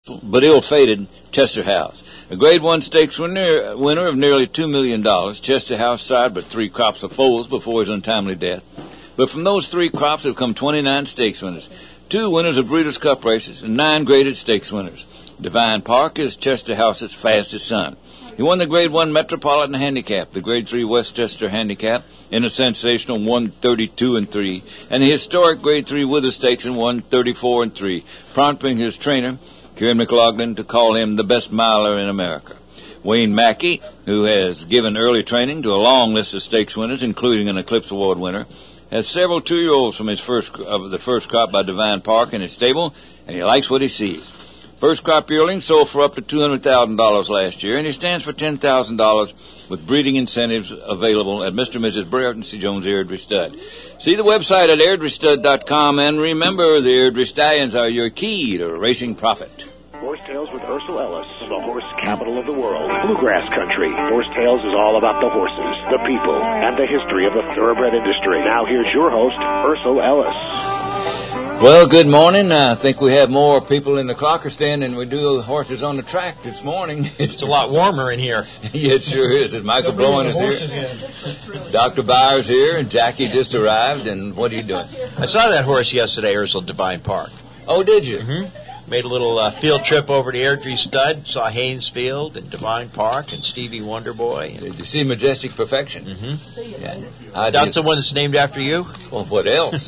but ill-fated Chester House. A Grade 1 stakes winner of nearly $2 million, Chester House sired but 3 crops of foals before his untimely death. But from those 3 crops have come 29 stakes winners, 2 winners of Breeders' Cup races, and 9 graded stakes winners. Divine Park is Chester House's fastest son. He won the Grade 1 Metropolitan Handicap, the Grade 3 Westchester Handicap in a sensational 132-3, and the historic Grade 3 Wither Stakes in 134-3, prompting his trainer, Kieran McLaughlin, to call him the best miler in America. Wayne Mackey, who has given early training to a long list of stakes winners, including an Eclipse Award winner, has several 2-year-olds from the first crop by Divine Park in his stable, and he likes what he sees. First crop yearlings sold for up to $200,000 last year, and he stands for $10,000 with breeding incentives available at Mr. and Mrs. Brereton C. Jones Airdrie Stud. See the website at airdriestud.com, and remember, the Airdrie Stallions are your key to racing profit. Horse Tales with Ursel Ellis, the horse capital of the world. Bluegrass country. Horse Tales is all about the horses, the people, and the history of the thoroughbred industry. Now here's your host, Ursel Ellis. Well, good morning. I think we have more people in the clocker stand than we do horses on the track this morning. It's a lot warmer in here. Yeah, it sure is. Michael Blowen is here. Dr. Byers here, and Jackie just arrived. And what are you doing? I saw that horse yesterday, Ursel, Divine Park. Oh, did you? Mm-hmm. Made a little field trip over to Airdrie Stud. Saw Haynesfield and Divine Park and Stevie Wonderboy. Did you see Majestic Perfection? Mm-hmm. Yeah. That's the one that's named after you? Well, what else?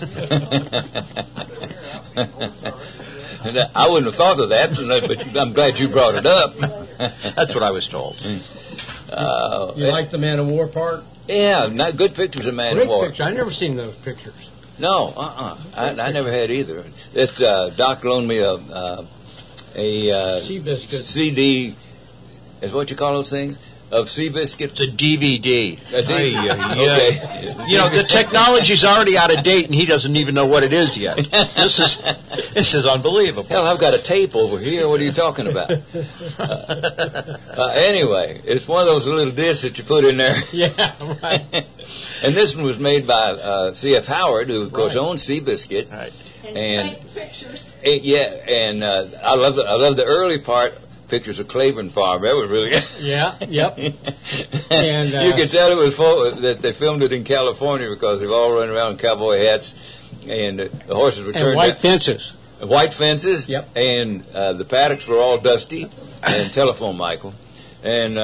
I wouldn't have thought of that, but I'm glad you brought it up. That's what I was told. You like the Man of War part? Yeah, not good pictures of Man of War. Great picture. I've never seen those pictures. No, I never had either. Doc loaned me a Seabiscuit CD. Is what you call those things? Of Seabiscuit? It's a DVD. A DVD. Okay. You know, the technology's already out of date, and he doesn't even know what it is yet. This is unbelievable. Hell, I've got a tape over here. What are you talking about? Anyway, it's one of those little discs that you put in there. Yeah, right. And this one was made by C.F. Howard, who, of course, owns Seabiscuit. Right. And pictures. I love the early part. Pictures of Claiborne Farm. That was really good. Yeah, yep. And you could tell it was that they filmed it in California because they've all run around in cowboy hats, and the horses were turned and white fences. White fences. Yep. And the paddocks were all dusty. And telephone Michael. And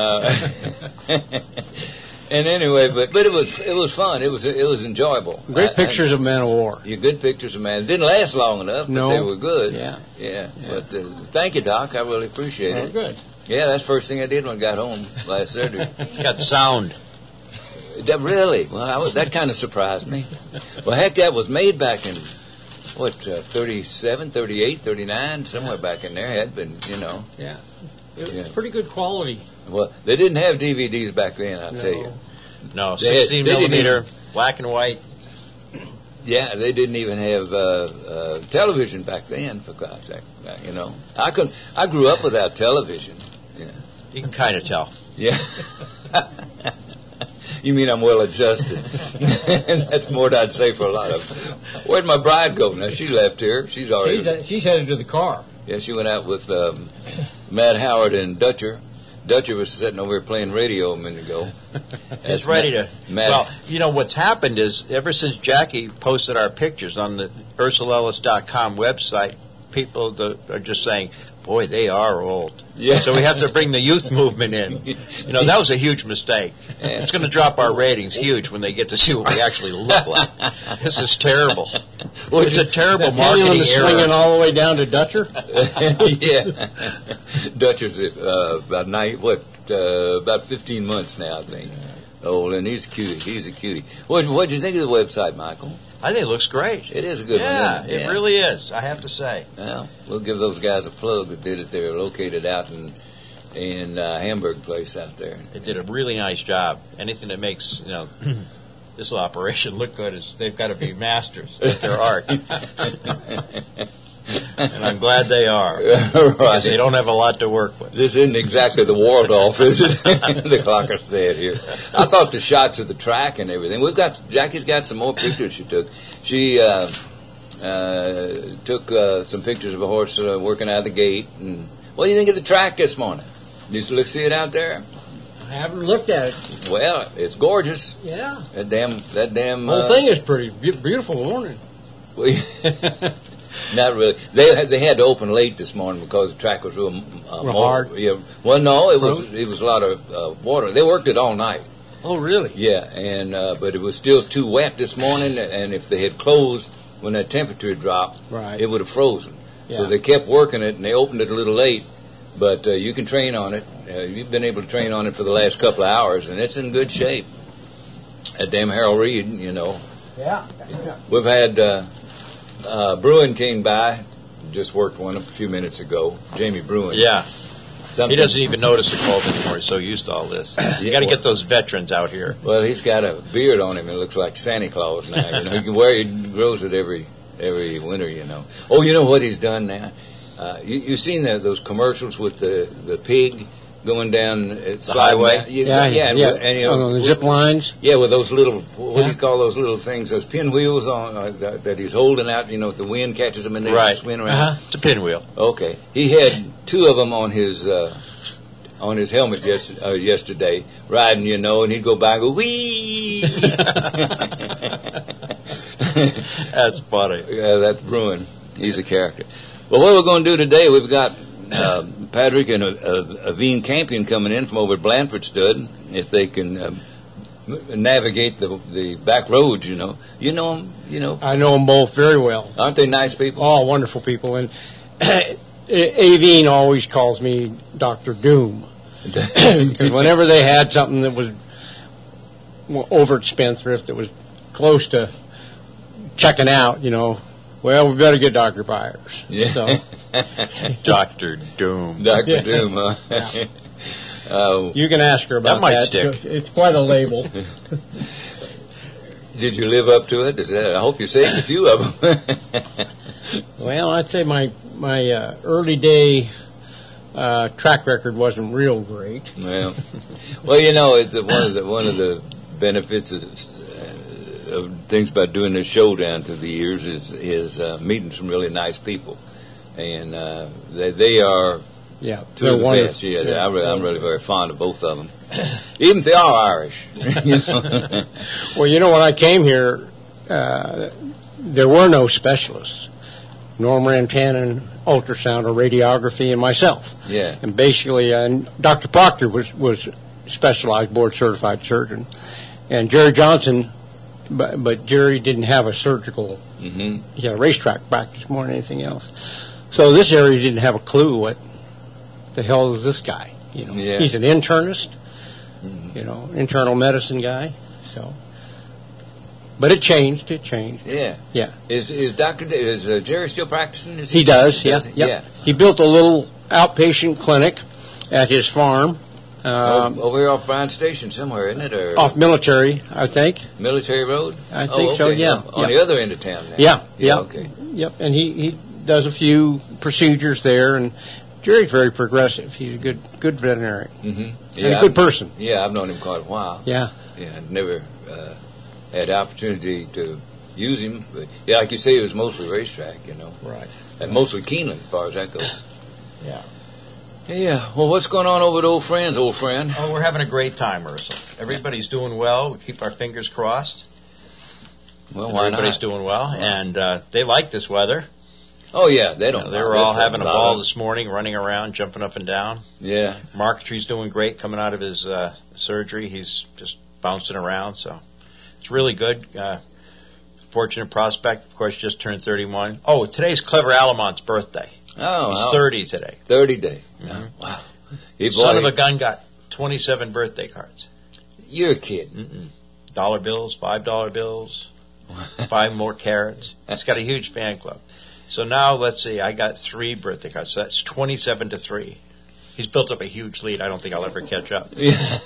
and anyway, but it was fun. It was enjoyable. Great pictures of Man of War. Yeah, good pictures of Man. It didn't last long enough, but they were good. Yeah. But thank you, Doc. I really appreciate it. Good. Yeah, that's the first thing I did when I got home last Saturday. It's got sound. Really? Well, that kind of surprised me. Well, heck, that was made back in, 37, 38, 39, somewhere back in there. It had been, Yeah. It was pretty good quality. Well, they didn't have DVDs back then, I'll tell you. No, 16 millimeter, black and white. Yeah, they didn't even have television back then, for God's sake. I grew up without television. Yeah. You can kind of tell. Yeah. You mean I'm well adjusted? That's more than I'd say for a lot of them. Where'd my bride go? Now, she left here. She's already... She's headed to the car. Yeah, she went out with Matt Howard and Dutcher. Dutcher was sitting over here playing radio a minute ago. He's ready to... Well, what's happened is, ever since Jackie posted our pictures on the UrselEllis.com website, people are just saying, boy, they are old. Yeah. So we have to bring the youth movement in. That was a huge mistake. It's going to drop our ratings huge when they get to see what we actually look like. This is terrible. Well, it's a terrible marketing error. Swinging all the way down to Dutcher? Yeah. Dutcher's about 15 months now, I think. Oh, and he's a cutie. He's a cutie. What'd you think of the website, Michael? I think it looks great. It is a good one. Yeah, it really is, I have to say. Well, we'll give those guys a plug that did it. They're located out in Hamburg place out there. They did a really nice job. Anything that makes, this operation look good, they've got to be masters at their art. And I'm glad they are. Because they don't have a lot to work with. This isn't exactly the Waldorf, is it? The clocker said here. I thought the shots of the track and everything. Jackie's got some more pictures she took. She took some pictures of a horse working out of the gate, and What do you think of the track this morning? Did you see it out there? I haven't looked at it. Well, it's gorgeous. Yeah. That damn. Whole thing is pretty beautiful morning. Not really. They had to open late this morning because the track was real hard. Yeah. Well, no, it was a lot of water. They worked it all night. Oh, really? Yeah, and but it was still too wet this morning, and if they had closed when that temperature dropped, right, it would have frozen. Yeah. So they kept working it, and they opened it a little late. But you can train on it. You've been able to train on it for the last couple of hours, and it's in good shape. That damn Harold Reed, you know. Yeah. We've had Bruin came by, just worked one a few minutes ago. Jamie Bruin. Yeah. Something. He doesn't even notice the cold anymore. He's so used to all this. You got to get those veterans out here. Well, he's got a beard on him. It looks like Santa Claus now. You know, he can wear it. He grows it every winter. You know. Oh, you know what he's done now? You've seen those commercials with the pig going down the highway. And, you know, on the zip lines. Yeah, with those little what do you call those little things? Those pinwheels on that he's holding out. You know, the wind catches them and they right. spin around. It's a pinwheel. Okay, he had 2 of them on his helmet yesterday, riding. You know, and he'd go by and go wee. That's funny. Yeah, that's Bruin. He's a character. Well, what we're going to do today, we've got Patrick and Aveen Campion coming in from over at Blandford Stud. If they can navigate the back roads, you know. You know them, you know. I know them both very well. Aren't they nice people? Oh, wonderful people. And Aveen always calls me Dr. Doom. Because whenever they had something that was over at Spendthrift that was close to checking out, you know, well, we better get Dr. Byers. Yeah. So. Dr. Doom. Dr. Doom, huh? Yeah. You can ask her about that. Might stick. It's quite a label. Did you live up to it? I hope you saved a few of them. Well, I'd say my early day track record wasn't real great. Well, you know, it's one of the benefits of things about doing this show down through the years is meeting some really nice people, and they are two of the best. Yeah, I'm really very fond of both of them, even if they are Irish. You know? Well, you know, when I came here, there were no specialists. Norm Rantanen, ultrasound or radiography, and myself. Yeah. And basically, Dr. Proctor was specialized board certified surgeon, and Jerry Johnson. But Jerry didn't have a surgical, he had a racetrack practice more than anything else. So this area didn't have a clue what the hell is this guy. You know, He's an internist, you know, internal medicine guy. So, but it changed. Yeah. Yeah. Is Jerry still practicing? He does. Yeah. Yeah. He built a little outpatient clinic at his farm. Over here off Bryan Station somewhere, isn't it? Or off Military, I think. Military Road? I think so, yeah. On the other end of town now. Yeah. Okay. Yep, and he does a few procedures there, and Jerry's very progressive. He's a good veterinarian. Mm-hmm. And a good person. Yeah, I've known him quite a while. Yeah. Yeah, I've never had the opportunity to use him. But, yeah, like you say, it was mostly racetrack, you know. Right. And mostly Keeneland, as far as that goes. Yeah. Yeah, well, what's going on over at old friend? Oh, we're having a great time, Ursula. Everybody's doing well. We keep our fingers crossed. Well, why Everybody's not? doing well, and they like this weather. Oh, yeah, they don't. They were all having a ball this morning, running around, jumping up and down. Yeah. Marketry's doing great coming out of his surgery. He's just bouncing around, so it's really good. Fortunate prospect, of course, just turned 31. Oh, today's Clever Alamont's birthday. Oh, he's 30 today. 30 day. Mm-hmm. Wow. Son of a gun got 27 birthday cards. You're a kid. $1 bills, $5 bills, 5 more carrots. He's got a huge fan club. So now, let's see, I got 3 birthday cards. So that's 27-3. He's built up a huge lead. I don't think I'll ever catch up. Yeah.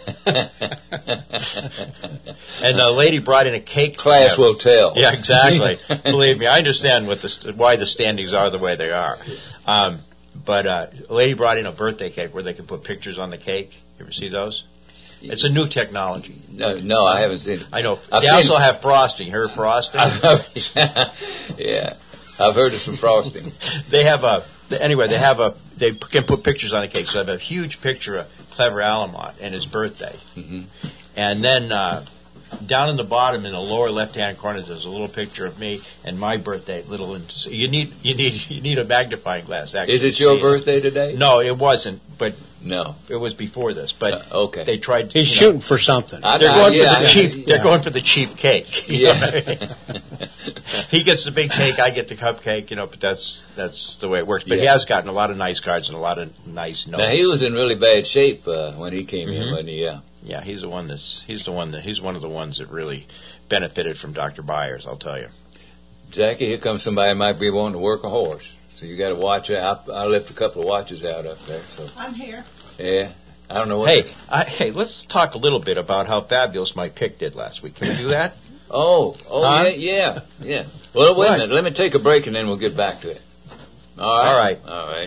And the lady brought in a cake. Class will tell. Yeah, exactly. Believe me, I understand why the standings are the way they are. But a lady brought in a birthday cake where they can put pictures on the cake. You ever see those? It's a new technology. No, I haven't seen it. I know. They also have frosting. Heard frosting? Yeah. I've heard of some frosting. They have a they can put pictures on the cake. So I have a huge picture of Clever Alamont and his birthday. Mm-hmm. And then down in the bottom in the lower left-hand corner, there's a little picture of me and my birthday. You need a magnifying glass. Actually, is it your birthday today? No, it wasn't. But no, it was before this. But okay, they tried. He's shooting for something. They're going for the cheap. They're going for the cheap cake. Yeah. He gets the big cake. I get the cupcake. But that's the way it works. But he has gotten a lot of nice cards and a lot of nice notes. Now he was in really bad shape when he came in, wasn't he? Yeah. Yeah, he's one of the ones that really benefited from Dr. Byers, I'll tell you. Jackie, here comes somebody who might be wanting to work a horse. So you got to watch out. I left a couple of watches out up there. So I'm here. Yeah, I don't know what. Hey, let's talk a little bit about how fabulous my pick did last week. Can we do that? Huh? Yeah. Well, wait a minute. Let me take a break and then we'll get back to it. All right.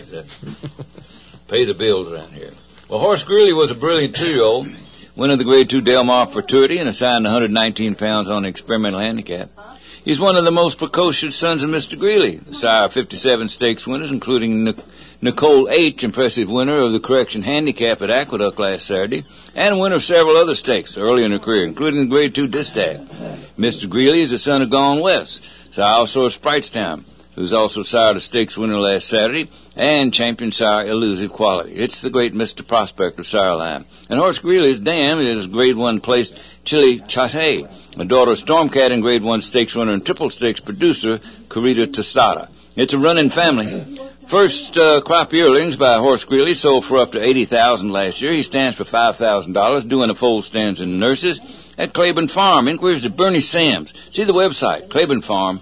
Pay the bills around here. Well, Horace Greeley was a brilliant 2-year-old. Winner of the Grade 2 Del Mar Fraternity and assigned 119 pounds on the experimental handicap. He's one of the most precocious sons of Mr. Greeley, the sire of 57 stakes winners, including Nicole H., impressive winner of the correction handicap at Aqueduct last Saturday, and winner of several other stakes early in her career, including the Grade 2 Distaff. Mr. Greeley is the son of Gone West, sire also of Spritestown, who's also sire of stakes winner last Saturday, and champion sire Elusive Quality. It's the great Mr. Prospect of Sire Line. And Horace Greeley's dam is Grade 1 placed Chili Chate, a daughter of Stormcat and Grade 1 stakes winner and triple stakes producer Corita Tostada. It's a running family. First crop yearlings by Horace Greeley sold for up to $80,000 last year. He stands for $5,000, doing the foal stands and nurses at Claiborne Farm. Inquiries to Bernie Sams. See the website, claibornefarm.com.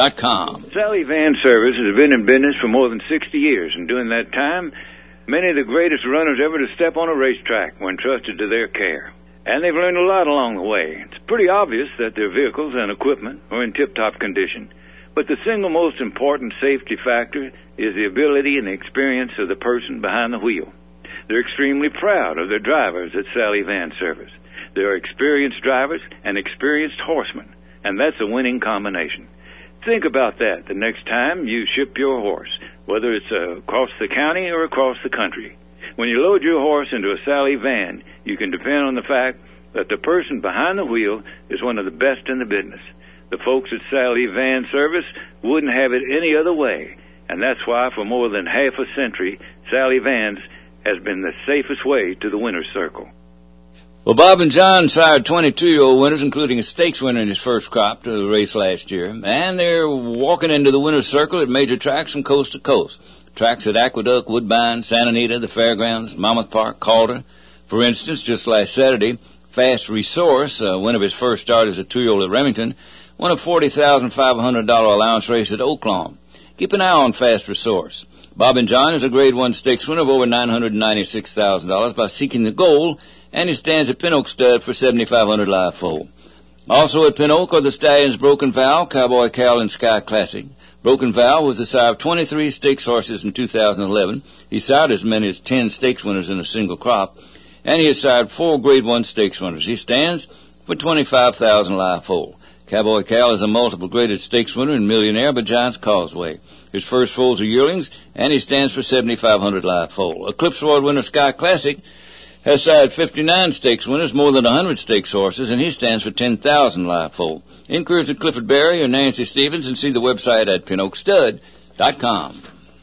Sally Van Service has been in business for more than 60 years, and during that time, many of the greatest runners ever to step on a racetrack were entrusted to their care. And they've learned a lot along the way. It's pretty obvious that their vehicles and equipment are in tip-top condition. But the single most important safety factor is the ability and the experience of the person behind the wheel. They're extremely proud of their drivers at Sally Van Service. They're experienced drivers and experienced horsemen, and that's a winning combination. Think about that the next time you ship your horse, whether it's across the county or across the country. When you load your horse into a Sally van, you can depend on the fact that the person behind the wheel is one of the best in the business. The folks at Sally Van Service wouldn't have it any other way, and that's why for more than half a century, Sally Vans has been the safest way to the winner's circle. Well, Bob and John sired 22-year-old winners, including a stakes winner in his first crop to the race last year. And they're walking into the winner's circle at major tracks from coast to coast. Tracks at Aqueduct, Woodbine, Santa Anita, the Fairgrounds, Monmouth Park, Calder. For instance, just last Saturday, Fast Resource, one of his first start as a 2-year-old at Remington, won a $40,500 allowance race at Oaklawn. Keep an eye on Fast Resource. Bob and John is a Grade 1 stakes winner of over $996,000 by Seeking the Goal, and he stands at Pin Oak Stud for $7,500 live foal. Also at Pin Oak are the stallions Broken Vow, Cowboy Cal, and Sky Classic. Broken Vow was the sire of 23 stakes horses in 2011. He sired as many as 10 stakes winners in a single crop, and he has sired 4 Grade 1 stakes winners. He stands for $25,000 live foal. Cowboy Cal is a multiple graded stakes winner and millionaire by Giants Causeway. His first foals are yearlings, and he stands for $7,500 live foal. Eclipse Award winner Sky Classic has sired 59 stakes winners, more than 100 stakes horses, and he stands for $10,000 live foal. Inquiries at Clifford Berry or Nancy Stevens, and see the website at pinoakstud.com.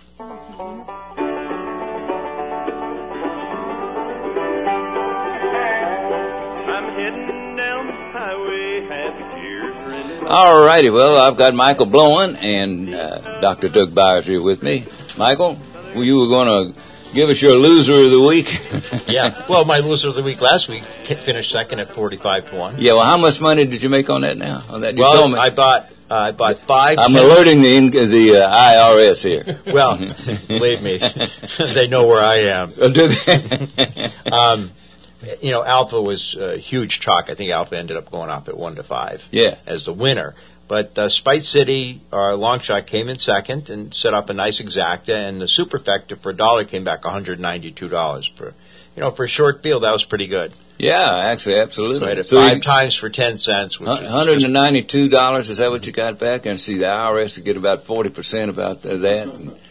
All righty, well, I've got Michael Blowen and Dr. Doug Byers here with me. Michael, you were going to give us your loser of the week. Yeah, well, my loser of the week last week finished second at 45-1. Yeah, well, how much money did you make on that now? On that, well, I bought 5. I'm alerting the IRS here. Well, believe me, they know where I am. Do they? Alpha was a huge chalk. I think Alpha ended up going off at 1-5. Yeah, as the winner. But Spite City, our long shot, came in second and set up a nice exacta, and the Superfecta for $1 came back $192 for a short field. That was pretty good. Yeah, actually, absolutely. So I had it 5 times for 10 cents. Which $192, is that what you got back? And see, the IRS would get about 40% about that.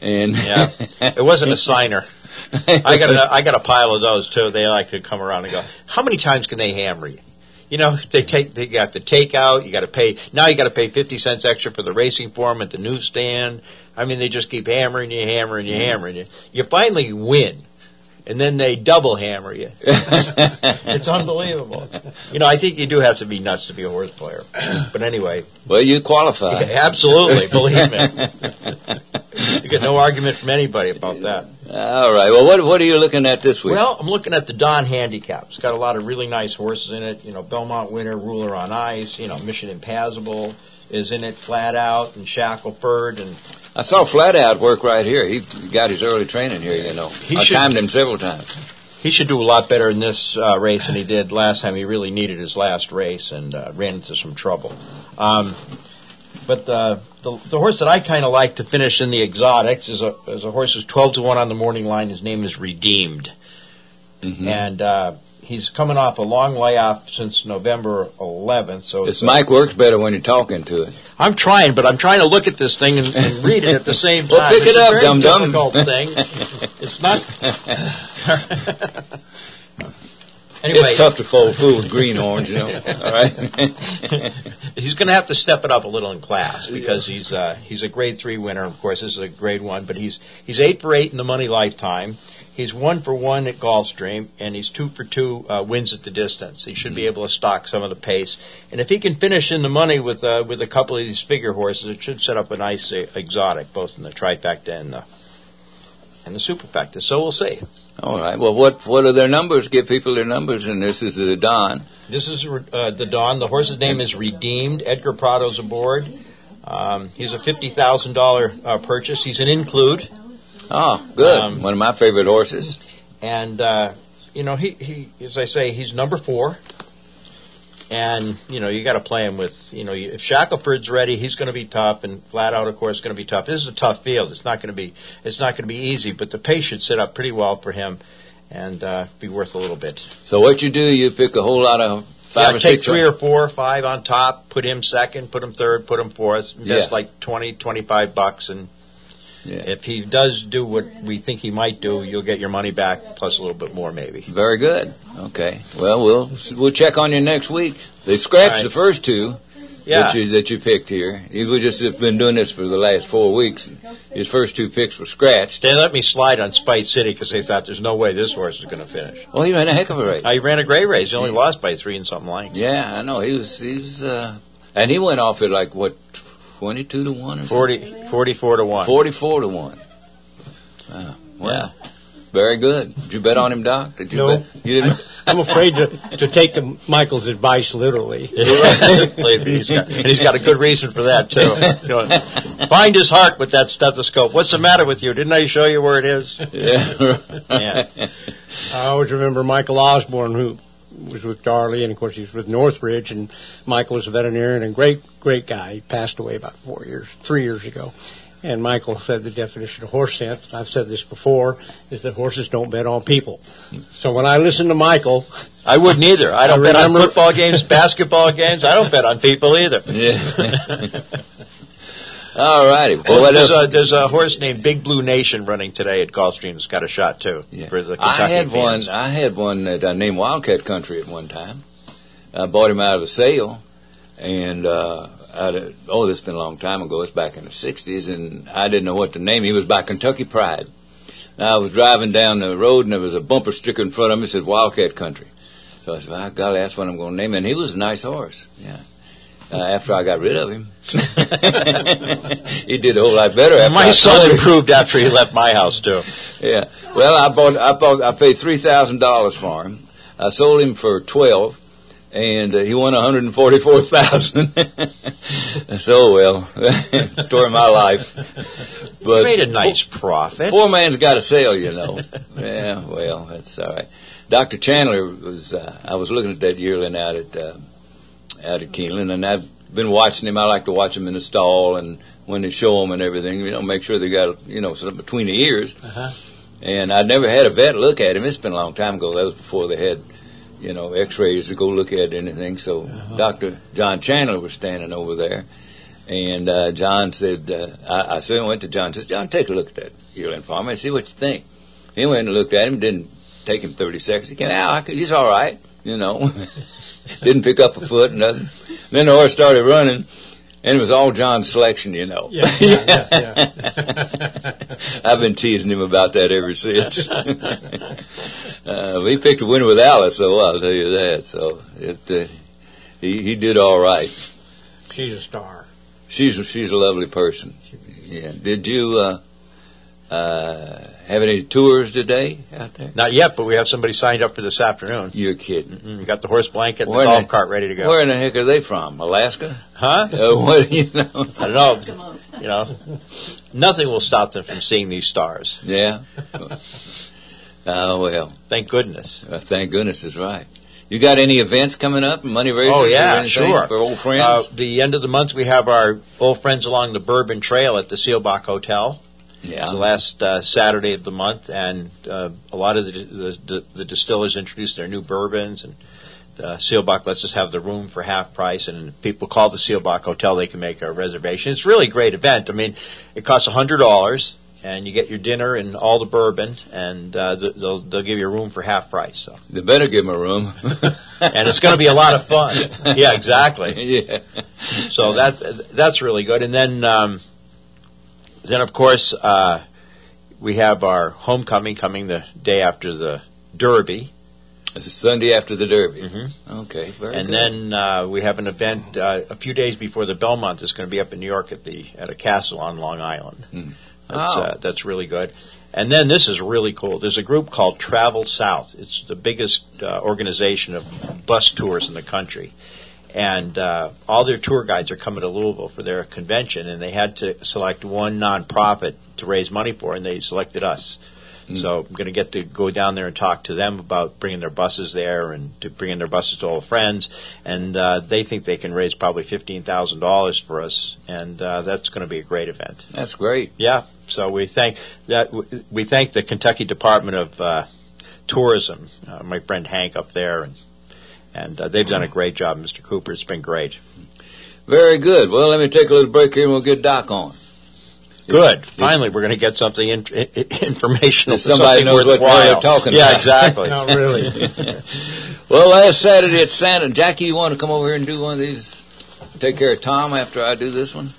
And yeah, it wasn't a signer. I got a pile of those too. They like to come around and go, how many times can they hammer you? You know, they got the takeout. You got to pay. Now you got to pay 50 cents extra for the racing form at the newsstand. I mean, they just keep hammering you. You finally win, and then they double hammer you. It's unbelievable. You know, I think you do have to be nuts to be a horse player. But anyway. Well, you qualify. Yeah, absolutely. Believe me. You get no argument from anybody about that. All right. Well, what are you looking at this week? Well, I'm looking at the Don Handicap. It's got a lot of really nice horses in it. You know, Belmont Winner, Ruler on Ice. You know, Mission Impassable is in it, Flat Out, and Shackleford. And I saw Flat Out work right here. He got his early training here, you know. I timed him several times. He should do a lot better in this race than he did last time. He really needed his last race and ran into some trouble. But the horse that I kind of like to finish in the exotics is a horse who's 12-1 on the morning line. His name is Redeemed. Mm-hmm. And he's coming off a long layoff since November 11th. So this mic works better when you're talking to it. I'm trying, but I'm trying to look at this thing and read it at the same time. Well, pick it up, dum-dum. It's a very difficult thing. It's not... Anyway, it's tough to fool with greenhorns, you know. All right. He's going to have to step it up a little in class because he's a grade 3 winner. Of course, this is a grade 1, but he's 8 for 8 in the Money Lifetime. He's 1 for 1 at Gulfstream, and he's 2 for 2 wins at the distance. He should be able to stock some of the pace, and if he can finish in the money with a couple of these figure horses, it should set up a nice exotic, both in the trifecta and the superfecta. So we'll see. All right. Well, what are their numbers? Give people their numbers, and this is the Don. This is the Don. The horse's name is Redeemed. Edgar Prado's aboard. He's a $50,000 purchase. He's an include. Oh, good. One of my favorite horses. And you know, he as I say, he's number 4. And you know, you got to play him with. You know, if Shackleford's ready, he's going to be tough, and Flat Out, of course, is going to be tough. This is a tough field. It's not going to be easy, but the pace should set up pretty well for him, and be worth a little bit. So what you do? You pick a whole lot of 5 or 6. Take 3 or 4 or 5 on top. Put him second. Put him third. Put him fourth. Invest like $20-$25, and if he does do what we think he might do, you'll get your money back plus a little bit more, maybe. Very good. Okay. Well, we'll check on you next week. They scratched the first 2 that you picked here. We just have been doing this for the last 4 weeks. His first 2 picks were scratched. They let me slide on Spite City because they thought there's no way this horse is going to finish. Well, he ran a heck of a race. He ran a great race. He only lost by 3 and something lengths. Yeah, I know. He was, and he went off at like what? 22-1 or 44-1. 44-1. Wow. Well, very good. Did you bet on him, Doc? Did you bet? You didn't. I'm afraid to take Michael's advice literally. He's got a good reason for that too. You know, find his heart with that stethoscope. What's the matter with you? Didn't I show you where it is? Yeah. I always remember Michael Osborne, who was with Darley, and of course he was with Northridge, and Michael was a veterinarian and great guy. He passed away about 3 years ago. And Michael said the definition of horse sense, I've said this before, is that horses don't bet on people. So when I listen to Michael, I wouldn't either. I don't bet on football games, basketball games. I don't bet on people either. Yeah. All righty. Well, there's a horse named Big Blue Nation running today at Gulfstream. It's got a shot too for the Kentucky fans. I had one that I named Wildcat Country at one time. I bought him out of a sale, and this has been a long time ago. It's back in the 60s, and I didn't know what to name. He was by Kentucky Pride. I was driving down the road, and there was a bumper sticker in front of me that said Wildcat Country. So I said, well, golly, that's what I'm going to name him. And he was a nice horse, after I got rid of him. He did a whole lot better. My son improved after he left my house, too. Yeah. Well, I paid $3,000 for him. I sold him for $12,000. And he won $144,000. So, story of my life. But you made a nice profit. Poor man's got to sell, you know. Yeah, well, that's all right. Dr. Chandler was. I was looking at that yearling out at Keeneland, and I've been watching him. I like to watch him in the stall, and when they show him and everything, make sure they got something between the ears. Uh-huh. And I'd never had a vet look at him. It's been a long time ago. That was before they had X-rays to go look at anything. So Dr. John Chandler was standing over there, And John said, I soon went to John and said, John, take a look at that yearling farmer and see what you think. He went and looked at him, didn't take him 30 seconds. He came out, he's all right, Didn't pick up a foot or nothing. Then the horse started running, and it was all John's selection, Yeah. I've been teasing him about that ever since. He picked a winner with Alice, so I'll tell you that. So he did all right. She's a star. She's a lovely person. Yeah. Did you have any tours today out there? Not yet, but we have somebody signed up for this afternoon. You're kidding. We got the horse blanket and the golf cart ready to go. Where in the heck are they from? Alaska? Huh? What, I don't know. Nothing will stop them from seeing these stars. Yeah. Well. Thank goodness. Thank goodness is right. You got any events coming up? Money raisers? Oh, yeah, sure. For old friends? The end of the month, we have our old friends along the Bourbon Trail at the Seelbach Hotel. Yeah. It's the last Saturday of the month, and a lot of the distillers introduced their new bourbons, and Seelbach lets us have the room for half price, and if people call the Seelbach Hotel, they can make a reservation. It's really a great event. I mean, it costs $100, and you get your dinner and all the bourbon, and they'll give you a room for half price. So they better give them a room. And it's going to be a lot of fun. Yeah, exactly. Yeah. So that's really good. And then of course, we have our homecoming coming the day after the Derby. It's Sunday after the Derby. Mm-hmm. Okay, very and good. And then we have an event a few days before the Belmont. It's going to be up in New York at a castle on Long Island. That's really good. And then this is really cool. There's a group called Travel South. It's the biggest organization of bus tours in the country. And all their tour guides are coming to Louisville for their convention, and they had to select one nonprofit to raise money for, and they selected us. So I'm going to get to go down there and talk to them about bringing their buses there and to bringing their buses to old friends. And they think they can raise probably $15,000 for us, and that's going to be a great event. That's great. Yeah. So we thank the Kentucky Department of Tourism, my friend Hank up there, and they've done a great job, Mr. Cooper. It's been great. Very good. Well, let me take a little break here and we'll get Doc on. Good. Finally, we're going to get something informational. Somebody knows what they're talking about. Yeah, exactly. Not really. Well, last Saturday at Santa, Jackie, you want to come over here and do one of these? Take care of Tom after I do this one?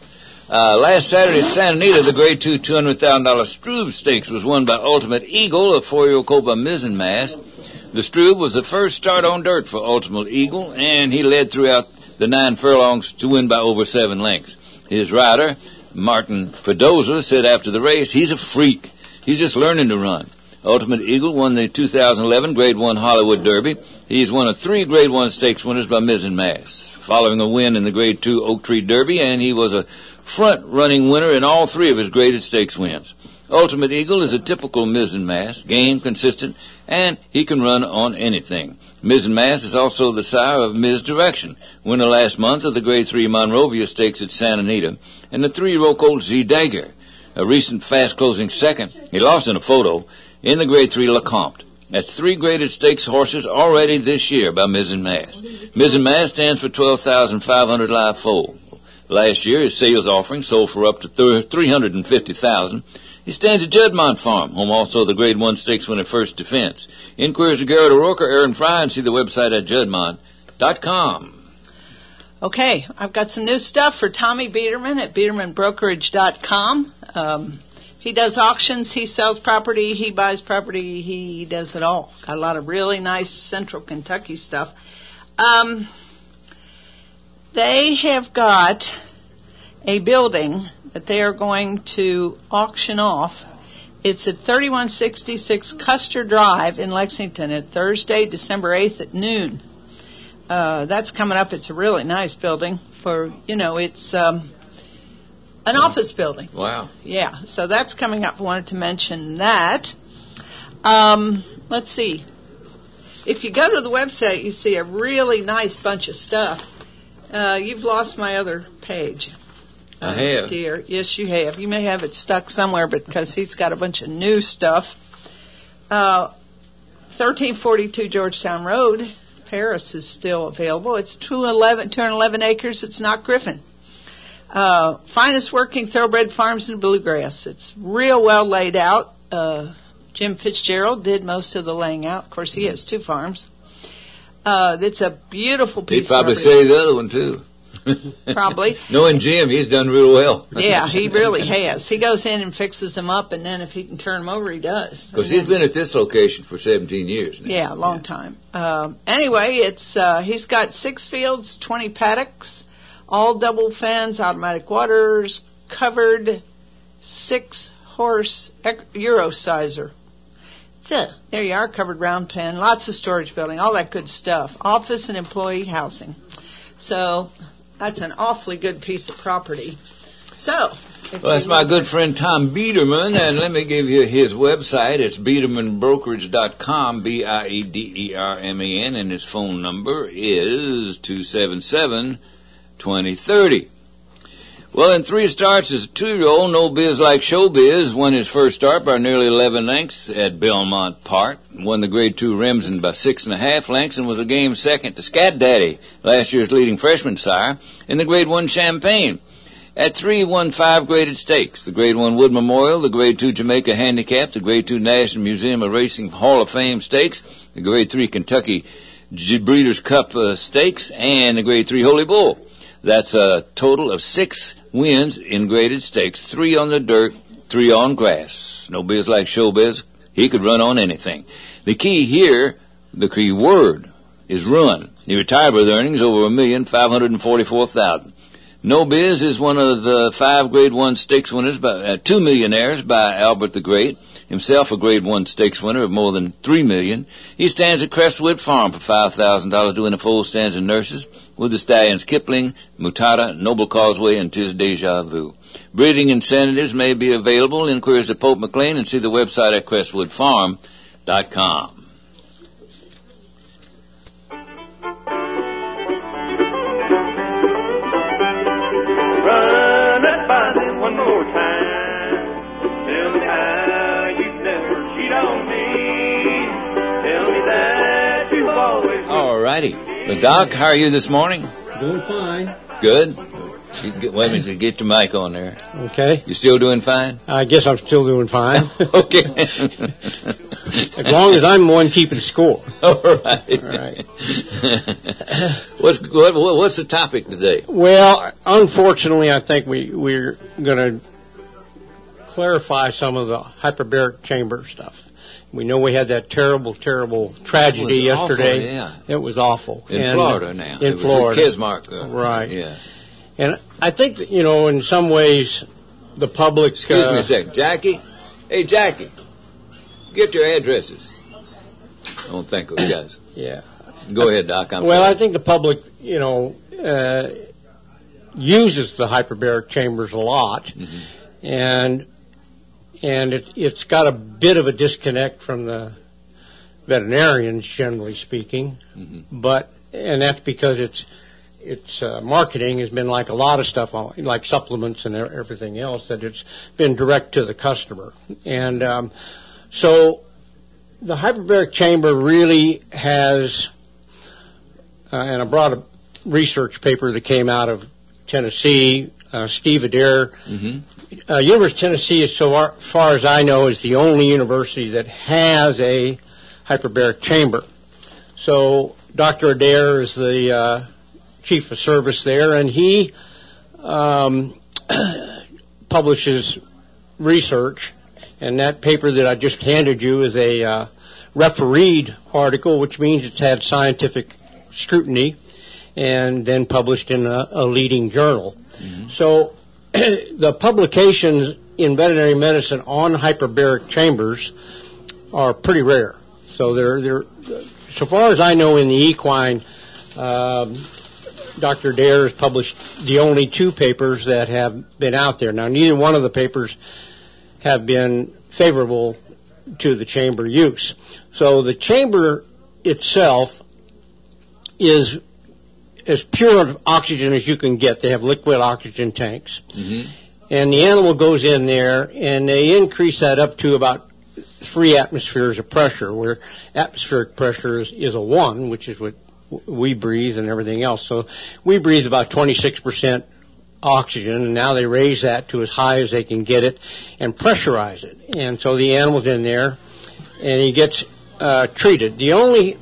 Last Saturday at Santa Anita, the Grade 2 $200,000 Strube Stakes was won by Ultimate Eagle, a 4-year-old colt by Mizzenmast. The Strube was the first start on dirt for Ultimate Eagle, and he led throughout the 9 furlongs to win by over 7 lengths. His rider, Martin Fedoza, said after the race, he's a freak. He's just learning to run. Ultimate Eagle won the 2011 Grade 1 Hollywood Derby. He's one of 3 Grade 1 stakes winners by Mizzenmast, following a win in the Grade 2 Oak Tree Derby, and he was a front-running winner in all 3 of his graded stakes wins. Ultimate Eagle is a typical Mizzenmast, game, consistent, and he can run on anything. Mizzenmast is also the sire of Misdirection, winner last month of the Grade 3 Monrovia Stakes at Santa Anita, and the 3-year-old colt Z Dagger, a recent fast-closing second. He lost in a photo in the Grade 3 Lecomte. That's 3 graded stakes horses already this year by Mizzenmast. Mizzenmast stands for 12,500 live foal. Last year, his sales offering sold for up to $350,000. He stands at Judmont Farm, home also of the Grade 1 Stakes winner First Defense. Inquiries to Garrett O'Rourke or Aaron Fry, and see the website at judmont.com. Okay, I've got some new stuff for Tommy Biederman at BiedermanBrokerage.com. He does auctions, he sells property, he buys property, he does it all. Got a lot of really nice Central Kentucky stuff. They have got a building that they are going to auction off. It's at 3166 Custer Drive in Lexington at Thursday, December 8th at noon. That's coming up. It's a really nice building for, it's an office building. Wow. Yeah, so that's coming up. I wanted to mention that. Let's see. If you go to the website, you see a really nice bunch of stuff. You've lost my other page. I have. Dear. Yes, you have. You may have it stuck somewhere because he's got a bunch of new stuff. 1342 Georgetown Road, Paris is still available. It's 211 acres. It's not Griffin. Finest working thoroughbred farms in bluegrass. It's real well laid out. Jim Fitzgerald did most of the laying out. Of course, he has 2 farms. It's a beautiful piece of property. He'd probably say the other one, too. Probably. Knowing Jim, he's done real well. Yeah, he really has. He goes in and fixes them up, and then if he can turn them over, he does. Because he's been at this location for 17 years now. Yeah, a long time. Anyway, it's he's got 6 fields, 20 paddocks, all double fens, automatic waters, covered 6-horse Eurosizer. So, there you are, covered round pen, lots of storage building, all that good stuff. Office and employee housing. So, that's an awfully good piece of property. So, well, that's my good friend Tom Biederman, and let me give you his website. It's BiedermanBrokerage.com, BIEDERMAN, and his phone number is 277-2030. Well, in 3 starts as a 2-year-old, No Biz Like Showbiz won his first start by nearly 11 lengths at Belmont Park. Won the Grade 2 Remsen by 6.5 lengths and was a game second to Scat Daddy, last year's leading freshman sire, in the Grade 1 Champagne. At 3, won 5 graded stakes. The Grade 1 Wood Memorial, the Grade 2 Jamaica Handicap, the Grade 2 National Museum of Racing Hall of Fame Stakes, the Grade 3 Kentucky Breeders' Cup Stakes, and the Grade 3 Holy Bull. That's a total of 6 wins in graded stakes, 3 on the dirt, 3 on grass. No Biz Like Showbiz. He could run on anything. The key here, the key word, is run. He retired with earnings over $1,544,000. No Biz is one of the 5 Grade 1 stakes winners, by 2 millionaires by Albert the Great. Himself a Grade 1 stakes winner of more than $3 million. He stands at Crestwood Farm for $5,000 doing the foal stands and nurses with the stallions Kipling, Mutata, Noble Causeway, and Tis Deja Vu. Breeding incentives may be available. Inquiries at Pope McLean and see the website at CrestwoodFarm.com. Run it by me one more time. Tell me how you've never cheated on me. Tell me that you've always... All righty. The Doc, how are you this morning? Doing fine. Good. Wait a minute, get your mic on there. Okay. You still doing fine? I guess I'm still doing fine. Okay. As long as I'm the one keeping score. All right. All right. What's the topic today? Well, unfortunately, I think we're going to clarify some of the hyperbaric chamber stuff. We know we had that terrible tragedy yesterday. Awful, yeah. It was awful. In Florida now. In Florida. Kismark. Right. Yeah. And I think that, in some ways, the public... Excuse me a second. Jackie? Hey, Jackie. Get your addresses. I don't think of you guys. Yeah. Go ahead, Doc. I'm sorry. I think the public, uses the hyperbaric chambers a lot. Mm-hmm. And it's got a bit of a disconnect from the veterinarians, generally speaking. Mm-hmm. And that's because its marketing has been like a lot of stuff, like supplements and everything else, that it's been direct to the customer. And so the hyperbaric chamber really has, and I brought a research paper that came out of Tennessee, Steve Adair. Mm-hmm. University of Tennessee, as so far as I know, is the only university that has a hyperbaric chamber. So Dr. Adair is the chief of service there, and he publishes research. And that paper that I just handed you is a refereed article, which means it's had scientific scrutiny and then published in a leading journal. Mm-hmm. So the publications in veterinary medicine on hyperbaric chambers are pretty rare. So they're so far as I know, in the equine, Dr. Adair has published the only 2 papers that have been out there. Now, neither one of the papers have been favorable to the chamber use. So the chamber itself is as pure oxygen as you can get. They have liquid oxygen tanks. Mm-hmm. And the animal goes in there, and they increase that up to about 3 atmospheres of pressure, where atmospheric pressure is a 1, which is what we breathe and everything else. So we breathe about 26% oxygen, and now they raise that to as high as they can get it and pressurize it. And so the animal's in there, and he gets treated. The only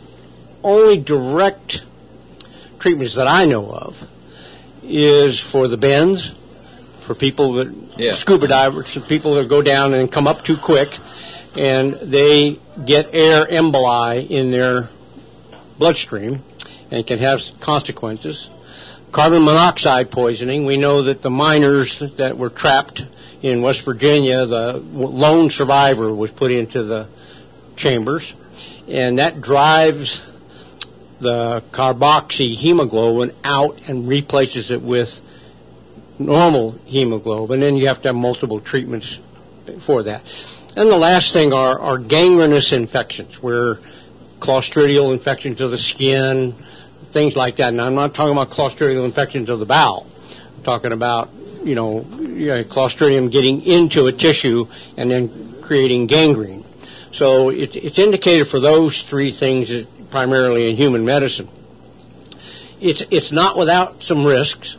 direct treatments that I know of is for the bends, for people that scuba divers, people that go down and come up too quick, and they get air emboli in their bloodstream and can have consequences. Carbon monoxide poisoning. We know that the miners that were trapped in West Virginia, the lone survivor was put into the chambers, and that drives the carboxyhemoglobin out and replaces it with normal hemoglobin, and you have to have multiple treatments for that. And the last thing are gangrenous infections, where clostridial infections of the skin, things like that. And I'm not talking about clostridial infections of the bowel. I'm talking about, Clostridium getting into a tissue and then creating gangrene. So it's indicated for those three things primarily in human medicine. It's not without some risks.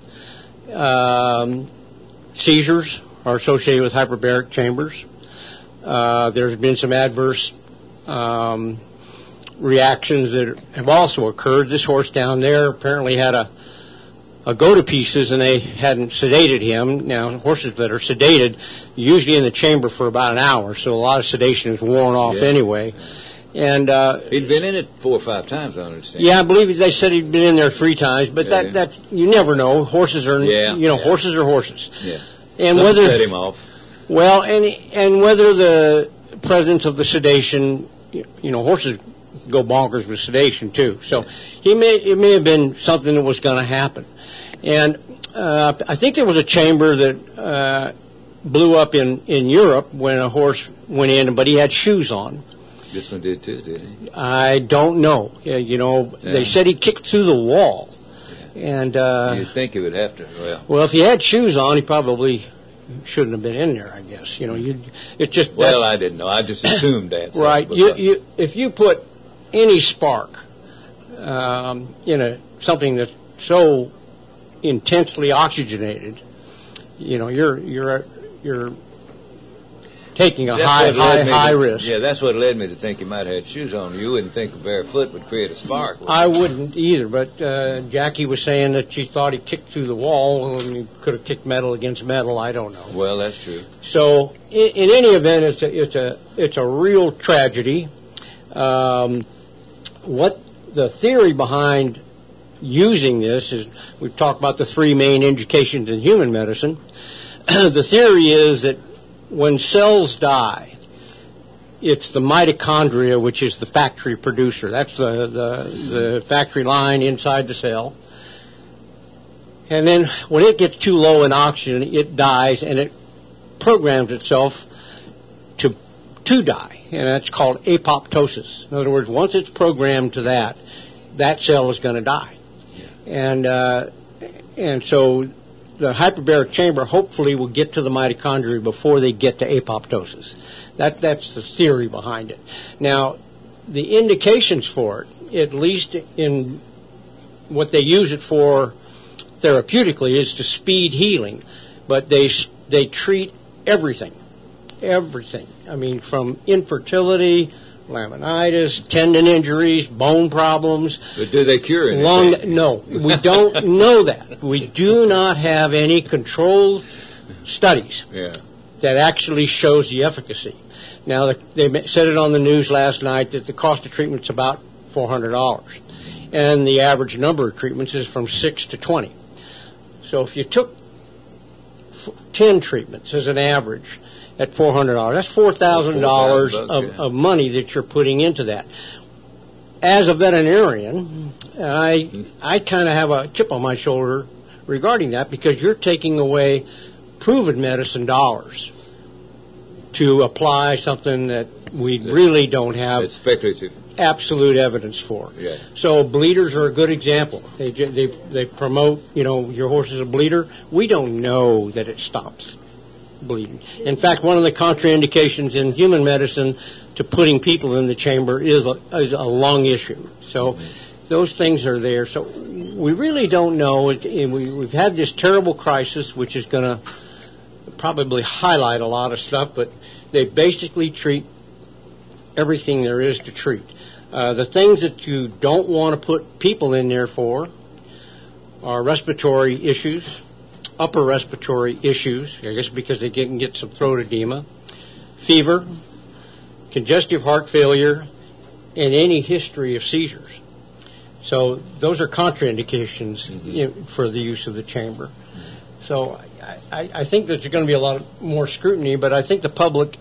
Seizures are associated with hyperbaric chambers. There's been some adverse reactions that have also occurred. This horse down there apparently had a go to pieces, and they hadn't sedated him. Now, horses that are sedated usually in the chamber for about an hour, so a lot of sedation is worn off anyway. And he'd been in it 4 or 5 times, I understand. Yeah, I believe they said he'd been in there 3 times, but that you never know. Horses are horses are horses. Yeah. And something whether set him off. Well, and whether the presence of the sedation, horses go bonkers with sedation too. So it may have been something that was going to happen. And I think there was a chamber that blew up in Europe when a horse went in, but he had shoes on. This one did too, did he? I don't know. They said he kicked through the wall. Yeah. And you'd think he would have to. Well, if he had shoes on, he probably shouldn't have been in there, I guess. It's just. Well, I didn't know. I just assumed that. Right. If you put any spark in something that's so intensely oxygenated, you're taking a high risk. Yeah, that's what led me to think he might have had shoes on. You wouldn't think a barefoot would create a spark. I wouldn't either, but Jackie was saying that she thought he kicked through the wall, and he could have kicked metal against metal. I don't know. Well, that's true. So, in any event, it's a real tragedy. What the theory behind using this is, we've talked about the 3 main indications in human medicine. The theory is that when cells die, it's the mitochondria, which is the factory producer. That's the factory line inside the cell. And then when it gets too low in oxygen, it dies, and it programs itself to die. And that's called apoptosis. In other words, once it's programmed to that cell is going to die. Yeah. And so the hyperbaric chamber hopefully will get to the mitochondria before they get to apoptosis. That's the theory behind it. Now, the indications for it, at least in what they use it for therapeutically, is to speed healing. But they treat everything. I mean, from infertility, laminitis, tendon injuries, bone problems. But do they cure anything? No, we don't know that. We do not have any controlled studies that actually shows the efficacy. Now, they said it on the news last night that the cost of treatment is about $400, and the average number of treatments is from 6 to 20. So if you took 10 treatments as an average at $400, that's $4,000 of money that you're putting into that. As a veterinarian, I kind of have a chip on my shoulder regarding that, because you're taking away proven medicine dollars to apply something that we really don't have absolute evidence for. Yeah. So bleeders are a good example. They promote, your horse is a bleeder. We don't know that it stops bleeding. In fact, one of the contraindications in human medicine to putting people in the chamber is a lung issue. So those things are there. So we really don't know. We've had this terrible crisis, which is going to probably highlight a lot of stuff, but they basically treat everything there is to treat. The things that you don't want to put people in there for are respiratory issues, upper respiratory issues, I guess because they can get some throat edema, fever, congestive heart failure, and any history of seizures. So those are contraindications for the use of the chamber. So I think that there's going to be a lot more scrutiny, but I think the public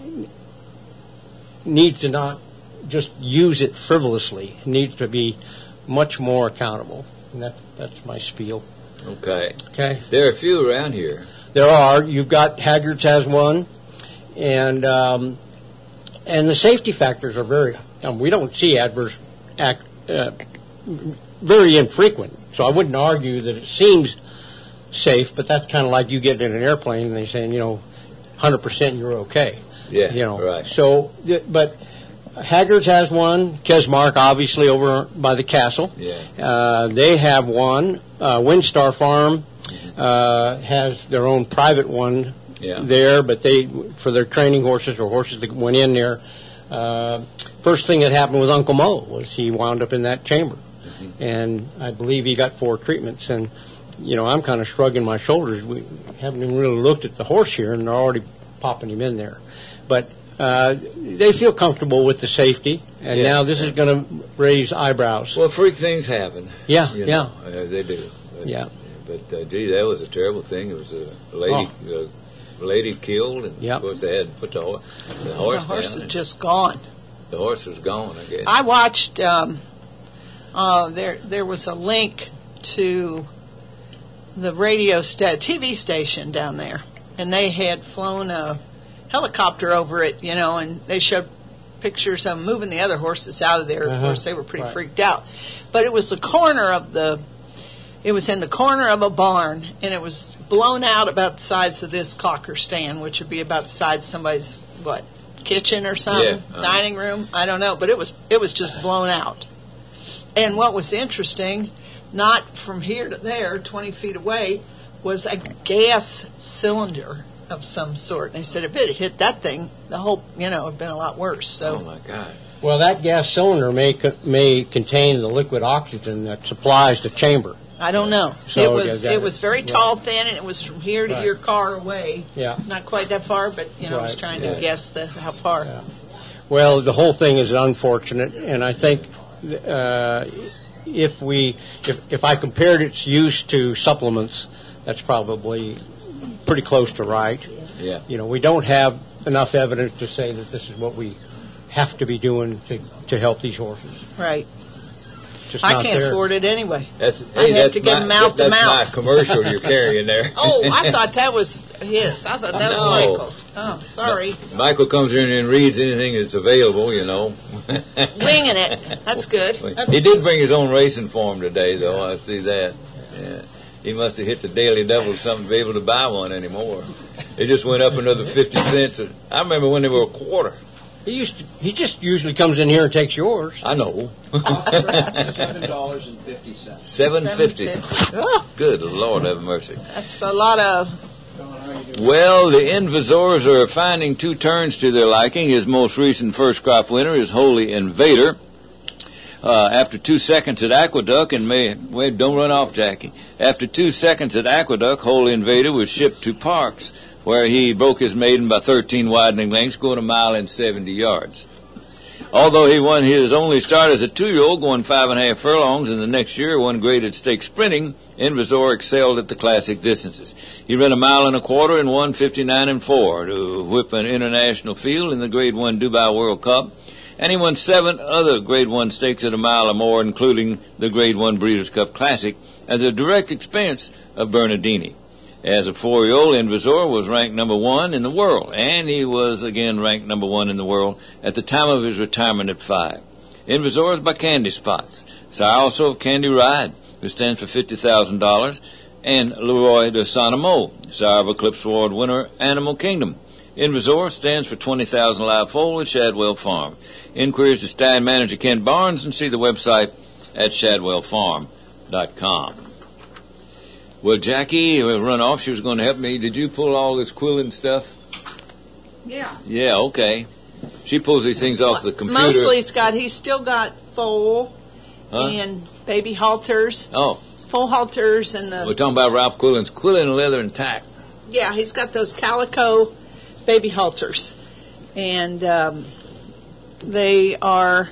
needs to not just use it frivolously. It needs to be much more accountable. And that's my spiel. Okay. Okay. There are a few around here. There are. You've got Haggard's has one, and the safety factors are very. We don't see adverse act very infrequent. So I wouldn't argue that it seems safe, but that's kind of like you get in an airplane and they're saying, 100% you're okay. Yeah. Right. So, but Haggard's has one. Kesmark, obviously, over by the castle. Yeah. They have one. Windstar Farm has their own private one there, but for their training horses or horses that went in there. First thing that happened with Uncle Mo was he wound up in that chamber. Mm-hmm. And I believe he got 4 treatments. And, I'm kind of shrugging my shoulders. We haven't even really looked at the horse here, and they're already popping him in there. But they feel comfortable with the safety, and now this is going to raise eyebrows. Well, freak things happen. Yeah, they do. But, But, gee, that was a terrible thing. It was a lady killed, and of course they had to put the horse down. The horse is just gone. The horse was gone, I guess. I watched, there was a link to the TV station down there, and they had flown a helicopter over it, and they showed pictures of them moving the other horses out of there. Of course, they were pretty freaked out. But it was in the corner of a barn, and it was blown out about the size of this clocker stand, which would be about the size of somebody's, kitchen or something, dining room, I don't know. But it was just blown out. And what was interesting, not from here to there, 20 feet away, was a gas cylinder of some sort. And they said if it had hit that thing, the whole, had been a lot worse. So. Oh, my God. Well, that gas cylinder may contain the liquid oxygen that supplies the chamber. I don't know. So it was very tall, thin, and it was from here to your car away. Yeah. Not quite that far, but, I was trying to guess how far. Yeah. Well, the whole thing is unfortunate, and I think if I compared its use to supplements, that's probably pretty close to right. Yeah. We don't have enough evidence to say that this is what we have to be doing to help these horses. Right. Just I can't afford it anyway. That's get them mouth to mouth. That's my commercial you're carrying there. Oh, I thought that was his. I thought that was Michael's. Oh, sorry. Michael comes in and reads anything that's available, Winging it. That's good. He did bring his own racing form today, though. I see that. Yeah. He must have hit the Daily Double or something to be able to buy one anymore. It just went up another 50 cents. I remember when they were a quarter. He just usually comes in here and takes yours. I know. $7.50. $7.50. Oh. Good Lord, have mercy. That's a lot of. Well, the Invasors are finding 2 turns to their liking. His most recent first crop winner is Holy Invader. After 2 seconds at Aqueduct wait, don't run off, Jackie. After 2 seconds at Aqueduct, Holy Invader was shipped to Parks, where he broke his maiden by 13 widening lengths, going 1 mile and 70 yards. Although he won his only start as a 2-year-old, going 5.5 furlongs, and the next year won graded stake sprinting, Invasor excelled at the classic distances. He ran 1.25 miles and won 59.4 to whip an international field in the Grade 1 Dubai World Cup, and he won 7 other Grade 1 stakes at 1 mile or more, including the Grade 1 Breeders' Cup Classic, at the direct expense of Bernardini. As a 4-year-old, Invasor was ranked number 1 in the world, and he was again ranked number 1 in the world at the time of his retirement at 5. Invasor is by Candy Spots, sire also of Candy Ride, who stands for $50,000, and Leroy de Saint-Amour, sire of Eclipse Award winner Animal Kingdom. Invasor stands for 20,000 live foal at Shadwell Farm. Inquiries to stallion manager Ken Barnes, and see the website at ShadwellFarm.com. Well, Jackie run off. She was going to help me. Did you pull all this quilling stuff? Yeah. Yeah, okay. She pulls these things off the computer. Mostly he's still got foal and baby halters. Oh. Full halters and the... We're talking about Ralph Quillen's Quillen, Leather, and Tack. Yeah, he's got those calico baby halters. And they are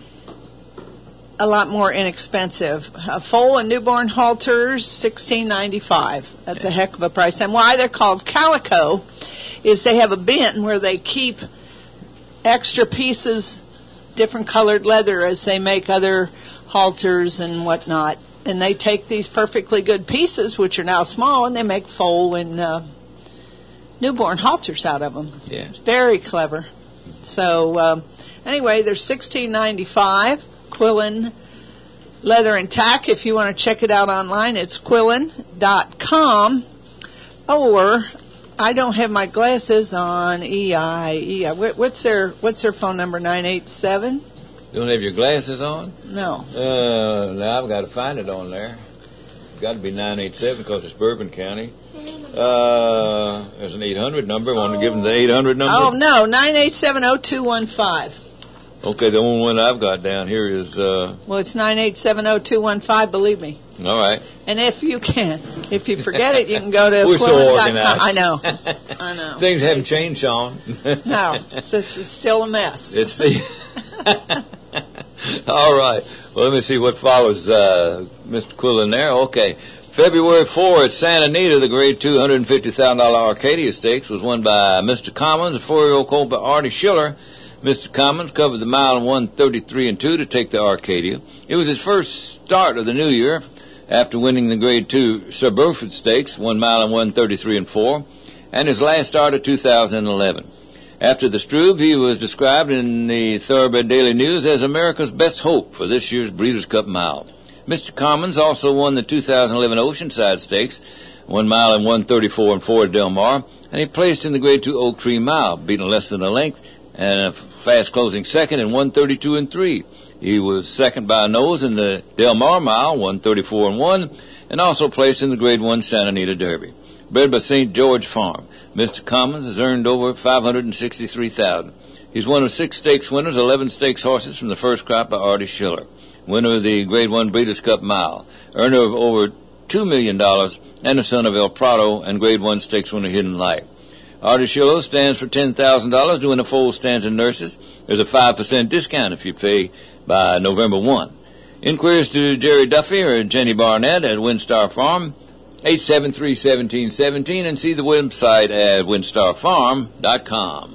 a lot more inexpensive. Foal and newborn halters, $16.95. That's a heck of a price. And why they're called calico is they have a bin where they keep extra pieces, different colored leather, as they make other halters and whatnot. And they take these perfectly good pieces, which are now small, and they make foal and newborn halters out of them. Yeah. It's very clever. So, anyway, they're $16.95. Quillen Leather and Tack. If you want to check it out online, it's Quillen.com. Or, I don't have my glasses on. EI. What's their phone number? 987? You don't have your glasses on? No. Now I've got to find it on there. It's got to be 987 because it's Bourbon County. There's an 800 number. Want to give them the 800 number? Oh, no, 987-0215. Okay, the only one I've got down here is... Well, it's 987-0215, believe me. All right. And if you forget it, you can go to... We're so organized. I know. Things haven't changed, Sean. No, it's still a mess. It's the... All right. Well, let me see what follows Mr. Quillen there. Okay. February 4 at Santa Anita, the grade $250,000 Arcadia Stakes was won by Mr. Commons, a 4-year-old colt by Artie Schiller. Mr. Commons covered the mile in 1:33 and 2 to take the Arcadia. It was his first start of the new year after winning the grade 2 Sir Burford Stakes, 1 mile in 1:33 and 4, and his last start of 2011. After the Strube, he was described in the Thoroughbred Daily News as America's best hope for this year's Breeders' Cup Mile. Mr. Commons also won the 2011 Oceanside Stakes, 1 mile in 1:34 and 4 at Del Mar, and he placed in the grade 2 Oak Tree Mile, beaten less than a length, and a fast closing second in 1:32 and 3. He was second by a nose in the Del Mar Mile, 1:34 and 1, and also placed in the grade 1 Santa Anita Derby. Bred by St. George Farm, Mr. Commons has earned over $563,000. He's one of 6 stakes winners, 11 stakes horses from the first crop by Artie Schiller. Winner of the Grade 1 Breeders' Cup Mile, earner of over $2 million, and the son of El Prado, and Grade 1 stakes winner Hidden Light. Artie Schiller stands for $10,000 doing the foal stands and nurses. There's a 5% discount if you pay by November 1. Inquiries to Jerry Duffy or Jenny Barnett at Windstar Farm, 873-1717, and see the website at windstarfarm.com.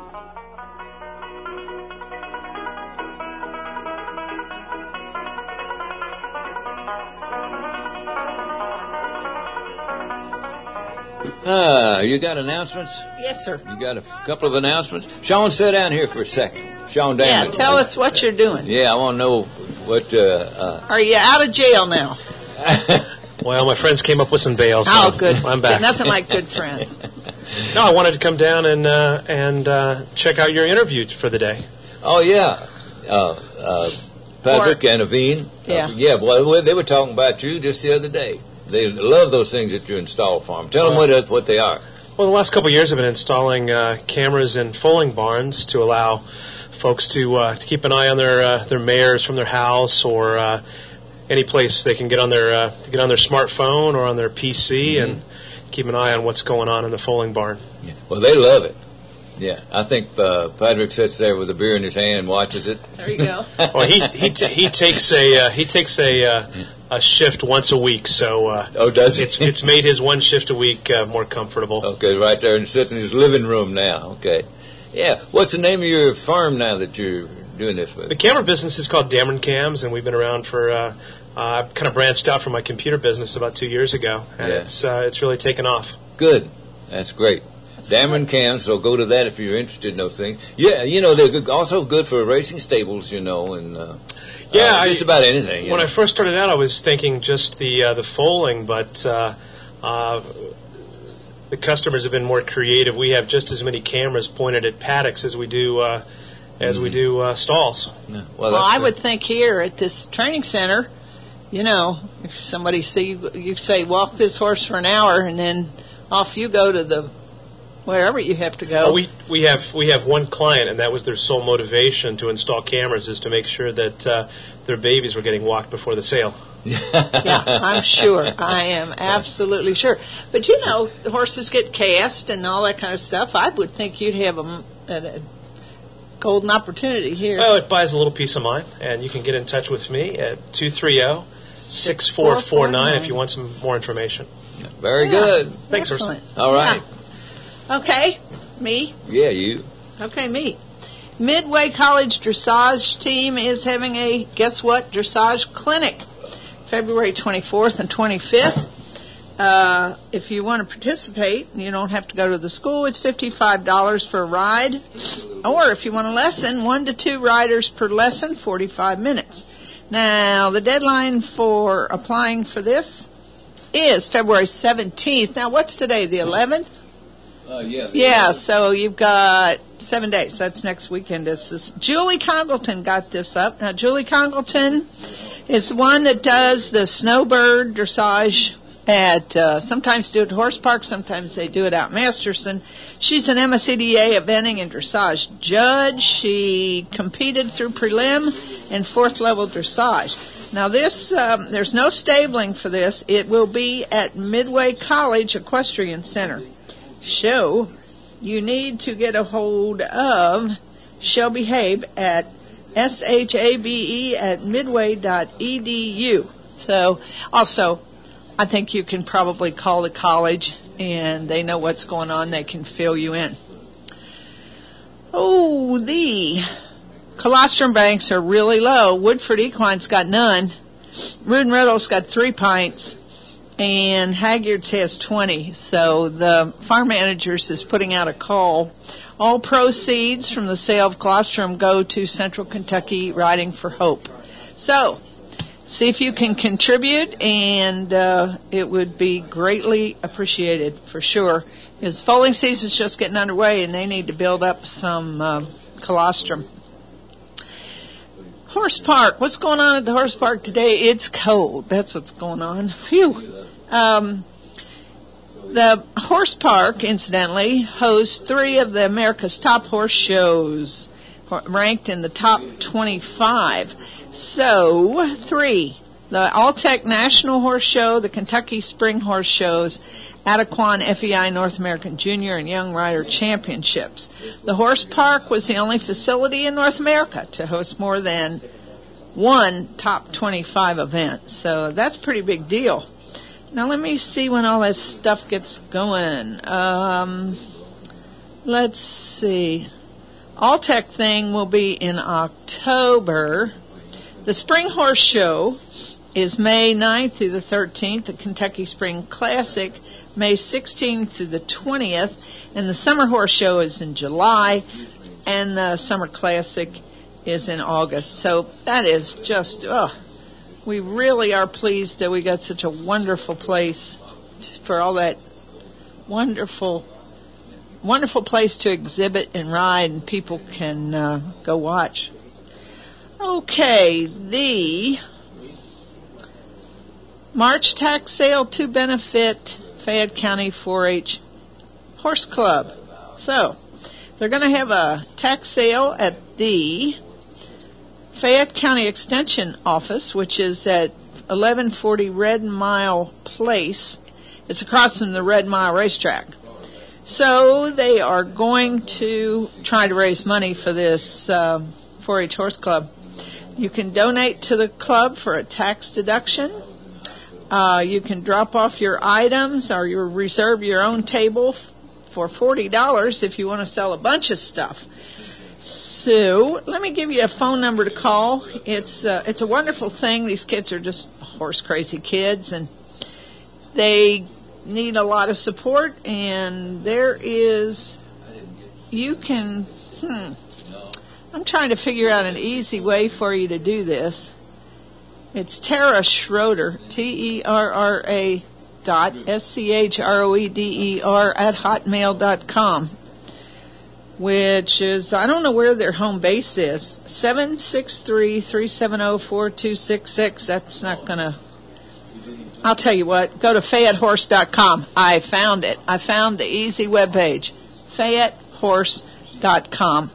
You got announcements? Yes, sir. You got a couple of announcements? Sean, sit down here for a second. Sean Damon. Yeah, tell us what you're doing. Yeah, I want to know what... Are you out of jail now? Well, my friends came up with some bail, so oh, good. I'm back. Nothing like good friends. No, I wanted to come down and check out your interview for the day. Oh, yeah. Patrick and Aveen. Yeah. Well, they were talking about you just the other day. They love those things that you install for them. Tell them what they are. Well, the last couple of years I've been installing cameras in foaling barns to allow folks to keep an eye on their mares from their house or any place they can get on their smartphone or on their PC and keep an eye on what's going on in the foaling barn. Yeah. Well, they love it. Yeah, I think Patrick sits there with a beer in his hand and watches it. There you go. Well, he takes a shift once a week, so does he? It's made his one shift a week more comfortable. Okay, right there and sits in his living room now. Okay, yeah. What's the name of your firm now that you're doing this with? The camera business is called Dameron Cams, and we've been around for. I kind of branched out from my computer business about 2 years ago, and it's really taken off. Good, that's great. Dameron Cams, so go to that if you're interested in those things. Yeah, they're also good for racing stables, and just about anything. When I first started out, I was thinking just the foaling, but the customers have been more creative. We have just as many cameras pointed at paddocks as we do as we do stalls. Yeah. Well, I would think here at this training center, if somebody you say walk this horse for an hour, and then off you go to the wherever you have to go. We have one client, and that was their sole motivation to install cameras, is to make sure that their babies were getting walked before the sale. Yeah, I'm sure. I am absolutely sure. But the horses get cast and all that kind of stuff. I would think you'd have a golden opportunity here. Well, it buys a little peace of mind, and you can get in touch with me at 230-6449 if you want some more information. Very good. Thanks, Excellent. Ursula. All right. Yeah. Okay, me. Yeah, you. Okay, me. Midway College Dressage team is having a, guess what, dressage clinic, February 24th and 25th. If you want to participate, you don't have to go to the school. It's $55 for a ride. Or if you want a lesson, 1 to 2 riders per lesson, 45 minutes. Now, the deadline for applying for this is February 17th. Now, what's today, the 11th? Yeah, so you've got 7 days. That's next weekend. Julie Congleton got this up. Now, Julie Congleton is the one that does the snowbird dressage at, sometimes do it at Horse Park, sometimes they do it out in Masterson. She's an MSCDA eventing and dressage judge. She competed through prelim and 4th level dressage. Now this, there's no stabling for this. It will be at Midway College Equestrian Center. So, you need to get a hold of Shelby Habe at shabe@midway.edu. So, also, I think you can probably call the college, and they know what's going on. They can fill you in. Oh, the colostrum banks are really low. Woodford Equine's got none. Rood & Riddle's got 3 pints. And Hagyard's has 20. So the farm managers is putting out a call. All proceeds from the sale of colostrum go to Central Kentucky Riding for Hope. So, see if you can contribute, and it would be greatly appreciated for sure. Because foaling season's just getting underway, and they need to build up some colostrum. Horse Park. What's going on at the Horse Park today? It's cold. That's what's going on. Phew. The Horse Park, incidentally, hosts 3 of the America's top horse shows, ranked in the top 25. So, 3. The Alltech National Horse Show, the Kentucky Spring Horse Shows, Adequan FEI North American Junior and Young Rider Championships. The Horse Park was the only facility in North America to host more than one top 25 event. So that's a pretty big deal. Now let me see when all that stuff gets going. Let's see. Alltech thing will be in October. The Spring Horse Show is May 9th through the 13th, the Kentucky Spring Classic, May 16th through the 20th, and the Summer Horse Show is in July, and the Summer Classic is in August. So that is just, we really are pleased that we got such a wonderful place for all that wonderful place to exhibit and ride, and people can go watch. Okay, the March tax sale to benefit Fayette County 4-H Horse Club. So, they're going to have a tax sale at the Fayette County Extension Office, which is at 1140 Red Mile Place. It's across from the Red Mile Racetrack. So, they are going to try to raise money for this 4-H Horse Club. You can donate to the club for a tax deduction. You can drop off your items, or you reserve your own table for $40 if you want to sell a bunch of stuff. So let me give you a phone number to call. It's a wonderful thing. These kids are just horse crazy kids, and they need a lot of support. And I'm trying to figure out an easy way for you to do this. It's Tara Schroeder, TERRA.SCHROEDER @ hotmail.com. which is, I don't know where their home base is, 763-370-4266. That's not going to, I'll tell you what, go to FayetteHorse.com. I found it. I found the easy webpage, FayetteHorse.com.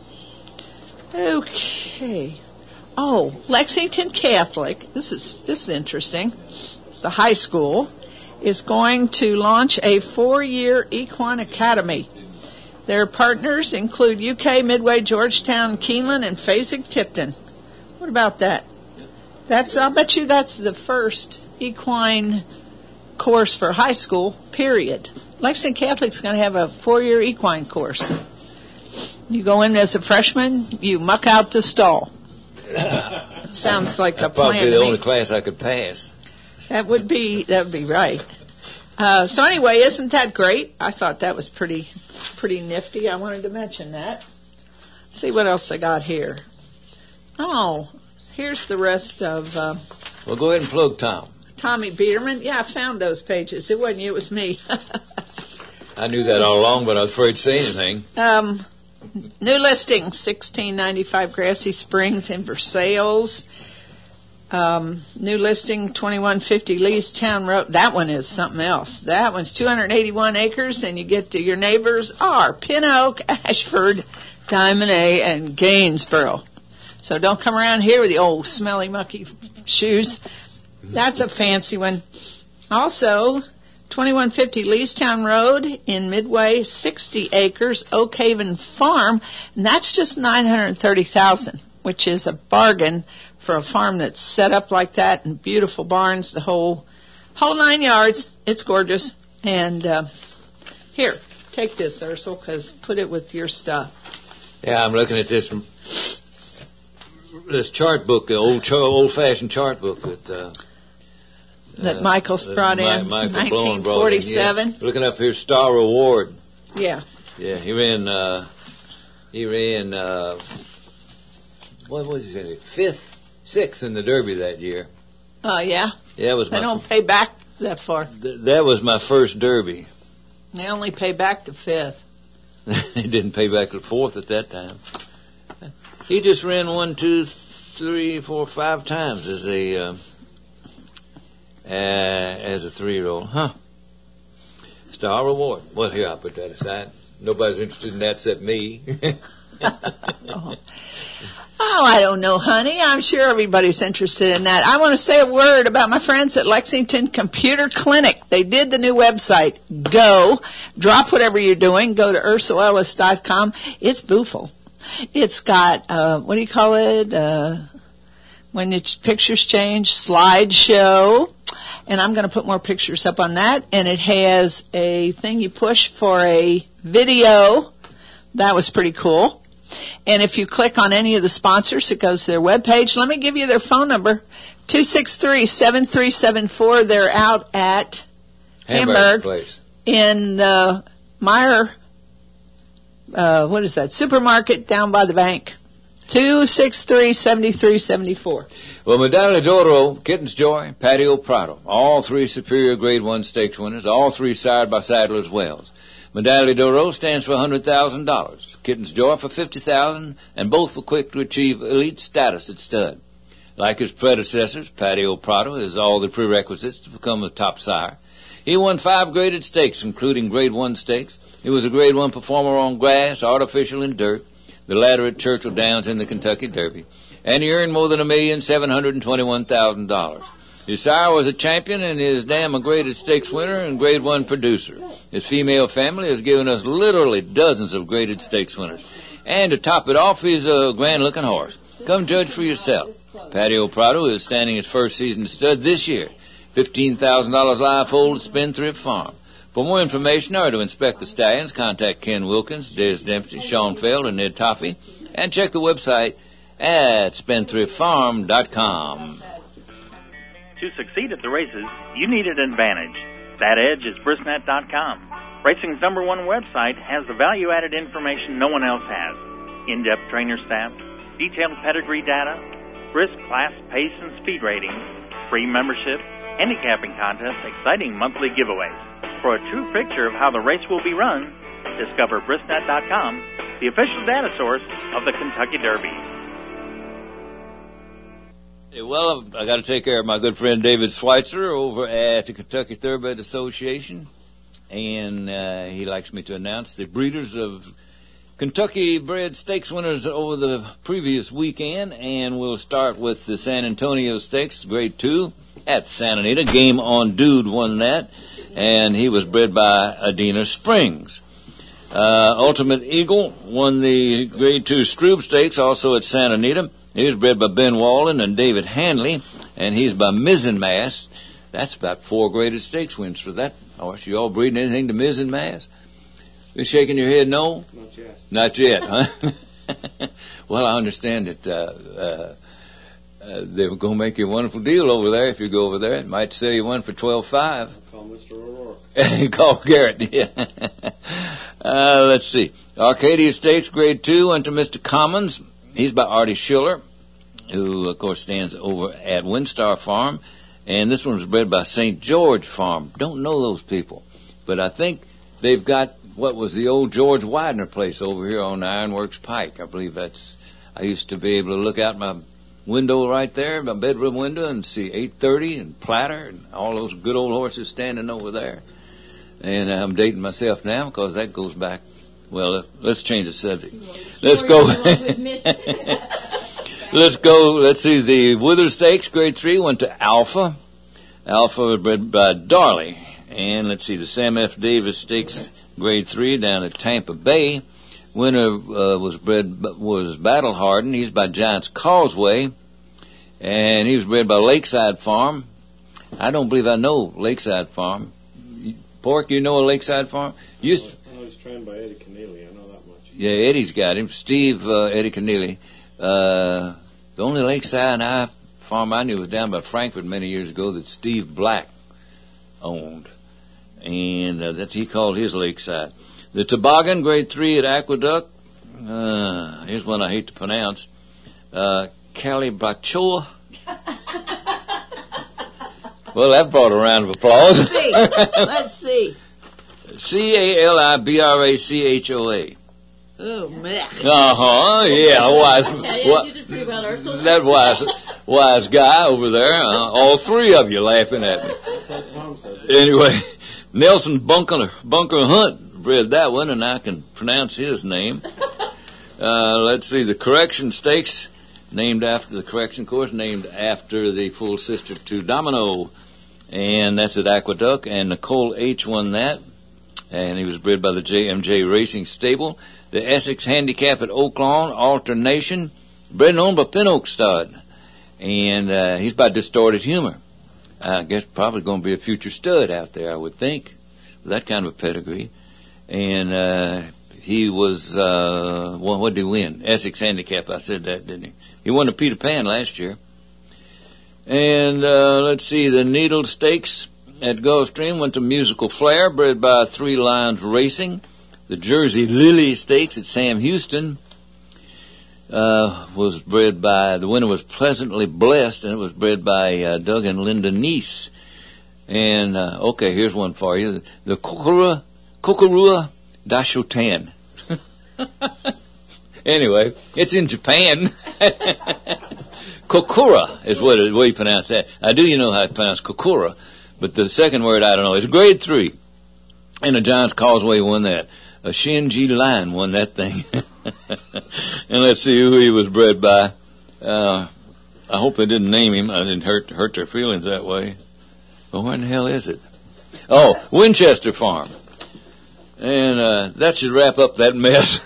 Okay. Oh, Lexington Catholic, this is interesting. The high school is going to launch a 4-year equine academy. Their partners include UK, Midway, Georgetown, Keeneland, and Fasig-Tipton. What about that? I'll bet you that's the first equine course for high school, period. Lexington Catholic's going to have a 4-year equine course. You go in as a freshman, you muck out the stall. It sounds like a plan. Probably the only class I could pass. That would be right. So anyway, isn't that great? I thought that was pretty nifty. I wanted to mention that. Let's see what else I got here. Oh, here's the rest of... well, go ahead and plug Tom. Tommy Biederman. Yeah, I found those pages. It wasn't you, it was me. I knew that all along, but I was afraid to say anything. New listing, 1695 Grassy Springs in Versailles. New listing, 2150 Leestown Road. That one is something else. That one's 281 acres, and you get to your neighbors are Pin Oak, Ashford, Diamond A, and Gainsboro. So don't come around here with the old smelly, mucky shoes. That's a fancy one. Also, 2150 Leestown Road in Midway, 60 acres, Oak Haven Farm, and that's just $930,000, which is a bargain for a farm that's set up like that, and beautiful barns, the whole 9 yards. It's gorgeous. And here, take this, Ursula, because put it with your stuff. Yeah, I'm looking at this chart book, the old-fashioned chart book that Michael's brought in, Michael 1947. Yeah. Looking up here, Star Reward. Yeah. Yeah, he ran, what was he, 6th in the Derby that year. Oh, yeah? Yeah, it was. They don't pay back that far. That was my first Derby. They only pay back to 5th. He didn't pay back to 4th at that time. He just ran 1, 2, 3, 4, 5 times as a 3-year-old. Huh. Star Reward. Well, here, I'll put that aside. Nobody's interested in that except me. Oh, I don't know, honey. I'm sure everybody's interested in that. I want to say a word about my friends at Lexington Computer Clinic. They did the new website. Go. Drop whatever you're doing. Go to UrsulaEllis.com. It's beautiful. It's got, what do you call it? When your pictures change, slideshow. And I'm going to put more pictures up on that. And it has a thing you push for a video. That was pretty cool. And if you click on any of the sponsors, it goes to their webpage. Let me give you their phone number, 263-7374. They're out at Hamburg Place in the Meyer, what is that, supermarket down by the bank. 263-7374. Well, Medaglia d'Oro, Kitten's Joy, Patio Prado, all 3 Superior Grade 1 stakes winners, all 3 sired by Sadler's Wells. Medaglia d'Oro stands for $100,000, Kitten's Joy for $50,000, and both were quick to achieve elite status at stud. Like his predecessors, Patio Prado has all the prerequisites to become a top sire. He won 5 graded stakes, including Grade 1 stakes. He was a Grade 1 performer on grass, artificial, and dirt, the latter at Churchill Downs in the Kentucky Derby, and he earned more than $1,721,000. His sire was a champion, and his dam a graded stakes winner and Grade 1 producer. His female family has given us literally dozens of graded stakes winners. And to top it off, he's a grand-looking horse. Come judge for yourself. Patio Prado is standing his first season stud this year. $15,000 live foal at Spendthrift Farm. For more information or to inspect the stallions, contact Ken Wilkins, Des Dempsey, Sean Feld, and Ned Toffee, and check the website at spendthriftfarm.com. To succeed at the races, you need an advantage. That edge is Brisnet.com. Racing's #1 website has the value-added information no one else has. In-depth trainer staff, detailed pedigree data, brisk class, pace, and speed ratings, free membership, handicapping contests, exciting monthly giveaways. For a true picture of how the race will be run, discover Brisnet.com the official data source of the Kentucky Derby. Well, I got to take care of my good friend David Schweitzer over at the Kentucky Thoroughbred Association, and he likes me to announce the breeders of Kentucky bred stakes winners over the previous weekend, and we'll start with the San Antonio Stakes, Grade 2 at Santa Anita. Game On Dude won that, and he was bred by Adena Springs. Ultimate Eagle won the Grade 2 Strube Stakes, also at Santa Anita. He was bred by Ben Walden and David Hanley, and he's by Mizzenmass. That's about 4 graded stakes wins for that horse. You all breeding anything to Mizzenmass? You shaking your head no? Not yet. Not yet, huh? Well, I understand that they were going to make you a wonderful deal over there if you go over there. It might sell you one for $12,500. Call Mr. O'Rourke. Call Garrett, yeah. Let's see. Arcadia Stakes, Grade 2, went to Mr. Commons. He's by Artie Schiller, who, of course, stands over at Windstar Farm. And this one was bred by St. George Farm. Don't know those people. But I think they've got what was the old George Widener place over here on Ironworks Pike. I believe that's... I used to be able to look out my window right there, my bedroom window, and see 830 and Platter and all those good old horses standing over there. And I'm dating myself now because that goes back... Well, let's change the subject. Let's go. Let's go. Let's see. The Wither Stakes, Grade 3, went to Alpha. Alpha was bred by Darley. And let's see. The Sam F. Davis Stakes, Grade 3, down at Tampa Bay. Winner was Battle Harden. He's by Giants Causeway. And he was bred by Lakeside Farm. I don't believe I know Lakeside Farm. Pork, you know a Lakeside Farm? He's trained by Eddie Keneally. I know that much. Yeah, Eddie's got him. Steve, Eddie Keneally. The only Lakeside farm I knew was down by Frankfort many years ago that Steve Black owned. And he called his Lakeside. The Toboggan, Grade 3 at Aqueduct. Here's one I hate to pronounce. Calibachoa. Well, that brought a round of applause. Let's see. Calibrachoa. Oh, man. Uh-huh, yeah, that wise guy over there. All three of you laughing at me. Anyway, Nelson Bunker Hunt read that one, and I can pronounce his name. Let's see, the Correction Stakes, named after the Correction course, named after the full sister to Domino, and that's at Aqueduct, and Nicole H. won that, and he was bred by the JMJ Racing Stable. The Essex Handicap at Oak Lawn, Alternation, bred and owned by Pin Oak Stud, and he's by Distorted Humor. I guess probably going to be a future stud out there, I would think, with that kind of a pedigree. And he was, what did he win? Essex Handicap, I said that, didn't he? He won the Peter Pan last year. And let's see, the Needle Stakes at Gulfstream went to Musical Flair, bred by Three Lions Racing. The Jersey Lily Stakes at Sam Houston was bred by, the winner was Pleasantly Blessed, and it was bred by Doug and Linda Neese. And, okay, here's one for you. The Kokurua Dashotan. Anyway, it's in Japan. Kokura is what you pronounce that. I do know how to pronounce Kokura, but the second word I don't know. It's Grade 3. And the Giants Causeway won that. A Shinji Line won that thing. And let's see who he was bred by. I hope they didn't name him. I didn't hurt their feelings that way. Well, where in the hell is it? Oh, Winchester Farm. And that should wrap up that mess.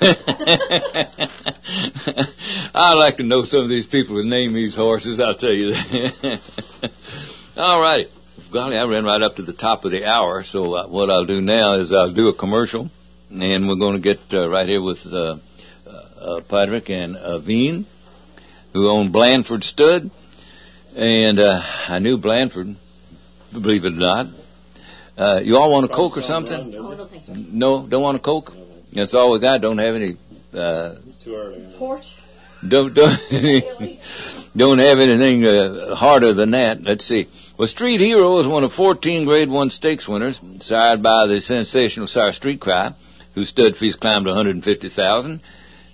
I'd like to know some of these people who name these horses, I'll tell you that. All righty. Golly, I ran right up to the top of the hour, so what I'll do now is I'll do a commercial, and we're going to get right here with Patrick and Veen, who own Blandford Stud. And I knew Blandford, believe it or not. You all want a Coke or something? No, I don't think so. No, don't want a Coke? That's all we got. Don't have any. It's too early. Port? Don't have anything harder than that. Let's see. Well, Street Hero is one of 14 Grade 1 stakes winners, sired by the sensational Sire Street Cry, whose stud fees climbed to $150,000.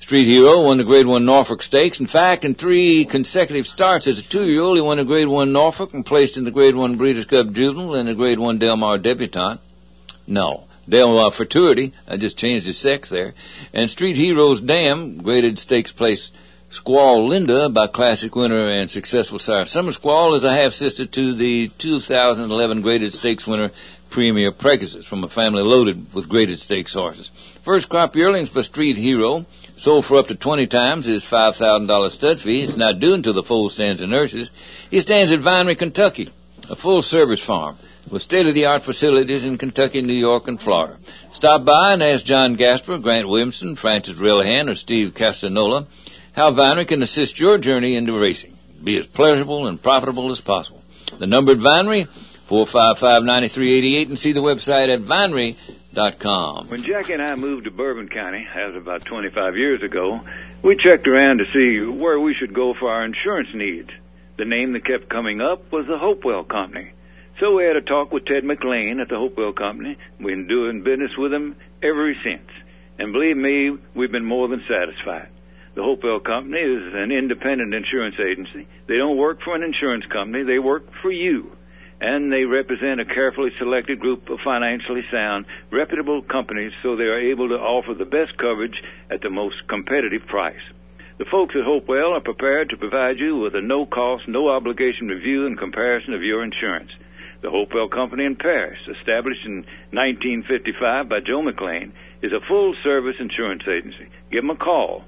Street Hero won the Grade 1 Norfolk Stakes. In fact, in 3 consecutive starts as a 2-year-old, he won the Grade 1 Norfolk and placed in the Grade 1 Breeders' Cup Juvenile and the Grade 1 Del Mar Debutante. No, Del Mar Futurity. I just changed his sex there. And Street Hero's Dam graded stakes place Squall Linda by classic winner and successful sire Summer Squall is a half-sister to the 2011 graded stakes winner Premier Pegasus from a family loaded with graded stakes horses. First crop yearlings by Street Hero sold for up to 20 times his $5,000 stud fee. It's not due until the foal stands and nurses. He stands at Vinery, Kentucky, a full-service farm with state-of-the-art facilities in Kentucky, New York, and Florida. Stop by and ask John Gasper, Grant Williamson, Francis Relihan, or Steve Castanola how Vinery can assist your journey into racing. Be as pleasurable and profitable as possible. The number at Vinery, 455-9388, and see the website at vinery.com. When Jackie and I moved to Bourbon County, that was about 25 years ago, we checked around to see where we should go for our insurance needs. The name that kept coming up was the Hopewell Company. So we had a talk with Ted McLean at the Hopewell Company. We've been doing business with them ever since. And believe me, we've been more than satisfied. The Hopewell Company is an independent insurance agency. They don't work for an insurance company. They work for you. And they represent a carefully selected group of financially sound, reputable companies so they are able to offer the best coverage at the most competitive price. The folks at Hopewell are prepared to provide you with a no-cost, no-obligation review and comparison of your insurance. The Hopewell Company in Paris, established in 1955 by Joe McLean, is a full-service insurance agency. Give them a call,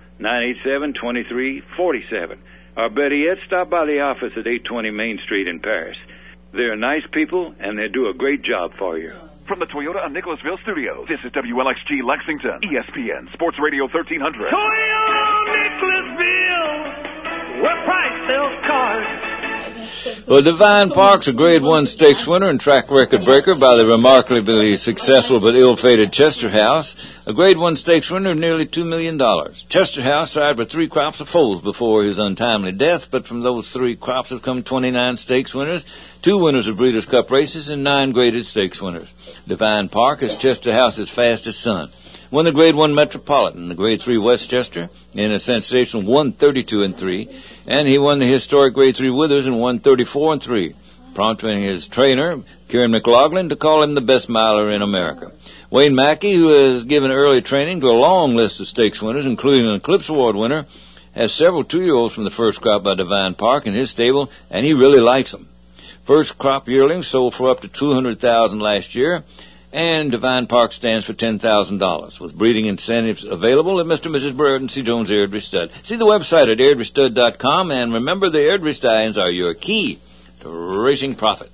987-2347. Or better yet, stop by the office at 820 Main Street in Paris. They're nice people, and they do a great job for you. From the Toyota of Nicholasville studios, this is WLXG Lexington, ESPN Sports Radio 1300. Toyota Nicholasville, where price sells cars. Well, Divine Park's a Grade 1 stakes winner and track record breaker by the remarkably successful but ill-fated Chester House, a Grade 1 stakes winner of nearly $2 million. Chester House sired with 3 crops of foals before his untimely death, but from those 3 crops have come 29 stakes winners, 2 winners of Breeders' Cup races, and 9 graded stakes winners. Divine Park is Chester House's fastest son. Won the Grade 1 Metropolitan, the Grade 3 Westchester, in a sensational 132-3, and he won the historic Grade 3 Withers in 134-3, prompting his trainer, Kieran McLaughlin, to call him the best miler in America. Wayne Mackey, who has given early training to a long list of stakes winners, including an Eclipse Award winner, has several 2-year-olds from the first crop by Divine Park in his stable, and he really likes them. First crop yearlings sold for up to $200,000 last year, and Divine Park stands for $10,000, with breeding incentives available at Mr. and Mrs. Bird and C. Jones Airdrie Stud. See the website at airdriestud.com, and remember the Airdrie Stallions are your key to racing profit.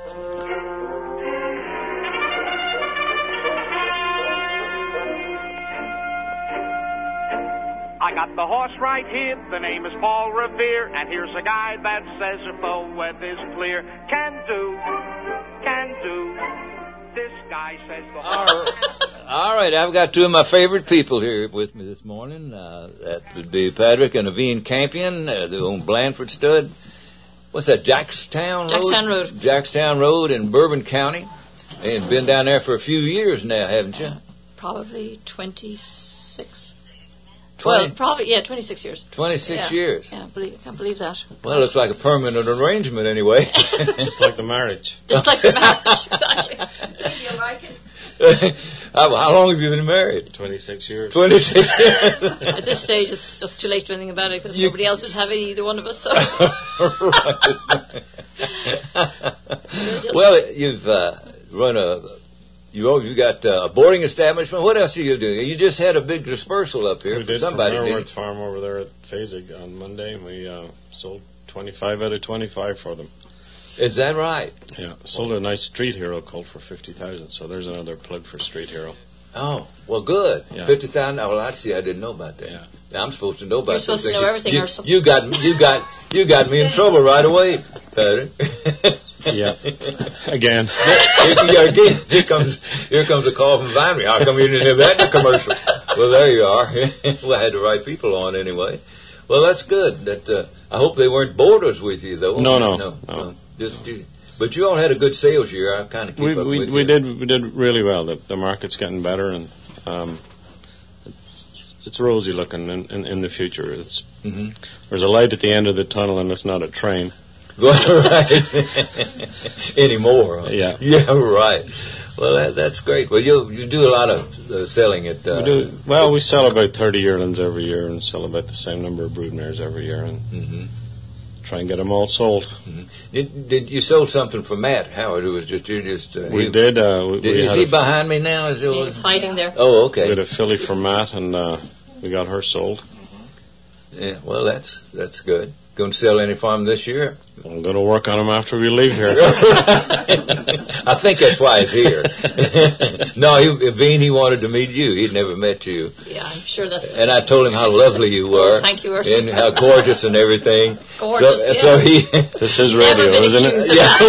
I got the horse right here, the name is Paul Revere, and here's a guy that says if the weather's clear, can do. This guy says the horse... All right, I've got 2 of my favorite people here with me this morning. That would be Patrick and Aveen Campion, they own Blandford Stud. What's that, Jackstown Road? Jackstown Road in Bourbon County. And been down there for a few years now, haven't you? Probably 26. 20? Well, probably, 26 years. 26 years. Yeah, I can't believe that. Well, it looks like a permanent arrangement anyway. Just like the marriage. Just like the marriage, exactly. Do you like it? How long have you been married? 26 years. 26 years. At this stage, it's just too late to do anything about it because nobody else would have it, either one of us. So. Well, you've run you got a boarding establishment. What else do you do? You just had a big dispersal up here for somebody. We did for Fairworth Farm over there at Fasig on Monday, and we sold 25 out of 25 for them. Is that right? Yeah, sold a nice Street Hero colt for $50,000. So there's another plug for Street Hero. Oh, well, good. Yeah. $50,000. Well, I see. I didn't know about that. Yeah. I'm supposed to know about. You're supposed to know everything, or something. You got me in trouble right away, Patrick. Yeah. Again. Here comes a call from Vinery. How come you didn't have that in the commercial? Well, there you are. Well, I had the right people on anyway. Well, that's good. I hope they weren't boarders with you, though. No. But you all had a good sales year. I kind of keep up with you. We did really well. The market's getting better, and rosy looking in the future. There's a light at the end of the tunnel, and it's not a train. Right. Anymore. Huh? Yeah. Yeah, right. Well, that's great. Well, you do a lot of selling at... we sell about 30 yearlings every year and sell about the same number of broodmares every year and try and get them all sold. Did you sold something for Matt Howard, who was just... We did. Is he behind me now? He's hiding there. Oh, okay. We had a filly for Matt, and we got her sold. Yeah, well, that's good. Going to sell any farm this year? I'm going to work on them after we leave here. I think that's why he's here. No, Veen, he wanted to meet you. He'd never met you. Yeah, I'm sure that's... And I told him how lovely you were. Oh, thank you, Ursula. And how gorgeous and everything. Gorgeous, So he... This is radio, isn't it?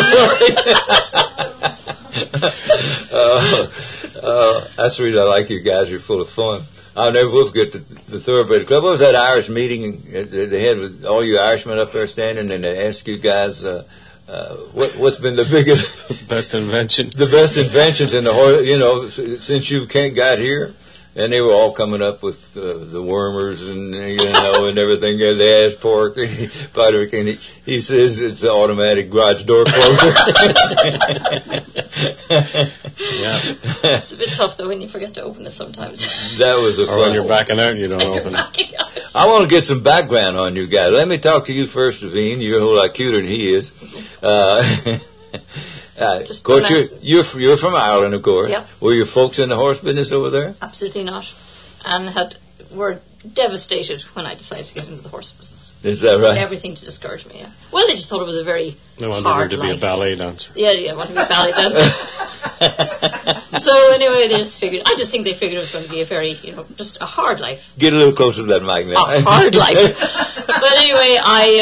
Yeah. That's the reason I like you guys. You're full of fun. I'll never will forget the Thoroughbred Club. What was that Irish meeting they had with all you Irishmen up there standing, and they asked you guys what's been the biggest... best invention? The best inventions in the whole, since you got here. And they were all coming up with the wormers and, and everything. They asked Pork, Patrick, and he says it's the automatic garage door closer. Yeah. It's a bit tough, though, when you forget to open it sometimes. That was a fun. Or when you're backing out and you don't open it. I want to get some background on you guys. Let me talk to you first, Veen. You're a whole lot cuter than he is. Of course, you're from Ireland, of course. Yep. Were your folks in the horse business over there? Absolutely not. And were devastated when I decided to get into the horse business. Is that right? Everything to discourage me, yeah. Well, they just thought it was a very They wanted hard her to life. be a ballet dancer. Yeah, I wanted to be a ballet dancer. So anyway, I just think they figured it was going to be a very, just a hard life. Get a little closer to that mic now. A hard life. But anyway,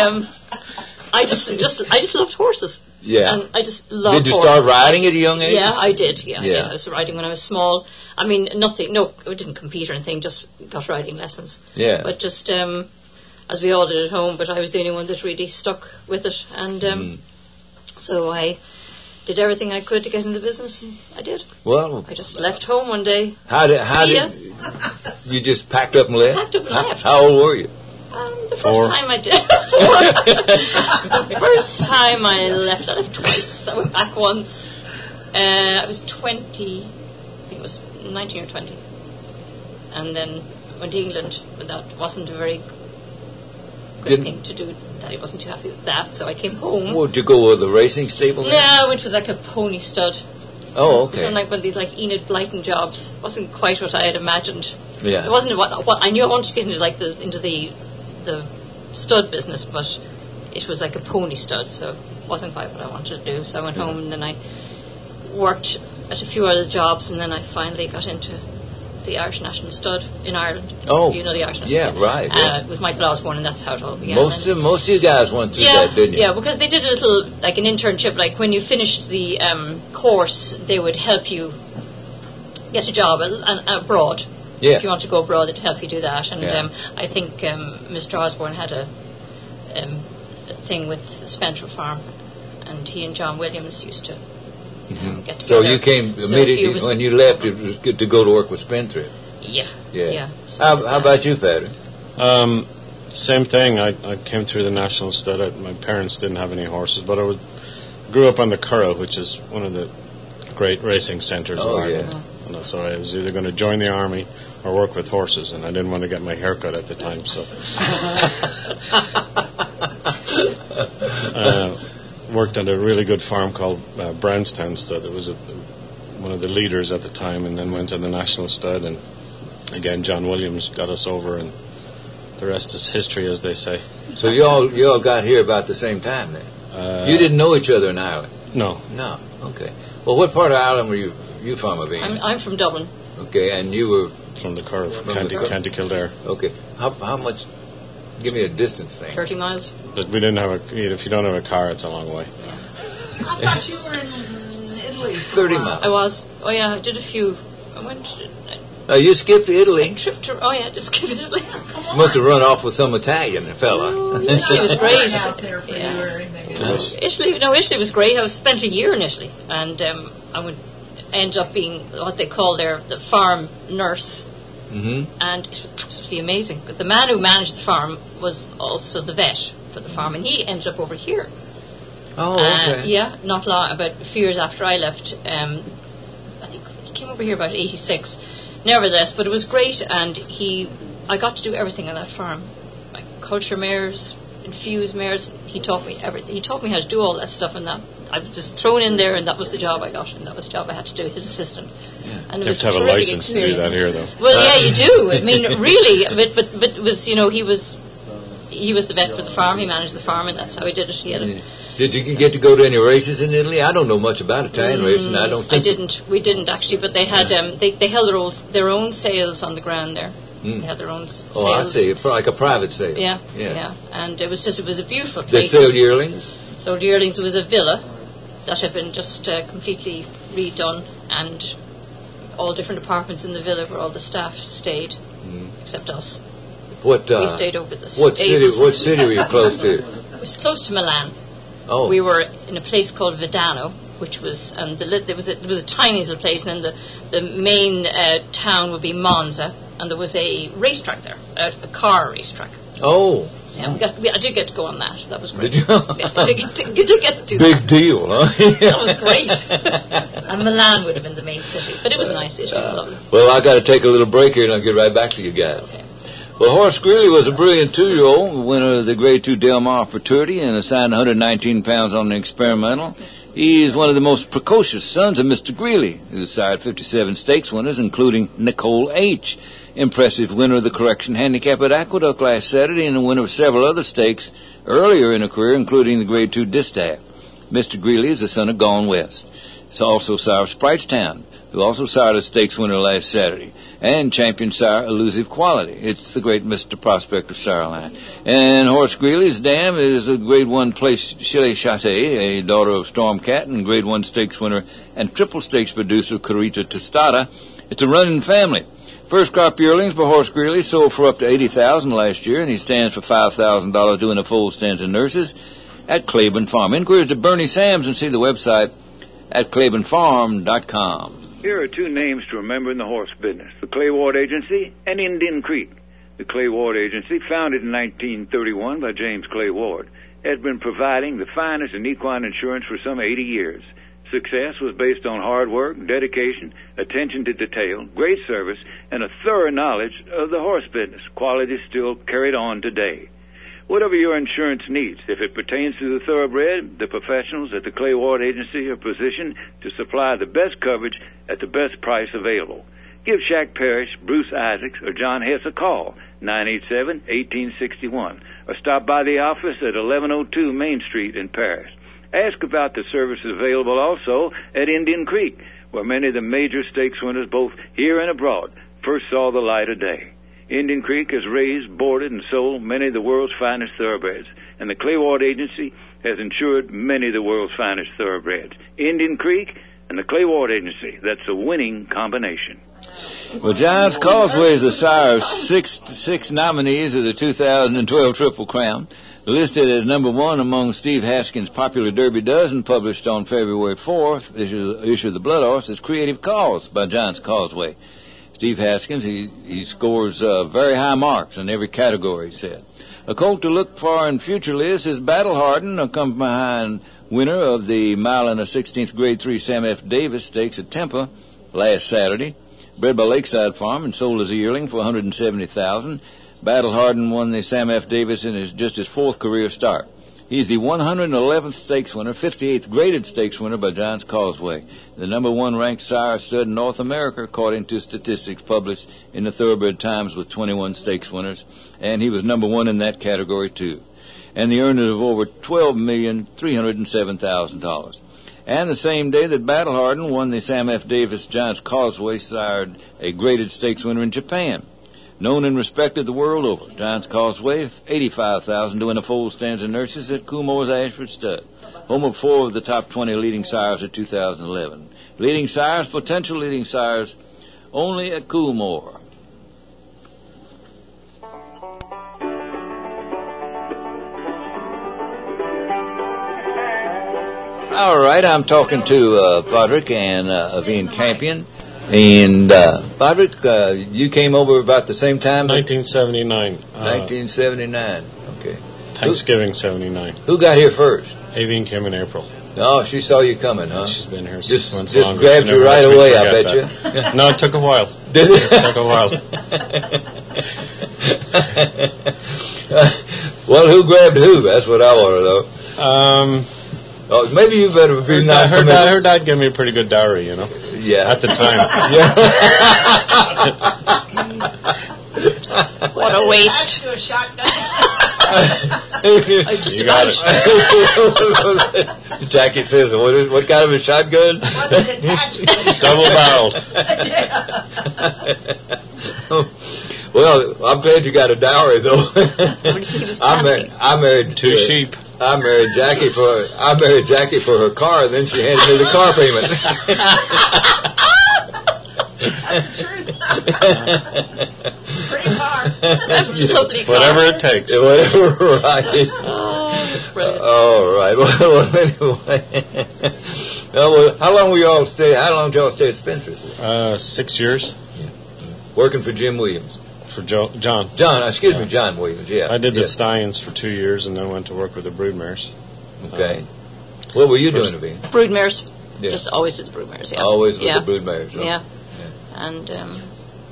I just loved horses. Yeah. And I just loved horses. Did you horses. start riding at a young age? Yeah, I did. Yeah, Yeah. I did. I was riding when I was small. I mean, nothing. No, I didn't compete or anything. Just got riding lessons. Yeah. But just as we all did at home. But I was the only one that really stuck with it, and so I did everything I could to get into the business, and I did. Well, I just left home one day. How did you just packed up and left? Packed up and left. How old were you? The first time I did. The first time I left twice. I went back once. I was 20. I think it was 19 or 20. And then went to England, but that wasn't a very good thing to do. Daddy wasn't too happy with that, so I came home. Well, did you go with the racing stable? No, I went with like a pony stud. Oh, okay. It was like one of these like Enid Blyton jobs. It wasn't quite what I had imagined. Yeah. It wasn't what I knew. I wanted to get into into the stud business, but it was like a pony stud, so it wasn't quite what I wanted to do. So I went home, and then I worked at a few other jobs, and then I finally got into the Irish National Stud in Ireland. Oh, do you know the Irish National yeah, Stud? right. Yeah. With Michael Osborne, and that's how it all began. Most of you guys went through that, didn't you? Yeah, because they did a little, like an internship, like when you finished the course, they would help you get a job abroad. Yeah. If you want to go abroad, they'd help you do that. And Yeah. I think Mr. Osborne had a thing with Spencer Farm, and he and John Williams used to get So together. you came So immediately he when you left. It was good to go to work with Spendthrift. Yeah. Yeah. So How about you, Patrick? Same thing. I came through the National Stud. My parents didn't have any horses, but I grew up on the Curragh, which is one of the great racing centres Oh, of Ireland. yeah. So I was either going to join the army or work with horses, and I didn't want to get my hair cut at the time. So worked at a really good farm called Brownstown Stud. It was one of the leaders at the time, and then went to the National Stud, and again John Williams got us over, and the rest is history, as they say. So you all got here about the same time then? You didn't know each other in Ireland? No. No. Okay. Well, what part of Ireland were you from, Aveen? I'm from Dublin. Okay, and you were from the Curragh, from County Kildare. Okay. How much? Give me a distance thing. 30 miles. But we didn't have if you don't have a car, it's a long way. I thought you were in Italy. 30 miles. I was. Oh yeah, I did a few. I went. You skipped Italy. Trip to. Oh yeah, I did skip Italy. Must have run off with some Italian fella. Italy was great. Out there for you or anything. Italy was great. I spent a year in Italy, and I would end up being what they call the farm nurse and it was absolutely amazing. But the man who managed the farm was also the vet for the farm, and he ended up over here. Oh, okay. Yeah, not long, about a few years after I left. I think he came over here about 86. Nevertheless, but it was great, and I got to do everything on that farm. Like culture mares, infuse mares. He taught me everything. He taught me how to do all that stuff, and that I was just thrown in there, and that was the job I got, and that was the job I had to do, his assistant. Yeah. And You have to have a license to do that here, though. Well, yeah, you do. I mean, really, but it was, he was the vet for the farm. He managed the farm, and that's how he did it. He had a. Did you get to go to any races in Italy? I don't know much about Italian racing. I don't think. We didn't actually, but they had they held their own sales on the ground there. They had their own sales. Oh, I see. Like a private sale. Yeah. And it was a beautiful They place. sold yearlings? Sold yearlings. It was a villa that had been just completely redone, and all different apartments in the villa where all the staff stayed, except us. We stayed over the What city were you close to? It was close to Milan. Oh. We were in a place called Vedano, which was, and there was a tiny little place, and then the main town would be Monza, and there was a racetrack there, a car racetrack. Oh. Yeah, I did get to go on that. That was great. Did you? I did get to do Big that. deal, huh? That was great. And Milan would have been the main city, but it was a nice city. It was lovely. Well, I got to take a little break here, and I'll get right back to you guys. Okay. Well, Horace Greeley was a brilliant 2-year-old, winner of the Grade 2 Del Mar Fraternity, and assigned 119 pounds on the experimental. He's one of the most precocious sons of Mr. Greeley, who sired 57 stakes winners, including Nicole H., impressive winner of the correction handicap at Aqueduct last Saturday, and a winner of several other stakes earlier in her career, including the Grade 2 Distaff. Mr. Greeley is the son of Gone West. It's also sire of Spritestown, who also sired a stakes winner last Saturday, and champion sire Elusive Quality. It's the great Mr. Prospect of Sireline. And Horace Greeley's dam is a Grade 1 place Chile Chate, a daughter of Stormcat, and Grade 1 stakes winner and triple stakes producer Carita Tostada. It's a running family. First crop yearlings by Horace Greeley sold for up to $80,000 last year, and he stands for $5,000 doing the foal stands and nurses at Claiborne Farm. Inquiries to Bernie Sams and see the website at claibornefarm.com. Here are two names to remember in the horse business, the Clay Ward Agency and Indian Creek. The Clay Ward Agency, founded in 1931 by James Clay Ward, has been providing the finest in equine insurance for some 80 years. Success was based on hard work, dedication, attention to detail, great service, and a thorough knowledge of the horse business. Quality is still carried on today. Whatever your insurance needs, if it pertains to the thoroughbred, the professionals at the Clay Ward Agency are positioned to supply the best coverage at the best price available. Give Shaq Parrish, Bruce Isaacs, or John Hess a call, 987-1861, or stop by the office at 1102 Main Street in Paris. Ask about the services available also at Indian Creek, where many of the major stakes winners, both here and abroad, first saw the light of day. Indian Creek has raised, boarded, and sold many of the world's finest thoroughbreds, and the Clay Ward Agency has insured many of the world's finest thoroughbreds. Indian Creek and the Clay Ward Agency, that's a winning combination. Well, Giants Causeway is the sire of six nominees of the 2012 Triple Crown. Listed as number one among Steve Haskins' Popular Derby Dozen, published on February 4th, issue of the Blood Horse, is Creative Cause by Giants Causeway. Steve Haskins, he scores very high marks in every category, he said. A colt to look for in future lists is Battle Harden, a come behind winner of the mile and a 16th Grade 3 Sam F. Davis Stakes at Tampa last Saturday. Bred by Lakeside Farm and sold as a yearling for $170,000. Battle Harden won the Sam F. Davis in his fourth career start. He's the 111th stakes winner, 58th graded stakes winner by Giants Causeway, the number one ranked sire stud in North America, according to statistics published in the Thoroughbred Times with 21 stakes winners, and he was number one in that category too. And the earnings of over $12,307,000. And the same day that Battle Harden won the Sam F. Davis, Giants Causeway sired a graded stakes winner in Japan. Known and respected the world over, Giants Causeway, $85,000 doing the foal stands and nurses at Coolmore's Ashford Stud, home of 4 of the top 20 leading sires of 2011. Leading sires, potential leading sires, only at Coolmore. All right, I'm talking to Podrick and Ian Campion And Roderick, you came over about the same time? 1979. 1979. Okay. Thanksgiving 79. Who got here first? Avine came in April. Oh, she saw you coming, huh? She's been here just 6 months just longer. grabbed She you never right lets me away, I forget bet that. you. No, it took a while. Did it? It took a while. Well, who grabbed who? That's what I want to know. Oh, maybe you better be not committed. Her dad gave me a pretty good dowry, you know. Yeah. At the time. Yeah. What a waste. I just got it. Jackie says, what kind of a shotgun? Double-barreled. Well, I'm glad you got a dowry, though. What do you think of his I married two sheep. I married Jackie for her car, and then she handed me the car payment. That's the truth. Pretty car. Lovely car. Whatever it takes. Yeah, whatever, right. Oh, that's brilliant. All right. Well, anyway. Well, how long did y'all stay at Spencer's? 6 years. Yeah. Working for Jim Williams. For John. John Williams, yeah. I did the stallions for 2 years and then went to work with the broodmares. Okay. What were you doing, Avine? Broodmares. Yeah. Just always did the broodmares, yeah. Always with the broodmares. Huh? Yeah. And then,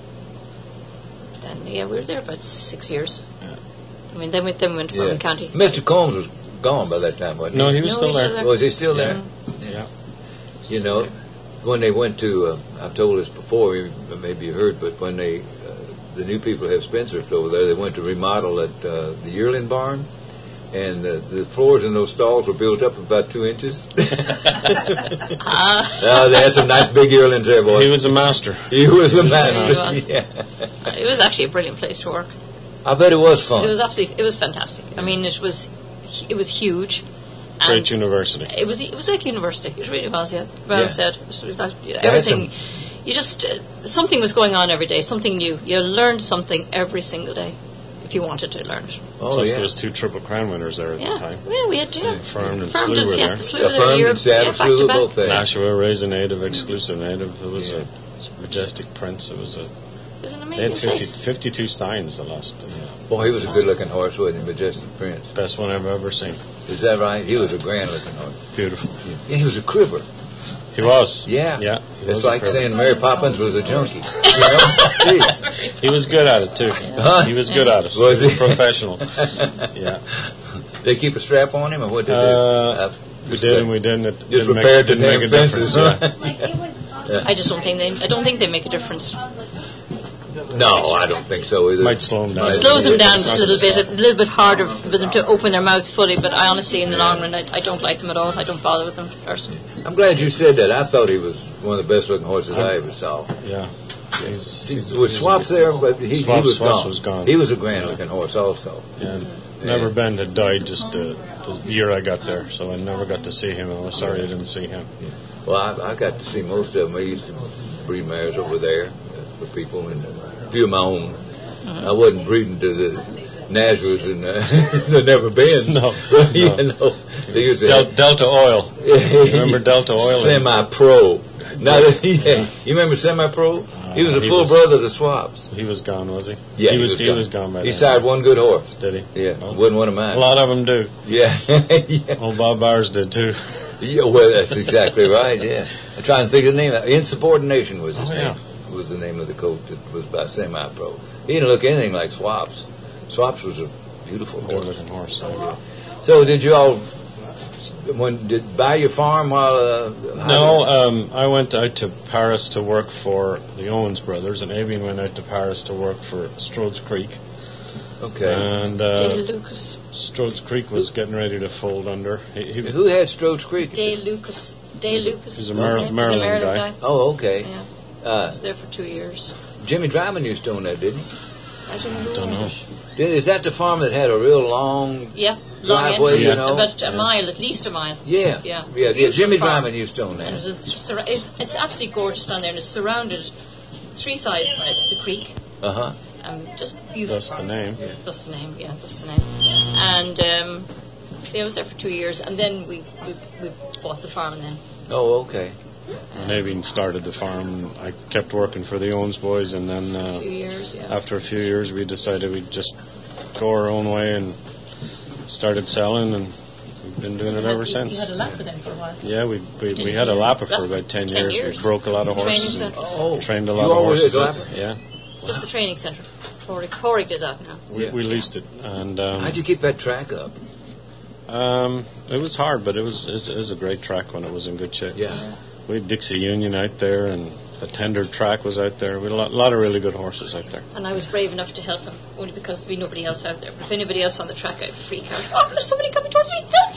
we were there about 6 years. Yeah. I mean, then we went to Bourbon County. Mr. Combs was gone by that time, wasn't he? No, he was still there. Was he still there? Yeah. You know, when they went to, I've told this before, maybe you heard, but when the new people have Spencer's over there, they went to remodel at the yearling barn, and the floors in those stalls were built up about 2 inches. They had some nice big yearlings there, boy. He was a master. He was a master. Yeah. It was actually a brilliant place to work. I bet it was fun. It was fantastic. I mean, it was huge. Great university. It was like university. It really was. Yeah, well said. It was everything. You just something was going on every day. Something new. You learned something every single day. If you wanted to learn it. Plus, there was 2 Triple Crown winners there at the time. Yeah, we had 2. Farmed and Slew were there. Farmed and Slew both there. Nashua raised a native, exclusive native. It was a majestic prince. It was an amazing place. 52 steins the last. Boy, he was a good-looking horse, wasn't he? Majestic Prince. Best one I've ever seen. Is that right? He was a grand-looking horse. Beautiful. Yeah, he was a cribber. He was. Yeah. Yeah. It's like saying Mary Poppins was a junkie. You know? Jeez. He was good at it, too. Huh? He was good at it. Was he? Professional. Yeah. They keep a strap on him, or what did they do? We did and we didn't. It just repaired the damn fences. I just don't think they make a difference. No, I don't think so either. Might slow them down. It slows them down just a little bit harder for them to open their mouth fully, but I honestly, in the long run, I don't like them at all. I don't bother with them personally. I'm glad you said that. I thought he was one of the best looking horses I ever saw. Yeah. Was Swaps there? But he was gone. Was gone. He was a grand looking horse also. Yeah. Never Bend had died just the year I got there, so I never got to see him. I was sorry I didn't see him. Yeah. Well, I got to see most of them. I used to breed mares over there for people, and a few of my own. I wasn't breeding to the Nashuas and the Never Bends. No. You know, they used to Delta Oil. Remember Delta Oil? Semi-Pro. You remember Semi-Pro? He was a full brother of the Swaps. He was gone, was he? Yeah, he was gone by then. He sired one good horse. Did he? Yeah, wasn't one of mine. A lot of them do. Yeah. Yeah. Old Bob Bowers did too. Yeah, well, that's exactly right. Yeah, I'm trying to think of the name. Insubordination was his name. Was the name of the colt that was by Semi-Pro. He didn't look anything like Swaps. Swaps was a beautiful horse. So did you all buy your farm while? No, I went out to Paris to work for the Owens brothers, and Avine went out to Paris to work for Strode's Creek. Okay. And Dale Lucas. Strode's Creek was getting ready to fold under. Who had Strode's Creek? Dale Lucas. He's a Maryland guy. Oh, okay. Yeah. I was there for 2 years. Jimmy Dryman used to own that, didn't he? I don't know. Is that the farm that had a real long driveway? You know? About a mile, at least a mile. Yeah. Jimmy Dryman used to own that. It's absolutely gorgeous down there, and it's surrounded 3 sides by the creek. Just beautiful. That's the name. That's the name. Yeah, that's the name. And I was there for 2 years, and then we bought the farm. Then. Oh, okay. Naveen started the farm. I kept working for the Owens boys, and then after a few years, we decided we'd just go our own way and started selling, and we've been doing it ever since. You had a lap with them for a while. Yeah, we had a lapper for about 10 years. We broke a lot of horses. Trained a lot of horses. Yeah. Just the training centre. Corey did that now. We leased it. And how'd you keep that track up? It was hard, but it was a great track when it was in good shape. Yeah. We had Dixie Union out there, and the Tender track was out there. We had a lot of really good horses out there. And I was brave enough to help him, only because there'd be nobody else out there. But if anybody else on the track, I'd freak out. Oh, there's somebody coming towards me, help!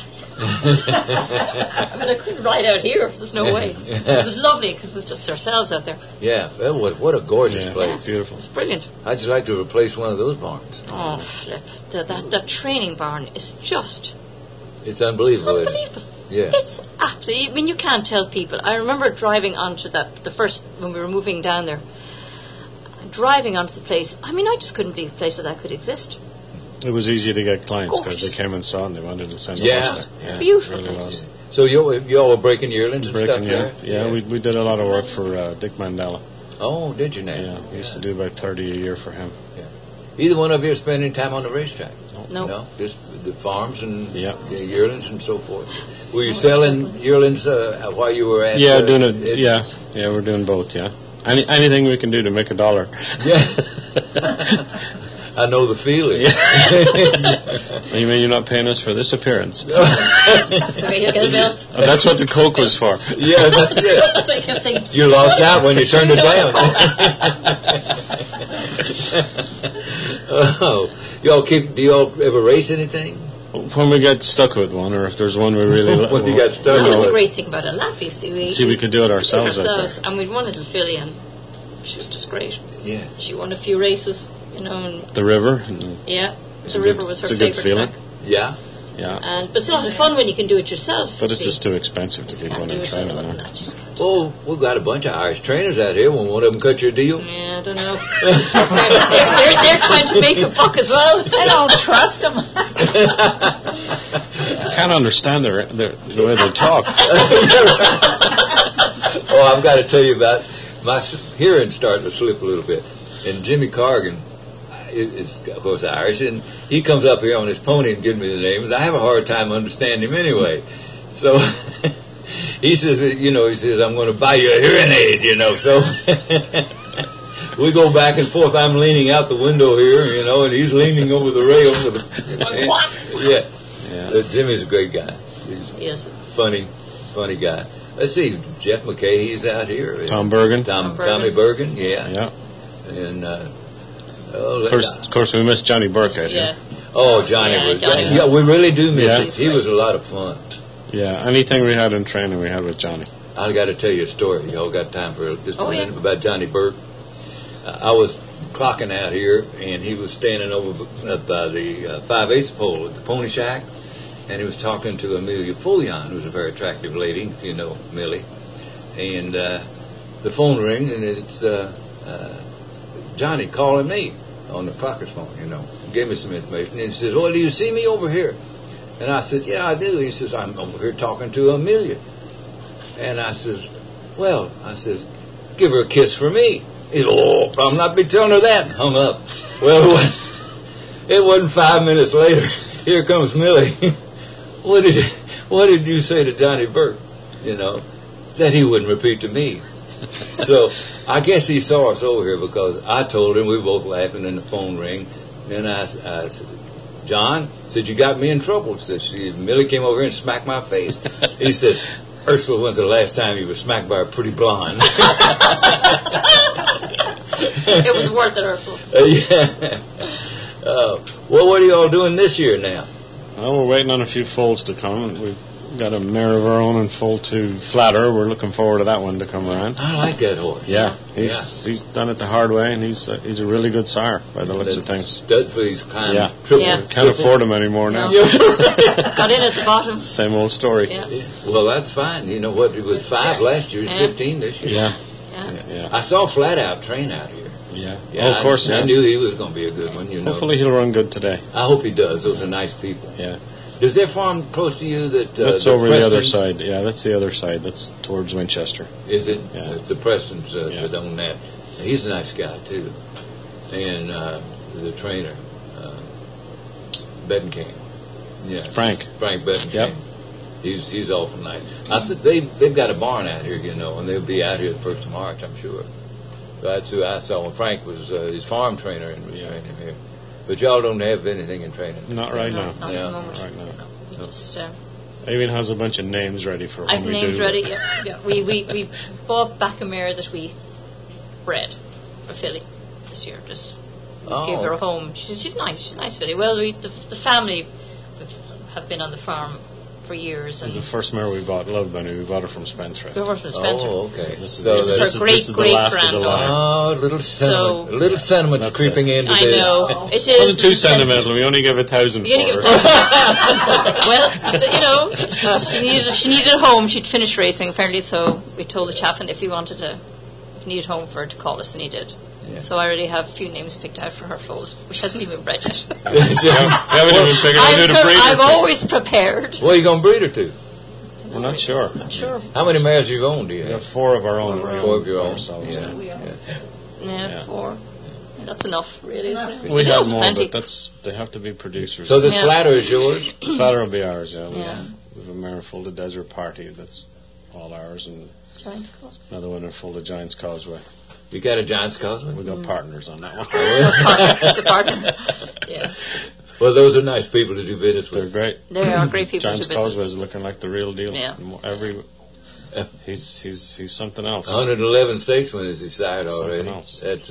I mean, I couldn't ride out here. There's no way. It was lovely, because it was just ourselves out there. Yeah, what a gorgeous place. Yeah. Beautiful. It's brilliant. I'd like to replace one of those barns. Oh, flip. That training barn is just... It's unbelievable. It's unbelievable. Yeah. It's absolutely... I mean, you can't tell people. I remember driving onto the first... When we were moving down there, driving onto the place, I mean, I just couldn't believe a place like that could exist. It was easy to get clients because they came and saw and they wanted to send us there. Yeah. Beautiful really place. So you all were breaking yearlings and stuff there? Yeah, we did a lot of work for Dick Mandela. Oh, did you now? Yeah, we used to do about 30 a year for him. Yeah. Either one of you spending time on the racetrack? No. Just the farms and the yearlings and so forth. Were you selling yearlings while you were at... Yeah, doing it. Yeah, we're doing both. Yeah, anything we can do to make $1. Yeah. I know the feeling. You mean you're not paying us for this appearance? Sorry, you get a bill. That's what the Coke was for. Yeah, that's it. That's what you kept saying. You lost out when you turned it down. Do you all ever race anything? When we get stuck with one, or if there's one we really like. When you got stuck That with was it. the great thing about a lap. You see, we could do it ourselves out there. And we'd one little filly, and she was just great. Yeah. She won a few races, you know. And the river. Yeah, the river was her favourite track. Yeah. Yeah. But it's a lot of fun when you can do it yourself. But it's just too expensive to keep one in training. Oh, we've got a bunch of Irish trainers out here. Will one of them cut your deal? Yeah, I don't know. they're trying to make a buck as well. I don't trust them. I can't understand the way they talk. Oh, I've got to tell you about my hearing starting to slip a little bit. And Jimmy Cargan is, of course, Irish, and he comes up here on his pony and gives me the name, and I have a hard time understanding him anyway. So he says, I'm going to buy you a hearing aid, So we go back and forth. I'm leaning out the window here, and he's leaning over the rail. Yeah. Jimmy's a great guy. He's a funny guy. Let's see, Jeff McKay, he's out here. Tom Bergen. Tommy Bergen, yeah. And, of course, we miss Johnny Burke out here. Oh, Johnny. Yeah, we really do miss him. He was a lot of fun. Yeah, anything we had in training, we had with Johnny. I got to tell you a story. Y'all got time for just a minute about Johnny Burke? I was clocking out here, and he was standing over by the 5/8 pole at the Pony Shack, and he was talking to Amelia Fouillon, who's a very attractive lady, Millie. And the phone rings, and it's Johnny calling me on the Crocker's phone, Gave me some information. And he says, do you see me over here? And I said, yeah, I do. He says, I'm over here talking to Amelia. And I says, give her a kiss for me. He said, I'm not be telling her that. And hung up. Well, it wasn't 5 minutes later. Here comes Millie. What did you say to Johnny Burke? That he wouldn't repeat to me. So I guess he saw us over here because I told him, we were both laughing, and the phone rang. And I said, John, you got me in trouble. Millie came over here and smacked my face. He says, Ursula, when's the last time you were smacked by a pretty blonde? It was worth it, Ursula. Yeah. Well, what are you all doing this year now? Well, we're waiting on a few foals to come. We've got a mare of our own and foal to Flatter. We're looking forward to that one to come around. I like that horse. Yeah, he's done it the hard way, and he's a really good sire by the looks of things. Stud for his kind. Yeah, triple. Can't afford him anymore now. Got in at the bottom. Same old story. Yeah. Well, that's fine. You know what? It was 5 last year. It's 15 this year. Yeah. I saw Flat Out train out here. Yeah. Of course. I knew he was going to be a good one. Hopefully he'll run good today. I hope he does. Those are nice people. Yeah. Does their farm close to you? That's over the other side. Yeah, that's the other side. That's towards Winchester. Is it? Yeah. It's the Prestons that own that. He's a nice guy too, and the trainer, Bettenkamp. Yeah, Frank Bettenkamp. Yep. He's awful nice. I think they've got a barn out here, and they'll be out here the 1st of March, I'm sure. That's who I saw when Frank was his farm trainer and was training him here. But y'all don't have anything in training. Not right now. Not at the moment. Right now. No. Just, Irene has a bunch of names ready for when I've we names do. ready. Yeah. We bought back a mare that we bred, a filly, this year. Just gave her a home. She's nice. She's a nice filly. Well, the family have been on the farm for years. This is the first mare we bought, Love Bunny. We bought her from Spendthrift. We bought her from Spencer. Oh, okay. So this is her great granddaughter. Oh, little sentiment. A little sentiment's That's creeping it. into I this. know. It is. It wasn't too sentimental. We only gave 1,000 We only for give her. Well, she needed a home. She'd finished racing, apparently, so we told the chaplain if he needed a home for her to call us, and he did. Yeah. So I already have a few names picked out for her foals, which hasn't even been bred yet. I'm always prepared. What are you going to breed her to? We're not sure. Not sure. How many mares do you own? Do you We have? have 4 of our own. 4 of your own. Ourselves. Yeah, 4. That's enough, really. We have more, but they have to be producers. So this flatter is yours? Flatter will be ours, yeah. We have a mare full of Desert Party that's all ours, and Giants Causeway. Another one are full of Giants Causeway. You got a Giants Causeway? We got partners on that one. It's a partner. Yeah. Well, those are nice people to do business with. They're great. They are great people Giants to do business. Causeway is looking like the real deal. Yeah. He's something else. 111 statesmen is his side already. Something else. That's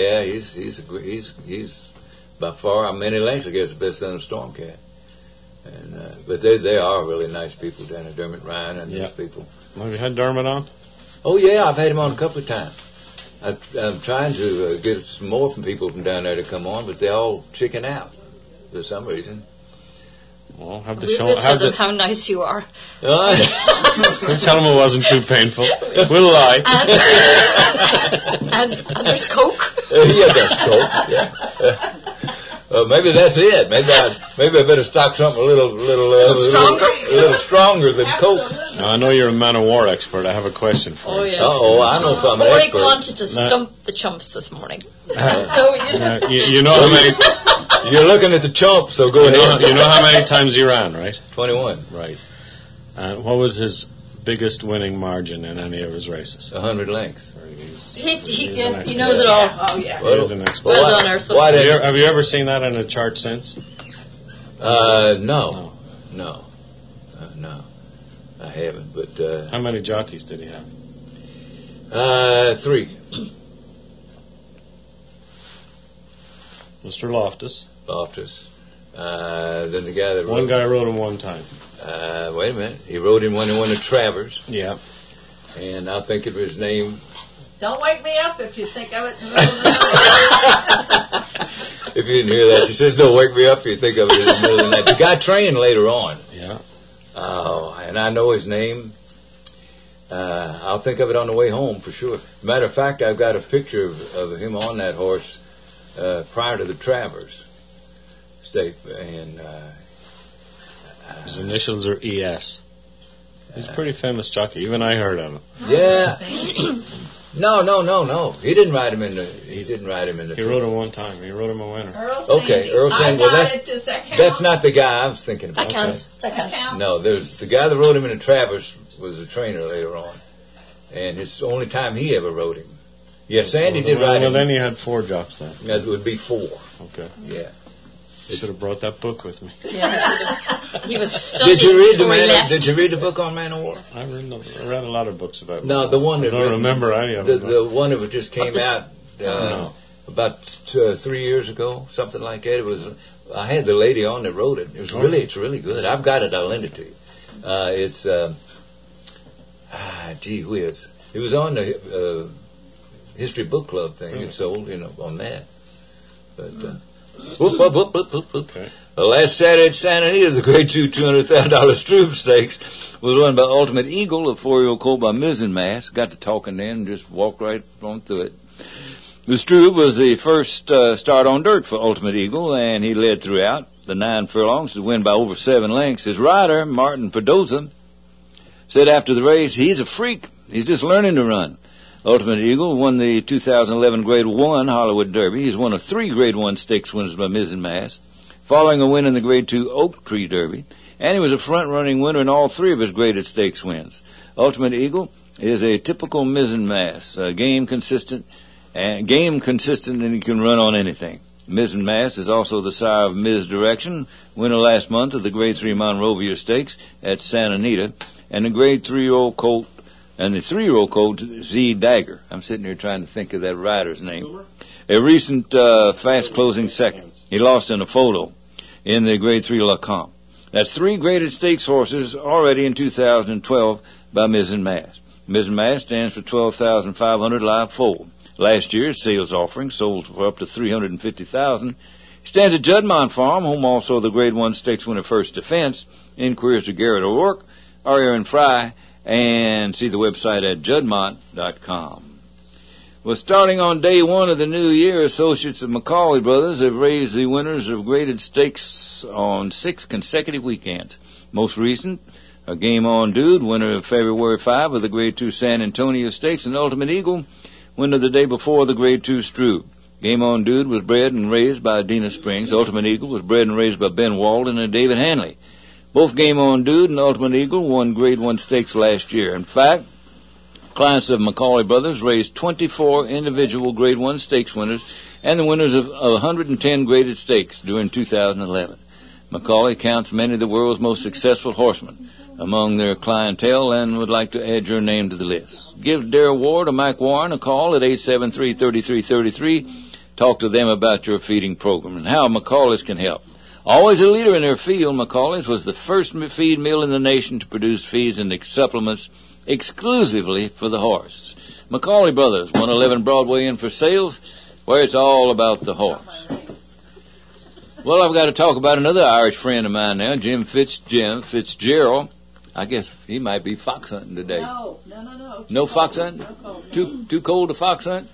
he's by far many lengths, I guess, the best son of Stormcat. And but they are really nice people down at Dermot Ryan and those people. Have you had Dermot on? Oh yeah, I've had him on a couple of times. I'm trying to get some more from people from down there to come on, but they all chicken out for some reason. Well, have the we show. will tell them how nice you are. We'll tell them it wasn't too painful. We'll lie. And there's Coke. Yeah, there's Coke. Yeah. Maybe that's it. Maybe I better stock something a little stronger than Coke. Now, I know you're a man of war expert. I have a question for you. Yeah. I know if I'm an expert. Rory wanted to stump the chumps this morning. So we did. You know how many? You're looking at the chump, so go ahead. You know how many times he ran, right? 21. Right. What was his biggest winning margin in any of his races? 100 lengths. He knows it all. Oh, yeah. He's an expert. Well done, Ursula. Have you ever seen that in a chart since? No. I haven't, but... how many jockeys did he have? 3. Mr. Loftus. Then the guy that One guy rode him one time. Wait a minute. He rode him when he won the Travers. Yeah. And I'll think of his name. Don't wake me up if you think of it. If you didn't hear that, she said, "Don't wake me up if you think of it in the middle of the night." The guy trained later on. Yeah. And I know his name. I'll think of it on the way home for sure. Matter of fact, I've got a picture of him on that horse prior to the Travers State, and his initials are ES. He's a pretty famous jockey. Even I heard of him. Yeah. No. He didn't ride him in the. He rode him one time. He rode him a winner. Earl Sandy. Well, that's not the guy I was thinking about. That counts. No, there's the guy that rode him in the Travers was a trainer later on, and it's the only time he ever rode him. Yeah, Sandy did ride him. Well, then he had 4 jocks then. That would be 4. Okay. Yeah. Should have brought that book with me. Yeah, he was studying Did you read the book on Man of War? I read a lot of books about it. No, the one that I don't remember any of them. The one that just came out about 3 years ago, something like that. It was. I had the lady on that wrote it. It's really good. I've got it. I'll lend it to you. It's gee whiz. It was on the History Book Club thing. It sold, on that. But. Okay. Last Saturday at Santa Anita, the Grade 2 $200,000 Struve Stakes was run by Ultimate Eagle, a 4-year-old colt by Mizzenmass. Got to talking then and just walked right on through it. The Struve was the first start on dirt for Ultimate Eagle, and he led throughout. the 9 furlongs to win by over 7 lengths. His rider, Martin Pedroza, said after the race, he's a freak. He's just learning to run. Ultimate Eagle won the 2011 Grade 1 Hollywood Derby. He's one of 3 Grade 1 stakes winners by Mizzen Mass, following a win in the Grade 2 Oak Tree Derby. And he was a front-running winner in all 3 of his graded stakes wins. Ultimate Eagle is a typical Mizzen Mass, game consistent, and he can run on anything. Mizzen Mass is also the sire of Miz Direction, winner last month of the Grade 3 Monrovia Stakes at Santa Anita, and the Grade 3-year-old colt, and the 3-year-old colt, Z Dagger. I'm sitting here trying to think of that rider's name. A recent fast-closing second. He lost in a photo in the Grade 3 LeComte. That's 3 graded stakes horses already in 2012 by Mizzen Mass. Mizzen Mass stands for 12,500 live foal. Last year's sales offering sold for up to $350,000. He stands at Judmont Farm, home also of the Grade 1 Stakes winner First Defense. Inquiries to Garrett O'Rourke or Aaron Fry, and see the website at judmont.com. Well, starting on day 1 of the new year, associates of McCauley Brothers have raised the winners of graded stakes on 6 consecutive weekends. Most recent, a Game On Dude, winner of February 5 of the Grade 2 San Antonio Stakes, and Ultimate Eagle, winner the day before the Grade 2 Stroud. Game On Dude was bred and raised by Dina Springs. Ultimate Eagle was bred and raised by Ben Walden and David Hanley. Both Game On Dude and Ultimate Eagle won Grade 1 stakes last year. In fact, clients of McCauley Brothers raised 24 individual Grade 1 stakes winners and the winners of 110 graded stakes during 2011. McCauley counts many of the world's most successful horsemen among their clientele and would like to add your name to the list. Give Darrell Ward or Mike Warren a call at 873-3333. Talk to them about your feeding program and how McCauley's can help. Always a leader in their field, McCauley's was the first feed mill in the nation to produce feeds and supplements exclusively for the horse. McCauley Brothers, 111 Broadway in for sales, where it's all about the horse. Well, I've got to talk about another Irish friend of mine now, Jim Fitzgerald. I guess he might be fox hunting today. No. No fox hunting? Too cold to fox hunt?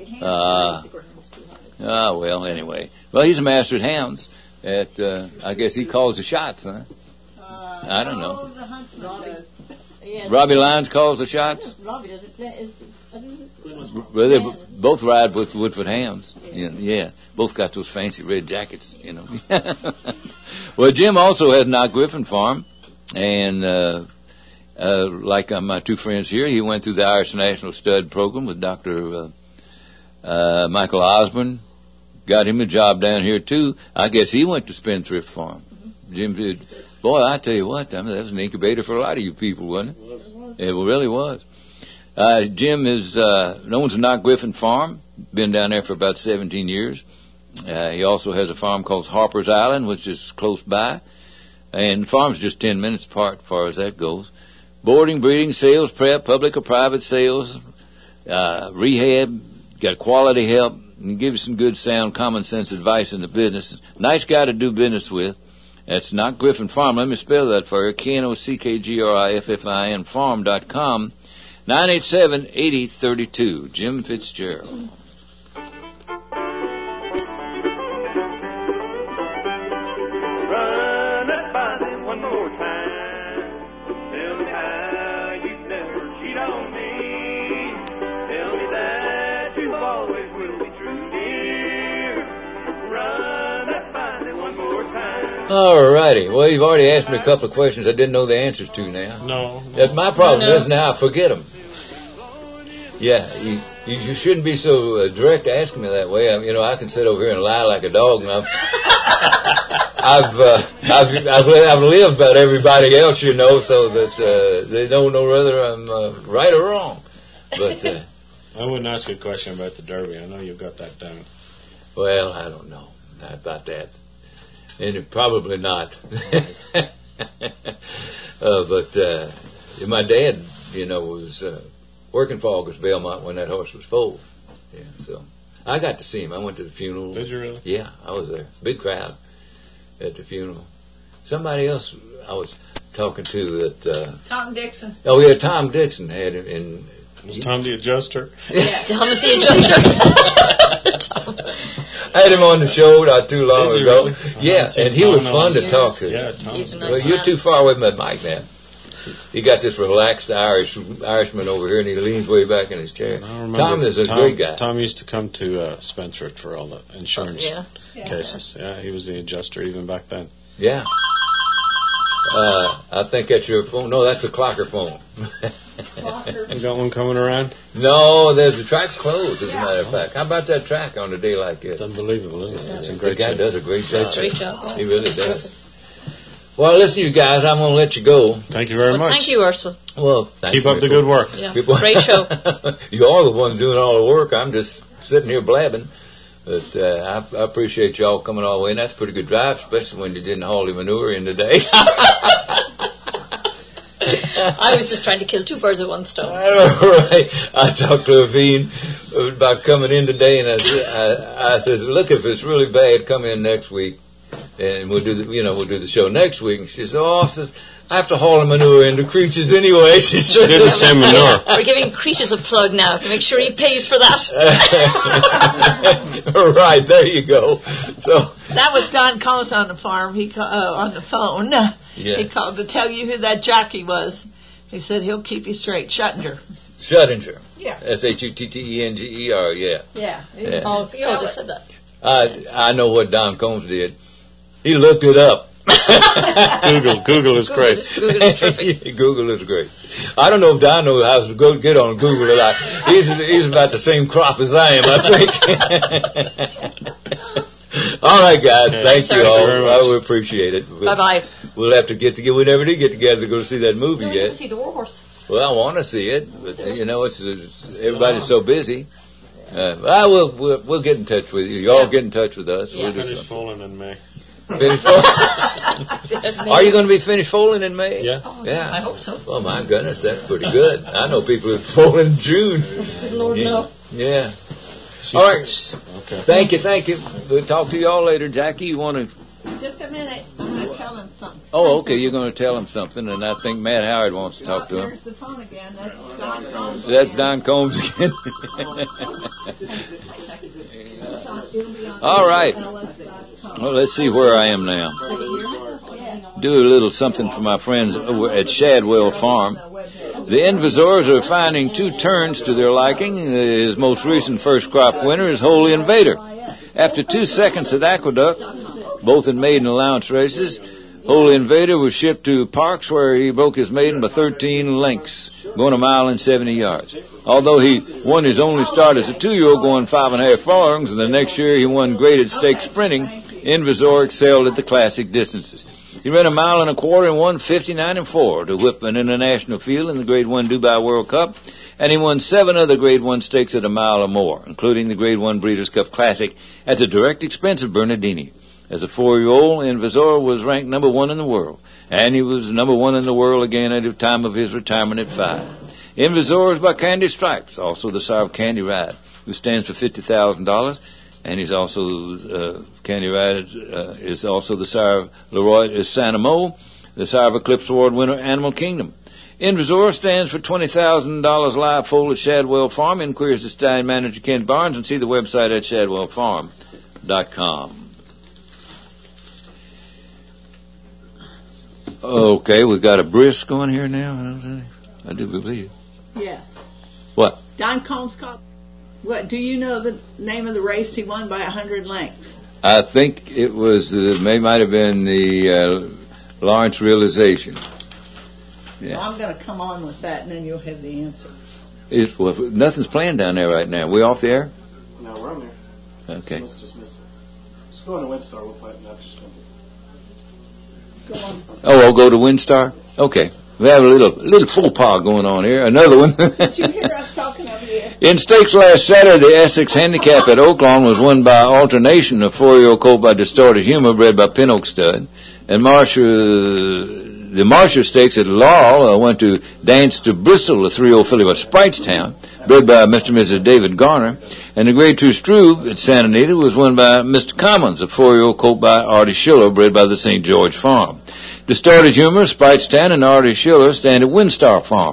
Well, anyway. Well, he's a master at hounds. I guess he calls the shots, huh? I don't know. The huntsman does. Robbie Lyons calls the shots? Robbie does it. Well, they both ride with Woodford Hounds. Yeah. Both got those fancy red jackets, Well, Jim also has Knock Griffin Farm. And like my 2 friends here, he went through the Irish National Stud Program with Dr. Michael Osborne. Got him a job down here, too. I guess he went to Spendthrift Farm. Jim did. Boy, I tell you what, that was an incubator for a lot of you people, wasn't it? It really was. Jim is owns Knock Griffin Farm. Been down there for about 17 years. He also has a farm called Harper's Island, which is close by. And the farm's just 10 minutes apart as far as that goes. Boarding, breeding, sales, prep, public or private sales, rehab, got quality help, and give you some good, sound, common sense advice in the business. Nice guy to do business with. That's Knock Griffin Farm. Let me spell that for you. KNOCKGRIFFIN farm.com. 987-8032. Jim Fitzgerald. All righty. Well, you've already asked me a couple of questions I didn't know the answers to now. No. My problem is now I forget them. Yeah, you shouldn't be so direct asking me that way. I can sit over here and lie like a dog, and I've lived about everybody else, so that they don't know whether I'm right or wrong. But I wouldn't ask you a question about the Derby. I know you've got that down. Well, I don't know about that. And probably not. But my dad, was working for August Belmont when that horse was foaled. Yeah, so I got to see him. I went to the funeral. Did you really? Yeah, I was there. Big crowd at the funeral. Somebody else I was talking to that... Tom Dixon. Oh, yeah, Tom Dixon had him, and Was Tom the adjuster? Tom was the adjuster. I had him on the show not too long ago. Really? Yeah, and he was fun to talk to. Yeah, Tom. He's a nice Well, you're man. too far away from that mic, man. He got this relaxed Irishman over here, and he leans way back in his chair. Tom is a great guy. Tom used to come to Spencer for all the insurance Yeah. cases. Yeah, he was the adjuster even back then. Yeah. I think that's your phone. No, that's a Clocker phone. You got one coming around? No, the track's closed, as a matter of fact. How about that track on a day like this? It's unbelievable, isn't it? It's in The great guy shape. does a great job. Great job. He really does. Well, listen, you guys, I'm going to let you go. Thank you very much. Thank you, Ursula. Well, thank Keep you up the good work. Yeah. Great show. You're the one doing all the work. I'm just sitting here blabbing. But I appreciate y'all coming all the way. And that's a pretty good drive, especially when you didn't haul the manure in today. I was just trying to kill two birds with one stone. Right. I talked to Aveen about coming in today, and I said, "Look, if it's really bad, come in next week, and we'll do the show next week." And she said, "Oh, I have to haul the manure into Creatures anyway." She didn't say manure. We're giving Creatures a plug now. Make sure he pays for that. Right, there you go. So That was Don Combs on the farm. He on the phone. Yeah. He called to tell you who that jockey was. He said he'll keep you straight. Schuttinger. Schuttinger. Yeah. Shutttenger. Yeah. Yeah. Yeah. Oh, you already said that. I know what Don Combs did. He looked it up. Google is great. Google is terrific. Google is great. I don't know if Don knows how to go get on Google or not. He's about the same crop as I am, I think. All right, guys. Thank you all. We appreciate it. Bye-bye. We'll have to get together. We never did get together to go see that movie No, yet. see the War Horse. Well, I want to see it, but it's everybody's so busy. We'll get in touch with you. Y'all get in touch with us. Yeah. We'll do Finish something. falling in May. Finish foaling? Are you going to be finished foaling in May? Yeah. Yeah. I hope so. Oh my goodness, that's pretty good. I know people who foal in June. Good Lord, no. Yeah. All right. Okay. Thank you. We'll talk to you all later. Jackie, you want to? Just a minute. I'm going to tell him something. Oh, okay. You're going to tell him something, and I think Matt Howard wants to talk to him. There's the phone again. That's Don Combs. That's Don Combs again. All right. Well, let's see where I am now. Do a little something for my friends over at Shadwell Farm. The Invasors are finding two turns to their liking. His most recent first crop winner is Holy Invader. After 2 seconds at Aqueduct, both in maiden allowance races, Holy Invader was shipped to Parks, where he broke his maiden by 13 lengths, going 1 mile and 70 yards. Although he won his only start as a 2-year-old, going 5.5 furlongs, and the next year he won graded stakes sprinting, Invasor excelled at the classic distances. He ran 1.25 miles and won 59-4 to whip an international field in the Grade 1 Dubai World Cup, and he won 7 other Grade 1 stakes at 1 mile or more, including the Grade 1 Breeders' Cup Classic at the direct expense of Bernardini. As a 4-year-old, Invasor was ranked number 1 in the world, and he was number 1 in the world again at the time of his retirement at 5. Invasor is by Candy Stripes, also the sire of Candy Ride, who stands for $50,000, and he's also Candy Ride is also the sire of Leroy Santa Mo, the sire of Eclipse Award winner Animal Kingdom. Invasor stands for $20,000 live foal at Shadwell Farm. Inquiries to stallion manager Ken Barnes, and see the website at shadwellfarm.com. Okay, we've got a brisk going here now. I do believe. Yes. What? Don Combs called. What? Do you know the name of the race he won by 100 lengths? I think it was might have been the Lawrence Realization. Yeah. Well, I'm going to come on with that, and then you'll have the answer. Nothing's planned down there right now. We off the air? No, we're on there. Okay. Just missed it. Just go on to Windstar. We'll play it after spin. Go on. Oh, I'll go to Windstar? Okay. We have a little faux pas going on here. Another one. Did you hear us talking over here? In stakes last Saturday, the Essex Handicap at Oaklawn was won by Alternation, a 4-year-old colt by Distorted Humor, bred by Pin Oak Stud. And the Marshall Stakes at Laurel went to Dance to Bristol, a 3-year-old filly by Spritestown, bred by Mr. and Mrs. David Garner. And the Grade 2 Strube at Santa Anita was won by Mr. Commons, a 4-year-old colt by Artie Schiller, bred by the St. George Farm. Distorted Humor, Spritestown, and Artie Schiller stand at Windstar Farm.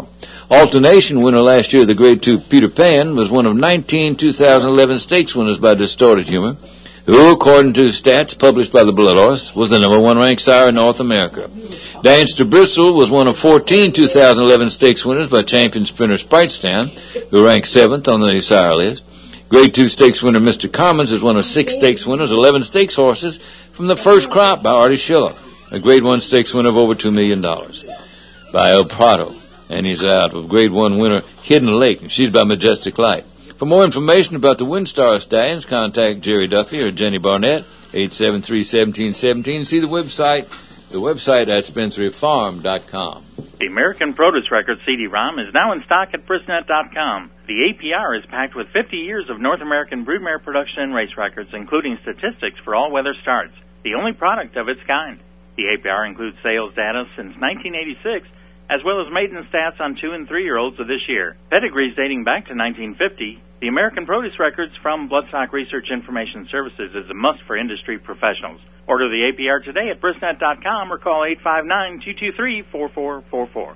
Alternation winner last year of the Grade 2 Peter Pan was one of 19 2011 stakes winners by Distorted Humor, who, according to stats published by the Blood Horse, was the number 1 ranked sire in North America. Dance to Bristol was one of 14 2011 stakes winners by champion sprinter Spritestown, who ranked 7th on the sire list. Grade 2 stakes winner Mr. Commons is one of 6 stakes winners, 11 stakes horses from the first crop by Artie Schiller, a Grade 1 stakes winner of over $2 million. By El Prado, and he's out with Grade 1 winner Hidden Lake, and she's by Majestic Light. For more information about the WinStar Stallions, contact Jerry Duffy or Jenny Barnett, 873-1717. See the website at SpenceReFarm.com. The American Produce Record CD-ROM is now in stock at Brisnet.com. The APR is packed with 50 years of North American broodmare production and race records, including statistics for all weather starts, the only product of its kind. The APR includes sales data since 1986, as well as maiden stats on 2- and 3-year-olds of this year. Pedigrees dating back to 1950. The American Produce Records from Bloodstock Research Information Services is a must for industry professionals. Order the APR today at Brisnet.com or call 859-223-4444.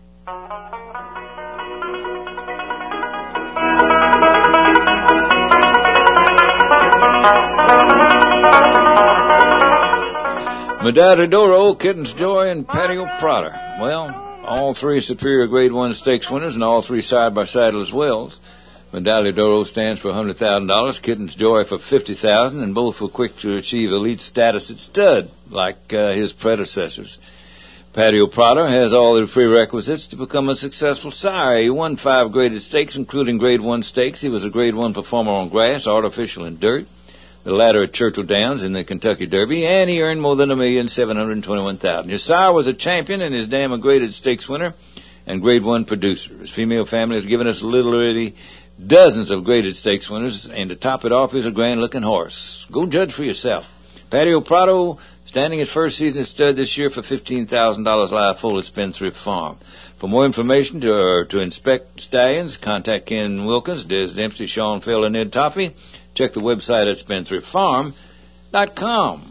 Medalla d'Oro, Kitten's Joy, and Patio Prada. Well, all 3 Superior Grade 1 stakes winners and all 3 side-by-side as well. Medalla d'Oro stands for $100,000, Kitten's Joy for $50,000, and both were quick to achieve elite status at stud, like his predecessors. Patio Prada has all the prerequisites to become a successful sire. He won 5 graded stakes, including Grade 1 stakes. He was a Grade 1 performer on grass, artificial, and dirt, the latter at Churchill Downs in the Kentucky Derby, and he earned more than $1,721,000. His sire was a champion, and his dam a graded stakes winner and Grade 1 producer. His female family has given us literally dozens of graded stakes winners, and to top it off is a grand-looking horse. Go judge for yourself. Patio Prado, standing his first season at stud this year for $15,000 live full at Spendthrift Farm. For more information to inspect stallions, contact Ken Wilkins, Des Dempsey, Sean Fell, and Ned Toffee. Check the website at SpenceReFarm.com.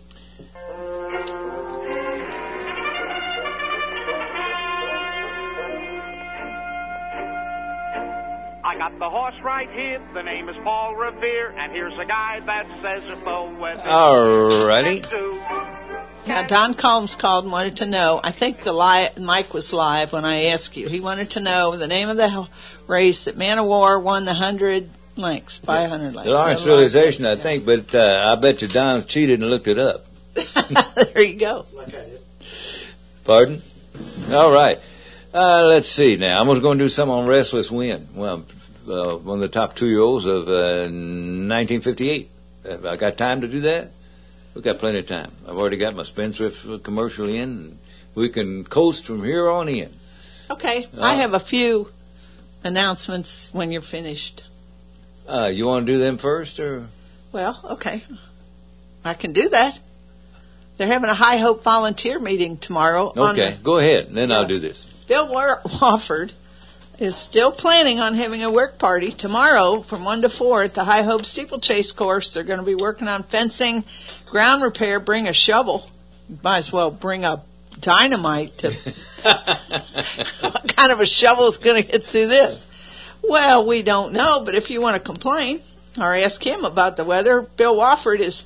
I got the horse right here. The name is Paul Revere, and here's a guy that says if Alrighty. Yeah, Don Combs called and wanted to know. I think the mic was live when I asked you. He wanted to know the name of the race that Man of War won the 100 lengths, by 100 lengths. The Lawrence Realization, I think, but I bet you Don cheated and looked it up. There you go. Pardon? All right. Let's see now. I'm going to do something on Restless Wind. Well, one of the top 2-year-olds of 1958. Have I got time to do that? We've got plenty of time. I've already got my Spendthrift commercial in, and we can coast from here on in. Okay. I have a few announcements when you're finished. You want to do them first, or? Well, okay. I can do that. They're having a High Hope volunteer meeting tomorrow. Okay, go ahead, and then I'll do this. Bill Wofford is still planning on having a work party tomorrow from 1 to 4 at the High Hope Steeplechase course. They're going to be working on fencing, ground repair. Bring a shovel. You might as well bring a dynamite to. What kind of a shovel is going to get through this? Well, we don't know, but if you want to complain or ask him about the weather, Bill Wofford is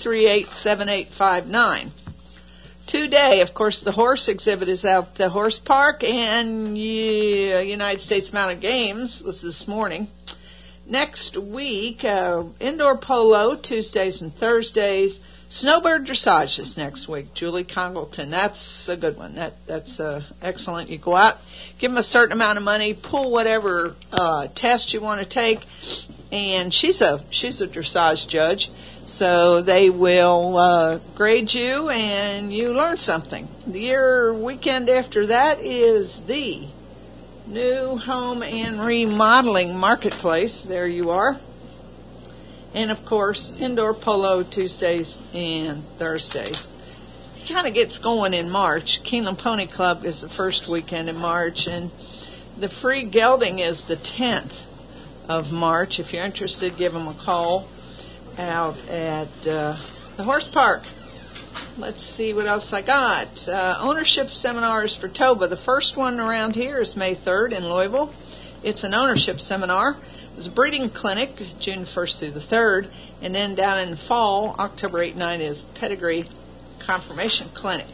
338-7859. Today, of course, the horse exhibit is out at the Horse Park, and United States Mounted Games was this morning. Next week, indoor polo, Tuesdays and Thursdays. Snowbird dressage is next week. Julie Congleton, that's a good one. That's excellent. You go out, give them a certain amount of money, pull whatever test you want to take, and she's a dressage judge. So they will grade you, and you learn something. The weekend after that is the new home and remodeling marketplace. There you are. And, of course, indoor polo Tuesdays and Thursdays. It kind of gets going in March. Keeneland Pony Club is the first weekend in March, and the free gelding is the 10th of March. If you're interested, give them a call out at the Horse Park. let's see what else I got. Ownership seminars for Toba. The first one around here is May 3rd in Louisville. It's an ownership seminar. There's a breeding clinic, June 1st through the 3rd. And then down in the fall, October 8 and 9, is pedigree confirmation clinic.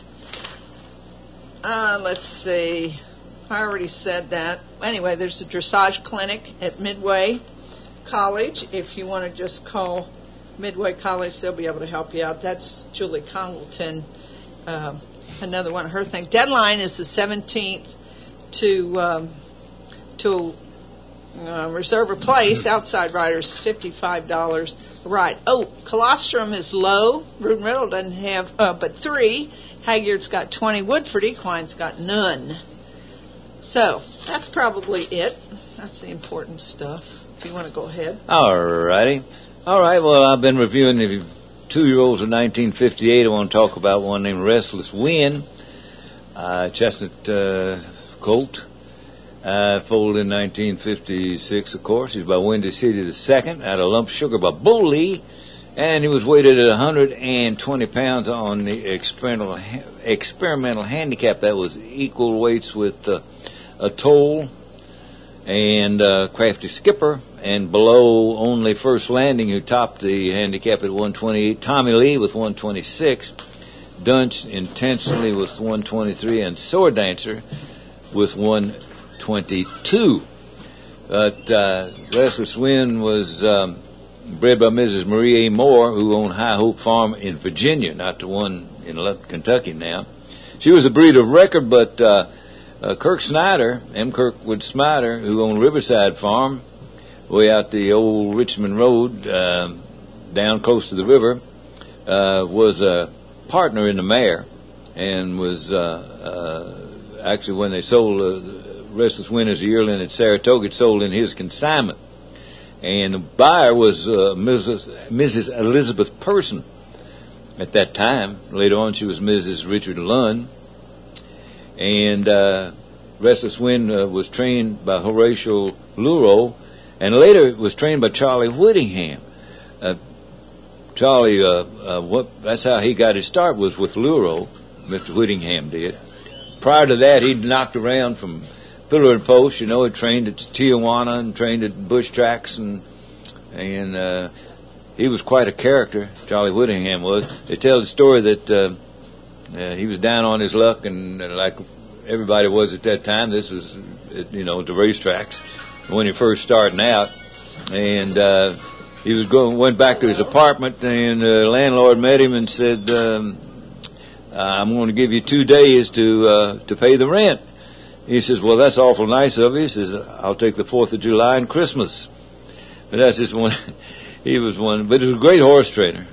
Let's see. I already said that. Anyway, there's a dressage clinic at Midway College. If you want to just call Midway College, they'll be able to help you out. That's Julie Congleton, another one of her things. Deadline is the 17th to reserve a place. Outside riders, $55 a ride. Oh, colostrum is low. Root and Riddle doesn't have but 3. Hagyard's got 20. Woodford Equine's got none. So that's probably it. That's the important stuff. If you want to go ahead. All righty. All right. Well, I've been reviewing the 2-year-olds of 1958. I want to talk about one named Restless Wind, chestnut colt. Foaled in 1956, of course. He's by Windy City II, out of Lump Sugar by Bully, and he was weighted at 120 pounds on the experimental handicap. That was equal weights with a Toll and Crafty Skipper, and below only First Landing, who topped the handicap at 128. Tommy Lee with 126. Dunch intentionally with 123, and Sword Dancer with 122. But Restless Wind was bred by Mrs. Marie A. Moore, who owned High Hope Farm in Virginia, not the one in Kentucky now. She was a breed of record, but Kirk Snyder, M. Kirkwood Snyder, who owned Riverside Farm, way out the old Richmond Road, down close to the river, was a partner in the mare, and was actually, when they sold Restless Wind as a yearling at Saratoga, it sold in his consignment. And the buyer was Mrs. Elizabeth Person at that time. Later on, she was Mrs. Richard Lunn. And Restless Wind was trained by Horatio Luro, and later was trained by Charlie Whittingham. Charlie, that's how he got his start, was with Luro. Mr. Whittingham did. Prior to that, he'd knocked around from pillar and post, he trained at Tijuana and trained at Bush Tracks, and he was quite a character, Charlie Whittingham was. They tell the story that he was down on his luck, and like everybody was at that time, this was, the racetracks, when he first starting out, and he went back to his apartment, and the landlord met him and said, I'm going to give you 2 days to pay the rent. He says, well, that's awful nice of you. He says, I'll take the 4th of July and Christmas. But that's just one. He was one. But he was a great horse trainer.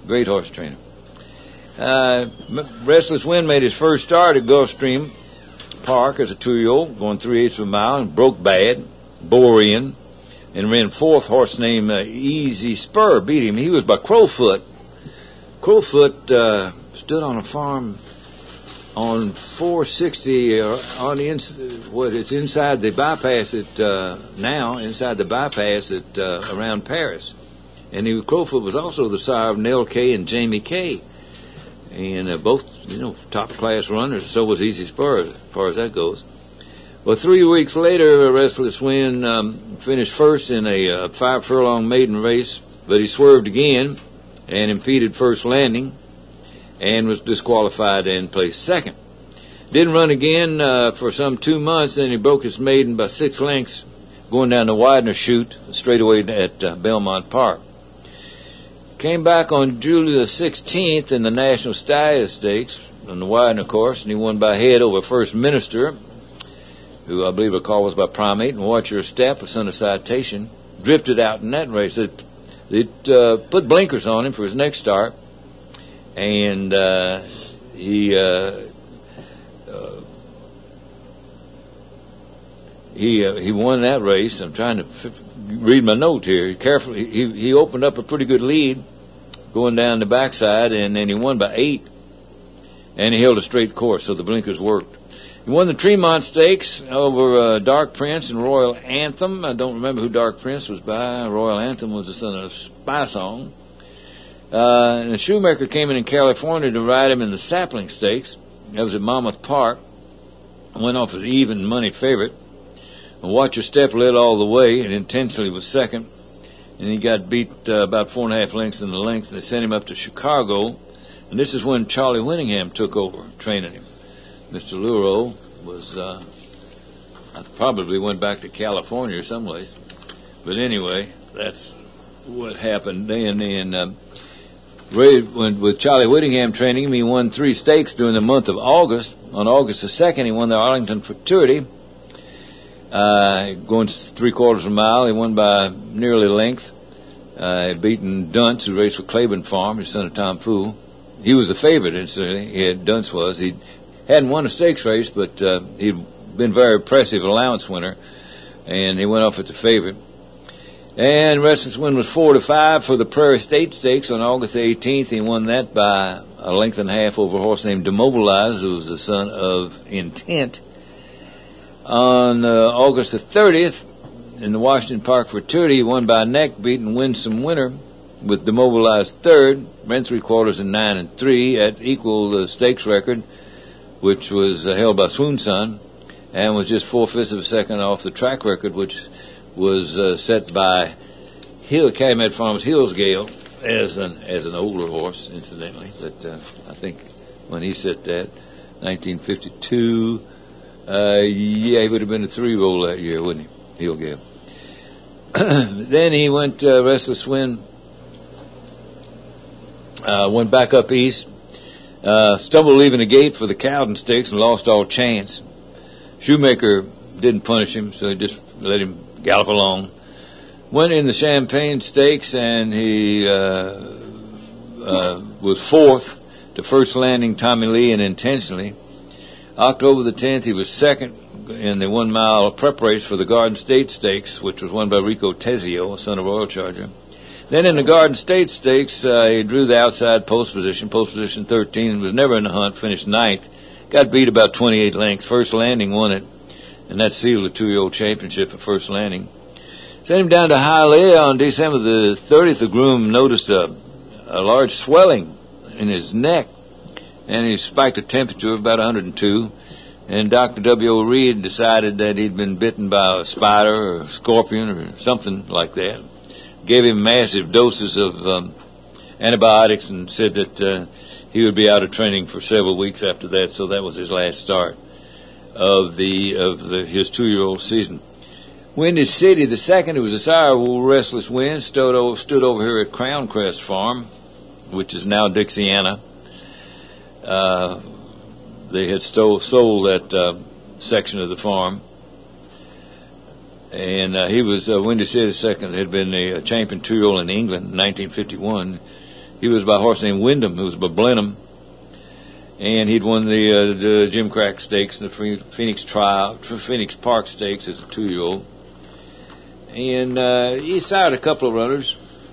Restless Wind made his first start at Gulfstream Park as a 2-year-old, going 3/8 of a mile, and broke bad, bore in, and ran 4th. Horse named Easy Spur beat him. He was by Crowfoot. Crowfoot stood on a farm on 460 on the it's inside the bypass inside the bypass at around Paris, and Crowfoot was also the sire of Nell Kay and Jamie Kay, and both top class runners. So was Easy Spur as far as that goes. Well, 3 weeks later, Restless Wind finished first in a 5 furlong maiden race, but he swerved again and impeded First Landing, and was disqualified and placed second. Didn't run again for some 2 months, then he broke his maiden by 6 lengths going down the Widener chute straightaway at Belmont Park. Came back on July the 16th in the National Stallion Stakes on the Widener course, and he won by head over First Minister, who I believe a call was by Primate, and Watch Your Step, a son of Citation. Drifted out in that race. They put blinkers on him for his next start, and he won that race. I'm trying to read my note here carefully. He opened up a pretty good lead going down the backside, and then he won by 8, and he held a straight course, so the blinkers worked. He won the Tremont Stakes over Dark Prince and Royal Anthem. I don't remember who Dark Prince was by. Royal Anthem was the son of Spy Song. And a Shoemaker came in California to ride him in the Sapling Stakes. That was at Monmouth Park. Went off as even money favorite. And Watch Your Step led all the way and intentionally was second. And he got beat about 4.5 lengths in the length. They sent him up to Chicago. And this is when Charlie Whittingham took over training him. Mr. Luro was, probably went back to California or someplace. But anyway, that's what happened then. And Ray went with Charlie Whittingham training him. He won 3 stakes during the month of August. On August the 2nd, he won the Arlington Futurity. Going 3/4 of a mile, he won by nearly length. Had beaten Dunce, who raced for Claiborne Farm, his son of Tom Fool. He was the favorite, incidentally. Dunce was. He hadn't won a stakes race, but he'd been very impressive allowance winner, and he went off at the favorite. And Restless Wind was 4-5 for the Prairie State Stakes on August 18th. He won that by a length and a half over a horse named Demobilized, who was the son of Intent. On August the 30th, in the Washington Park Futurity, he won by a neck, beating Winsome Winner with Demobilized third, ran 3/4 in 9 3 at equal the stakes record, which was held by Swoon Son, and was just 4/5 of a second off the track record, which was set by Calumet Farms Hillsgale as an older horse, incidentally. But I think when he set that, 1952, he would have been a 3-year-old that year, wouldn't he? Hillsgale. Then he went Restless Wind, went back up east, stumbled leaving the gate for the Cowden Stakes and lost all chance. Shoemaker didn't punish him, so he just let him gallop along. Went in the Champagne Stakes, and he was 4th to First Landing, Tommy Lee, and Intentionally. October the 10th, he was 2nd in the 1 mile prep race for the Garden State Stakes, which was won by Rico Tezio, son of Oil Charger. Then in the Garden State Stakes, he drew the outside post position 13, was never in the hunt, finished 9th, got beat about 28 lengths. First Landing won it, and that sealed the 2-year-old championship for First Landing. Sent him down to Hialeah on December the 30th. The groom noticed a large swelling in his neck, and he spiked a temperature of about 102. And Dr. W.O. Reed decided that he'd been bitten by a spider or a scorpion or something like that. Gave him massive doses of antibiotics and said that he would be out of training for several weeks after that. So that was his last start of his 2-year-old season. Windy City the 2nd, who was a sire of Restless Wind, stood over here at Crown Crest Farm, which is now Dixiana. They had sold that section of the farm. And he was, Windy City the 2nd, had been a champion 2-year-old in England in 1951. He was by a horse named Wyndham, who was by Blenheim. And he'd won the Jim Crack Stakes and the Phoenix Park Stakes as a 2-year-old. And he sired a couple of runners.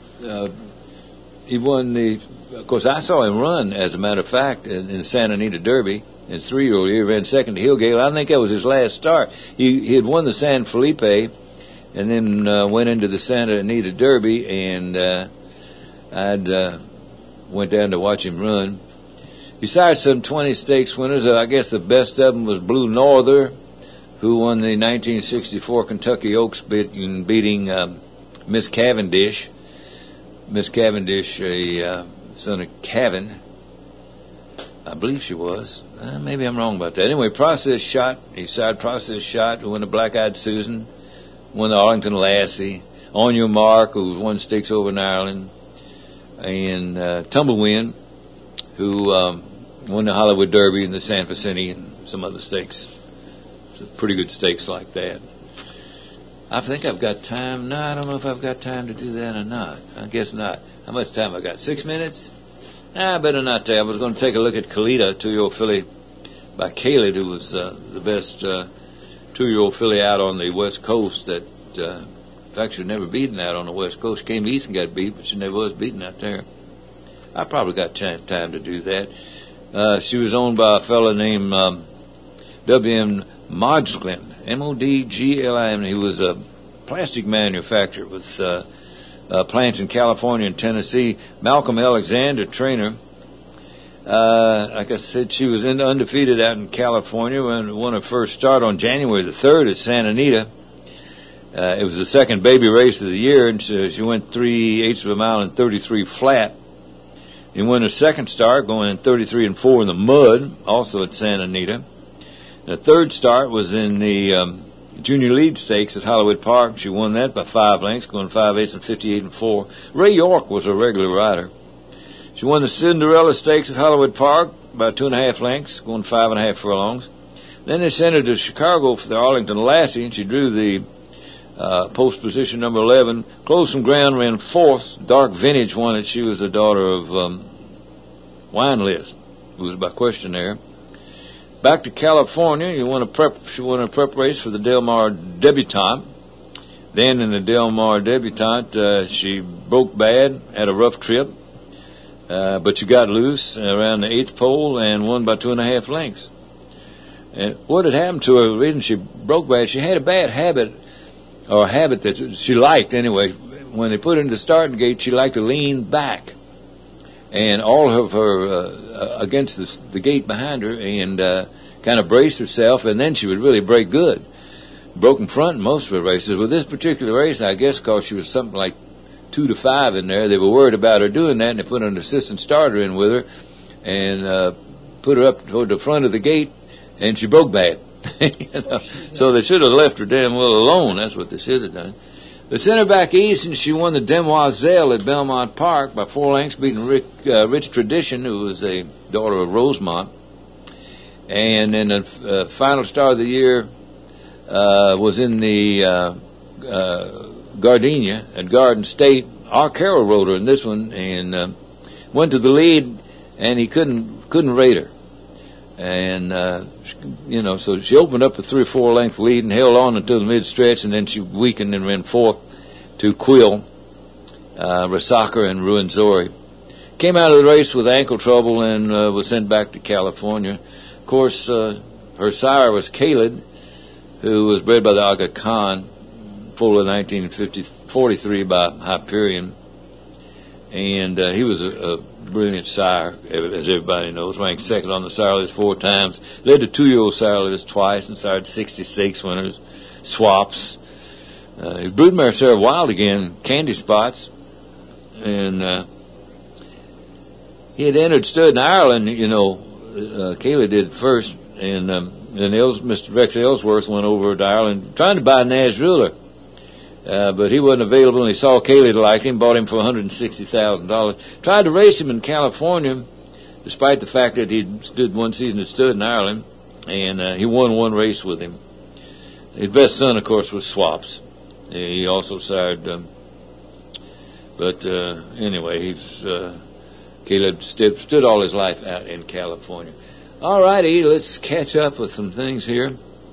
He won of course, I saw him run, as a matter of fact, in the Santa Anita Derby. In his 3-year-old year, he ran 2nd to Hillgale. I think that was his last start. He had won the San Felipe, and then went into the Santa Anita Derby, and I went down to watch him run. He sired some 20 stakes winners. I guess the best of them was Blue Norther, who won the 1964 Kentucky Oaks beating Miss Cavendish. Miss Cavendish, a son of Cavan, I believe she was. Maybe I'm wrong about that. Anyway, Process Shot. He sired Process Shot, who won the Black-Eyed Susan, won the Arlington Lassie. On Your Mark, who won stakes over in Ireland. And Tumblewind, who won the Hollywood Derby and the San Vicente and some other stakes. So pretty good stakes like that. I think I've got time. No, I don't know if I've got time to do that or not. I guess not. How much time I got? 6 minutes? I better not tell. I was going to take a look at Kalita, 2-year-old filly by Kalid, who was the best 2-year-old filly out on the West Coast. That, in fact, she was never beaten out on the West Coast. She came east and got beat, but she never was beaten out there. I probably got time to do that. She was owned by a fellow named W.M. Modglin, Modglin. He was a plastic manufacturer with plants in California and Tennessee. Malcolm Alexander, trainer. Like I said, she was undefeated out in California and won her first start on January the 3rd at Santa Anita. It was the second baby race of the year, and she went 3/8 of a mile and 33 flat. He won her second start, going in 33 and 4 in the mud, also at Santa Anita. The third start was in the Junior Lead Stakes at Hollywood Park. She won that by 5 lengths, going 5/8 and 58 and 4. Ray York was a regular rider. She won the Cinderella Stakes at Hollywood Park by 2.5 lengths, going 5.5 furlongs. Then they sent her to Chicago for the Arlington Lassie, and she drew the post position number 11. Closed some ground, ran 4th. Dark Vintage won it. She was the daughter of Wine List, who was by question there. Back to California, she won a prep race for the Del Mar Debutante. Then in the Del Mar Debutante, she broke bad, had a rough trip. But she got loose around the 8th pole and won by 2.5 lengths. And what had happened to her, the reason she broke bad, she had a bad habit, or a habit that she liked anyway. When they put her in the starting gate, she liked to lean back. And all of her, against the gate behind her, and kind of braced herself, and then she would really break good. Broken front in most of her races. With this particular race, I guess because she was something like 2 to 5 in there, they were worried about her doing that, and they put an assistant starter in with her and put her up toward the front of the gate, and she broke bad. So they should have left her damn well alone. That's what they should have done. They sent her back east, and she won the Demoiselle at Belmont Park by 4 lengths, beating Rich Tradition, who was a daughter of Rosemont. And then the final star of the year was in the Gardenia at Garden State. R. Carroll rode her in this one, and went to the lead, and he couldn't rate her. And, so she opened up a 3 or 4 length lead and held on until the mid-stretch, and then she weakened and ran 4th to Quill, Rasaka, and Ruenzori. Came out of the race with ankle trouble and was sent back to California. Of course, her sire was Khalid, who was bred by the Aga Khan, full of 1943 by Hyperion. And he was a brilliant sire, as everybody knows, ranked second on the sire list 4 times, led the 2-year-old sire list twice, and sired 66 winners, swaps. His broodmare Sarah Wild again, Candy Spots, and he had entered stud in Ireland, Kayla did first, and then Mr. Rex Ellsworth went over to Ireland trying to buy Nash Ruler. But he wasn't available, and he saw Kaylee liked him, bought him for $160,000. Tried to race him in California, despite the fact that he'd stood 1 season at stud in Ireland, and he won 1 race with him. His best son, of course, was Swaps. He also sired, anyway, Caleb stood all his life out in California. All righty, let's catch up with some things here.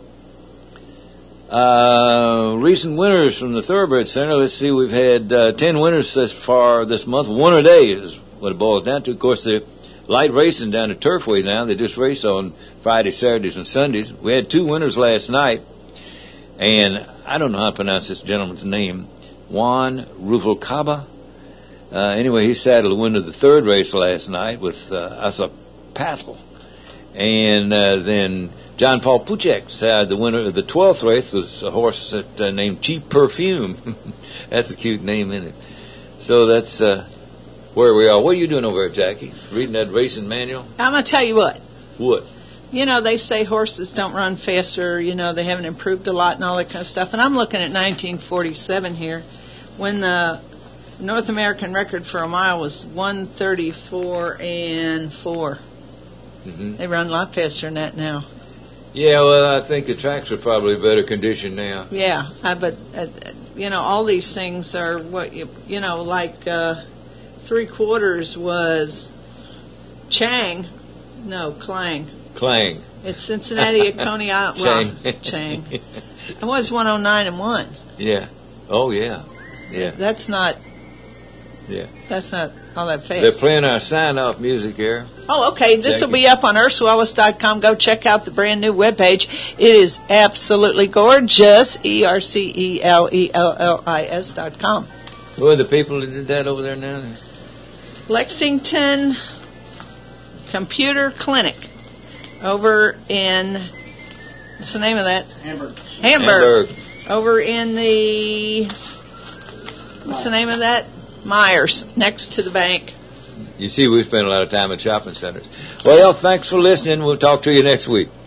Recent winners from the Thoroughbred Center. Let's see, we've had 10 winners thus far this month. 1 a day is what it boils down to. Of course, they're light racing down at Turfway now. They just race on Fridays, Saturdays, and Sundays. We had 2 winners last night, and I don't know how to pronounce this gentleman's name. Juan Ruvalcaba. Anyway, he saddled the winner of the 3rd race last night with Asapatl. And then John Paul Puchek said the winner of the 12th race was a horse named Cheap Perfume. That's a cute name, isn't it? So that's where we are. What are you doing over there, Jackie? Reading that racing manual? I'm going to tell you what. What? They say horses don't run faster, they haven't improved a lot and all that kind of stuff. And I'm looking at 1947 here, when the North American record for a mile was 1:34 and 4. Mm-hmm. They run a lot faster than that now. Yeah, well, I think the tracks are probably better condition now. Yeah, but all these things are what like 3/4 was Klang. Klang. It's Cincinnati at Coney Island. Well, Chang. It was 109 and 1. Yeah. Oh yeah. Yeah. That's not. Yeah. That's not all that fast. They're playing our sign-off music here. Oh, okay. This will be up on UrsaEllis.com. Go check out the brand new webpage. It is absolutely gorgeous. ErCelellis.com. Who are the people that did that over there now? Lexington Computer Clinic over in, what's the name of that? Hamburg. Over in the, what's the name of that? Myers, next to the bank. You see, we spend a lot of time at shopping centers. Well, thanks for listening. We'll talk to you next week.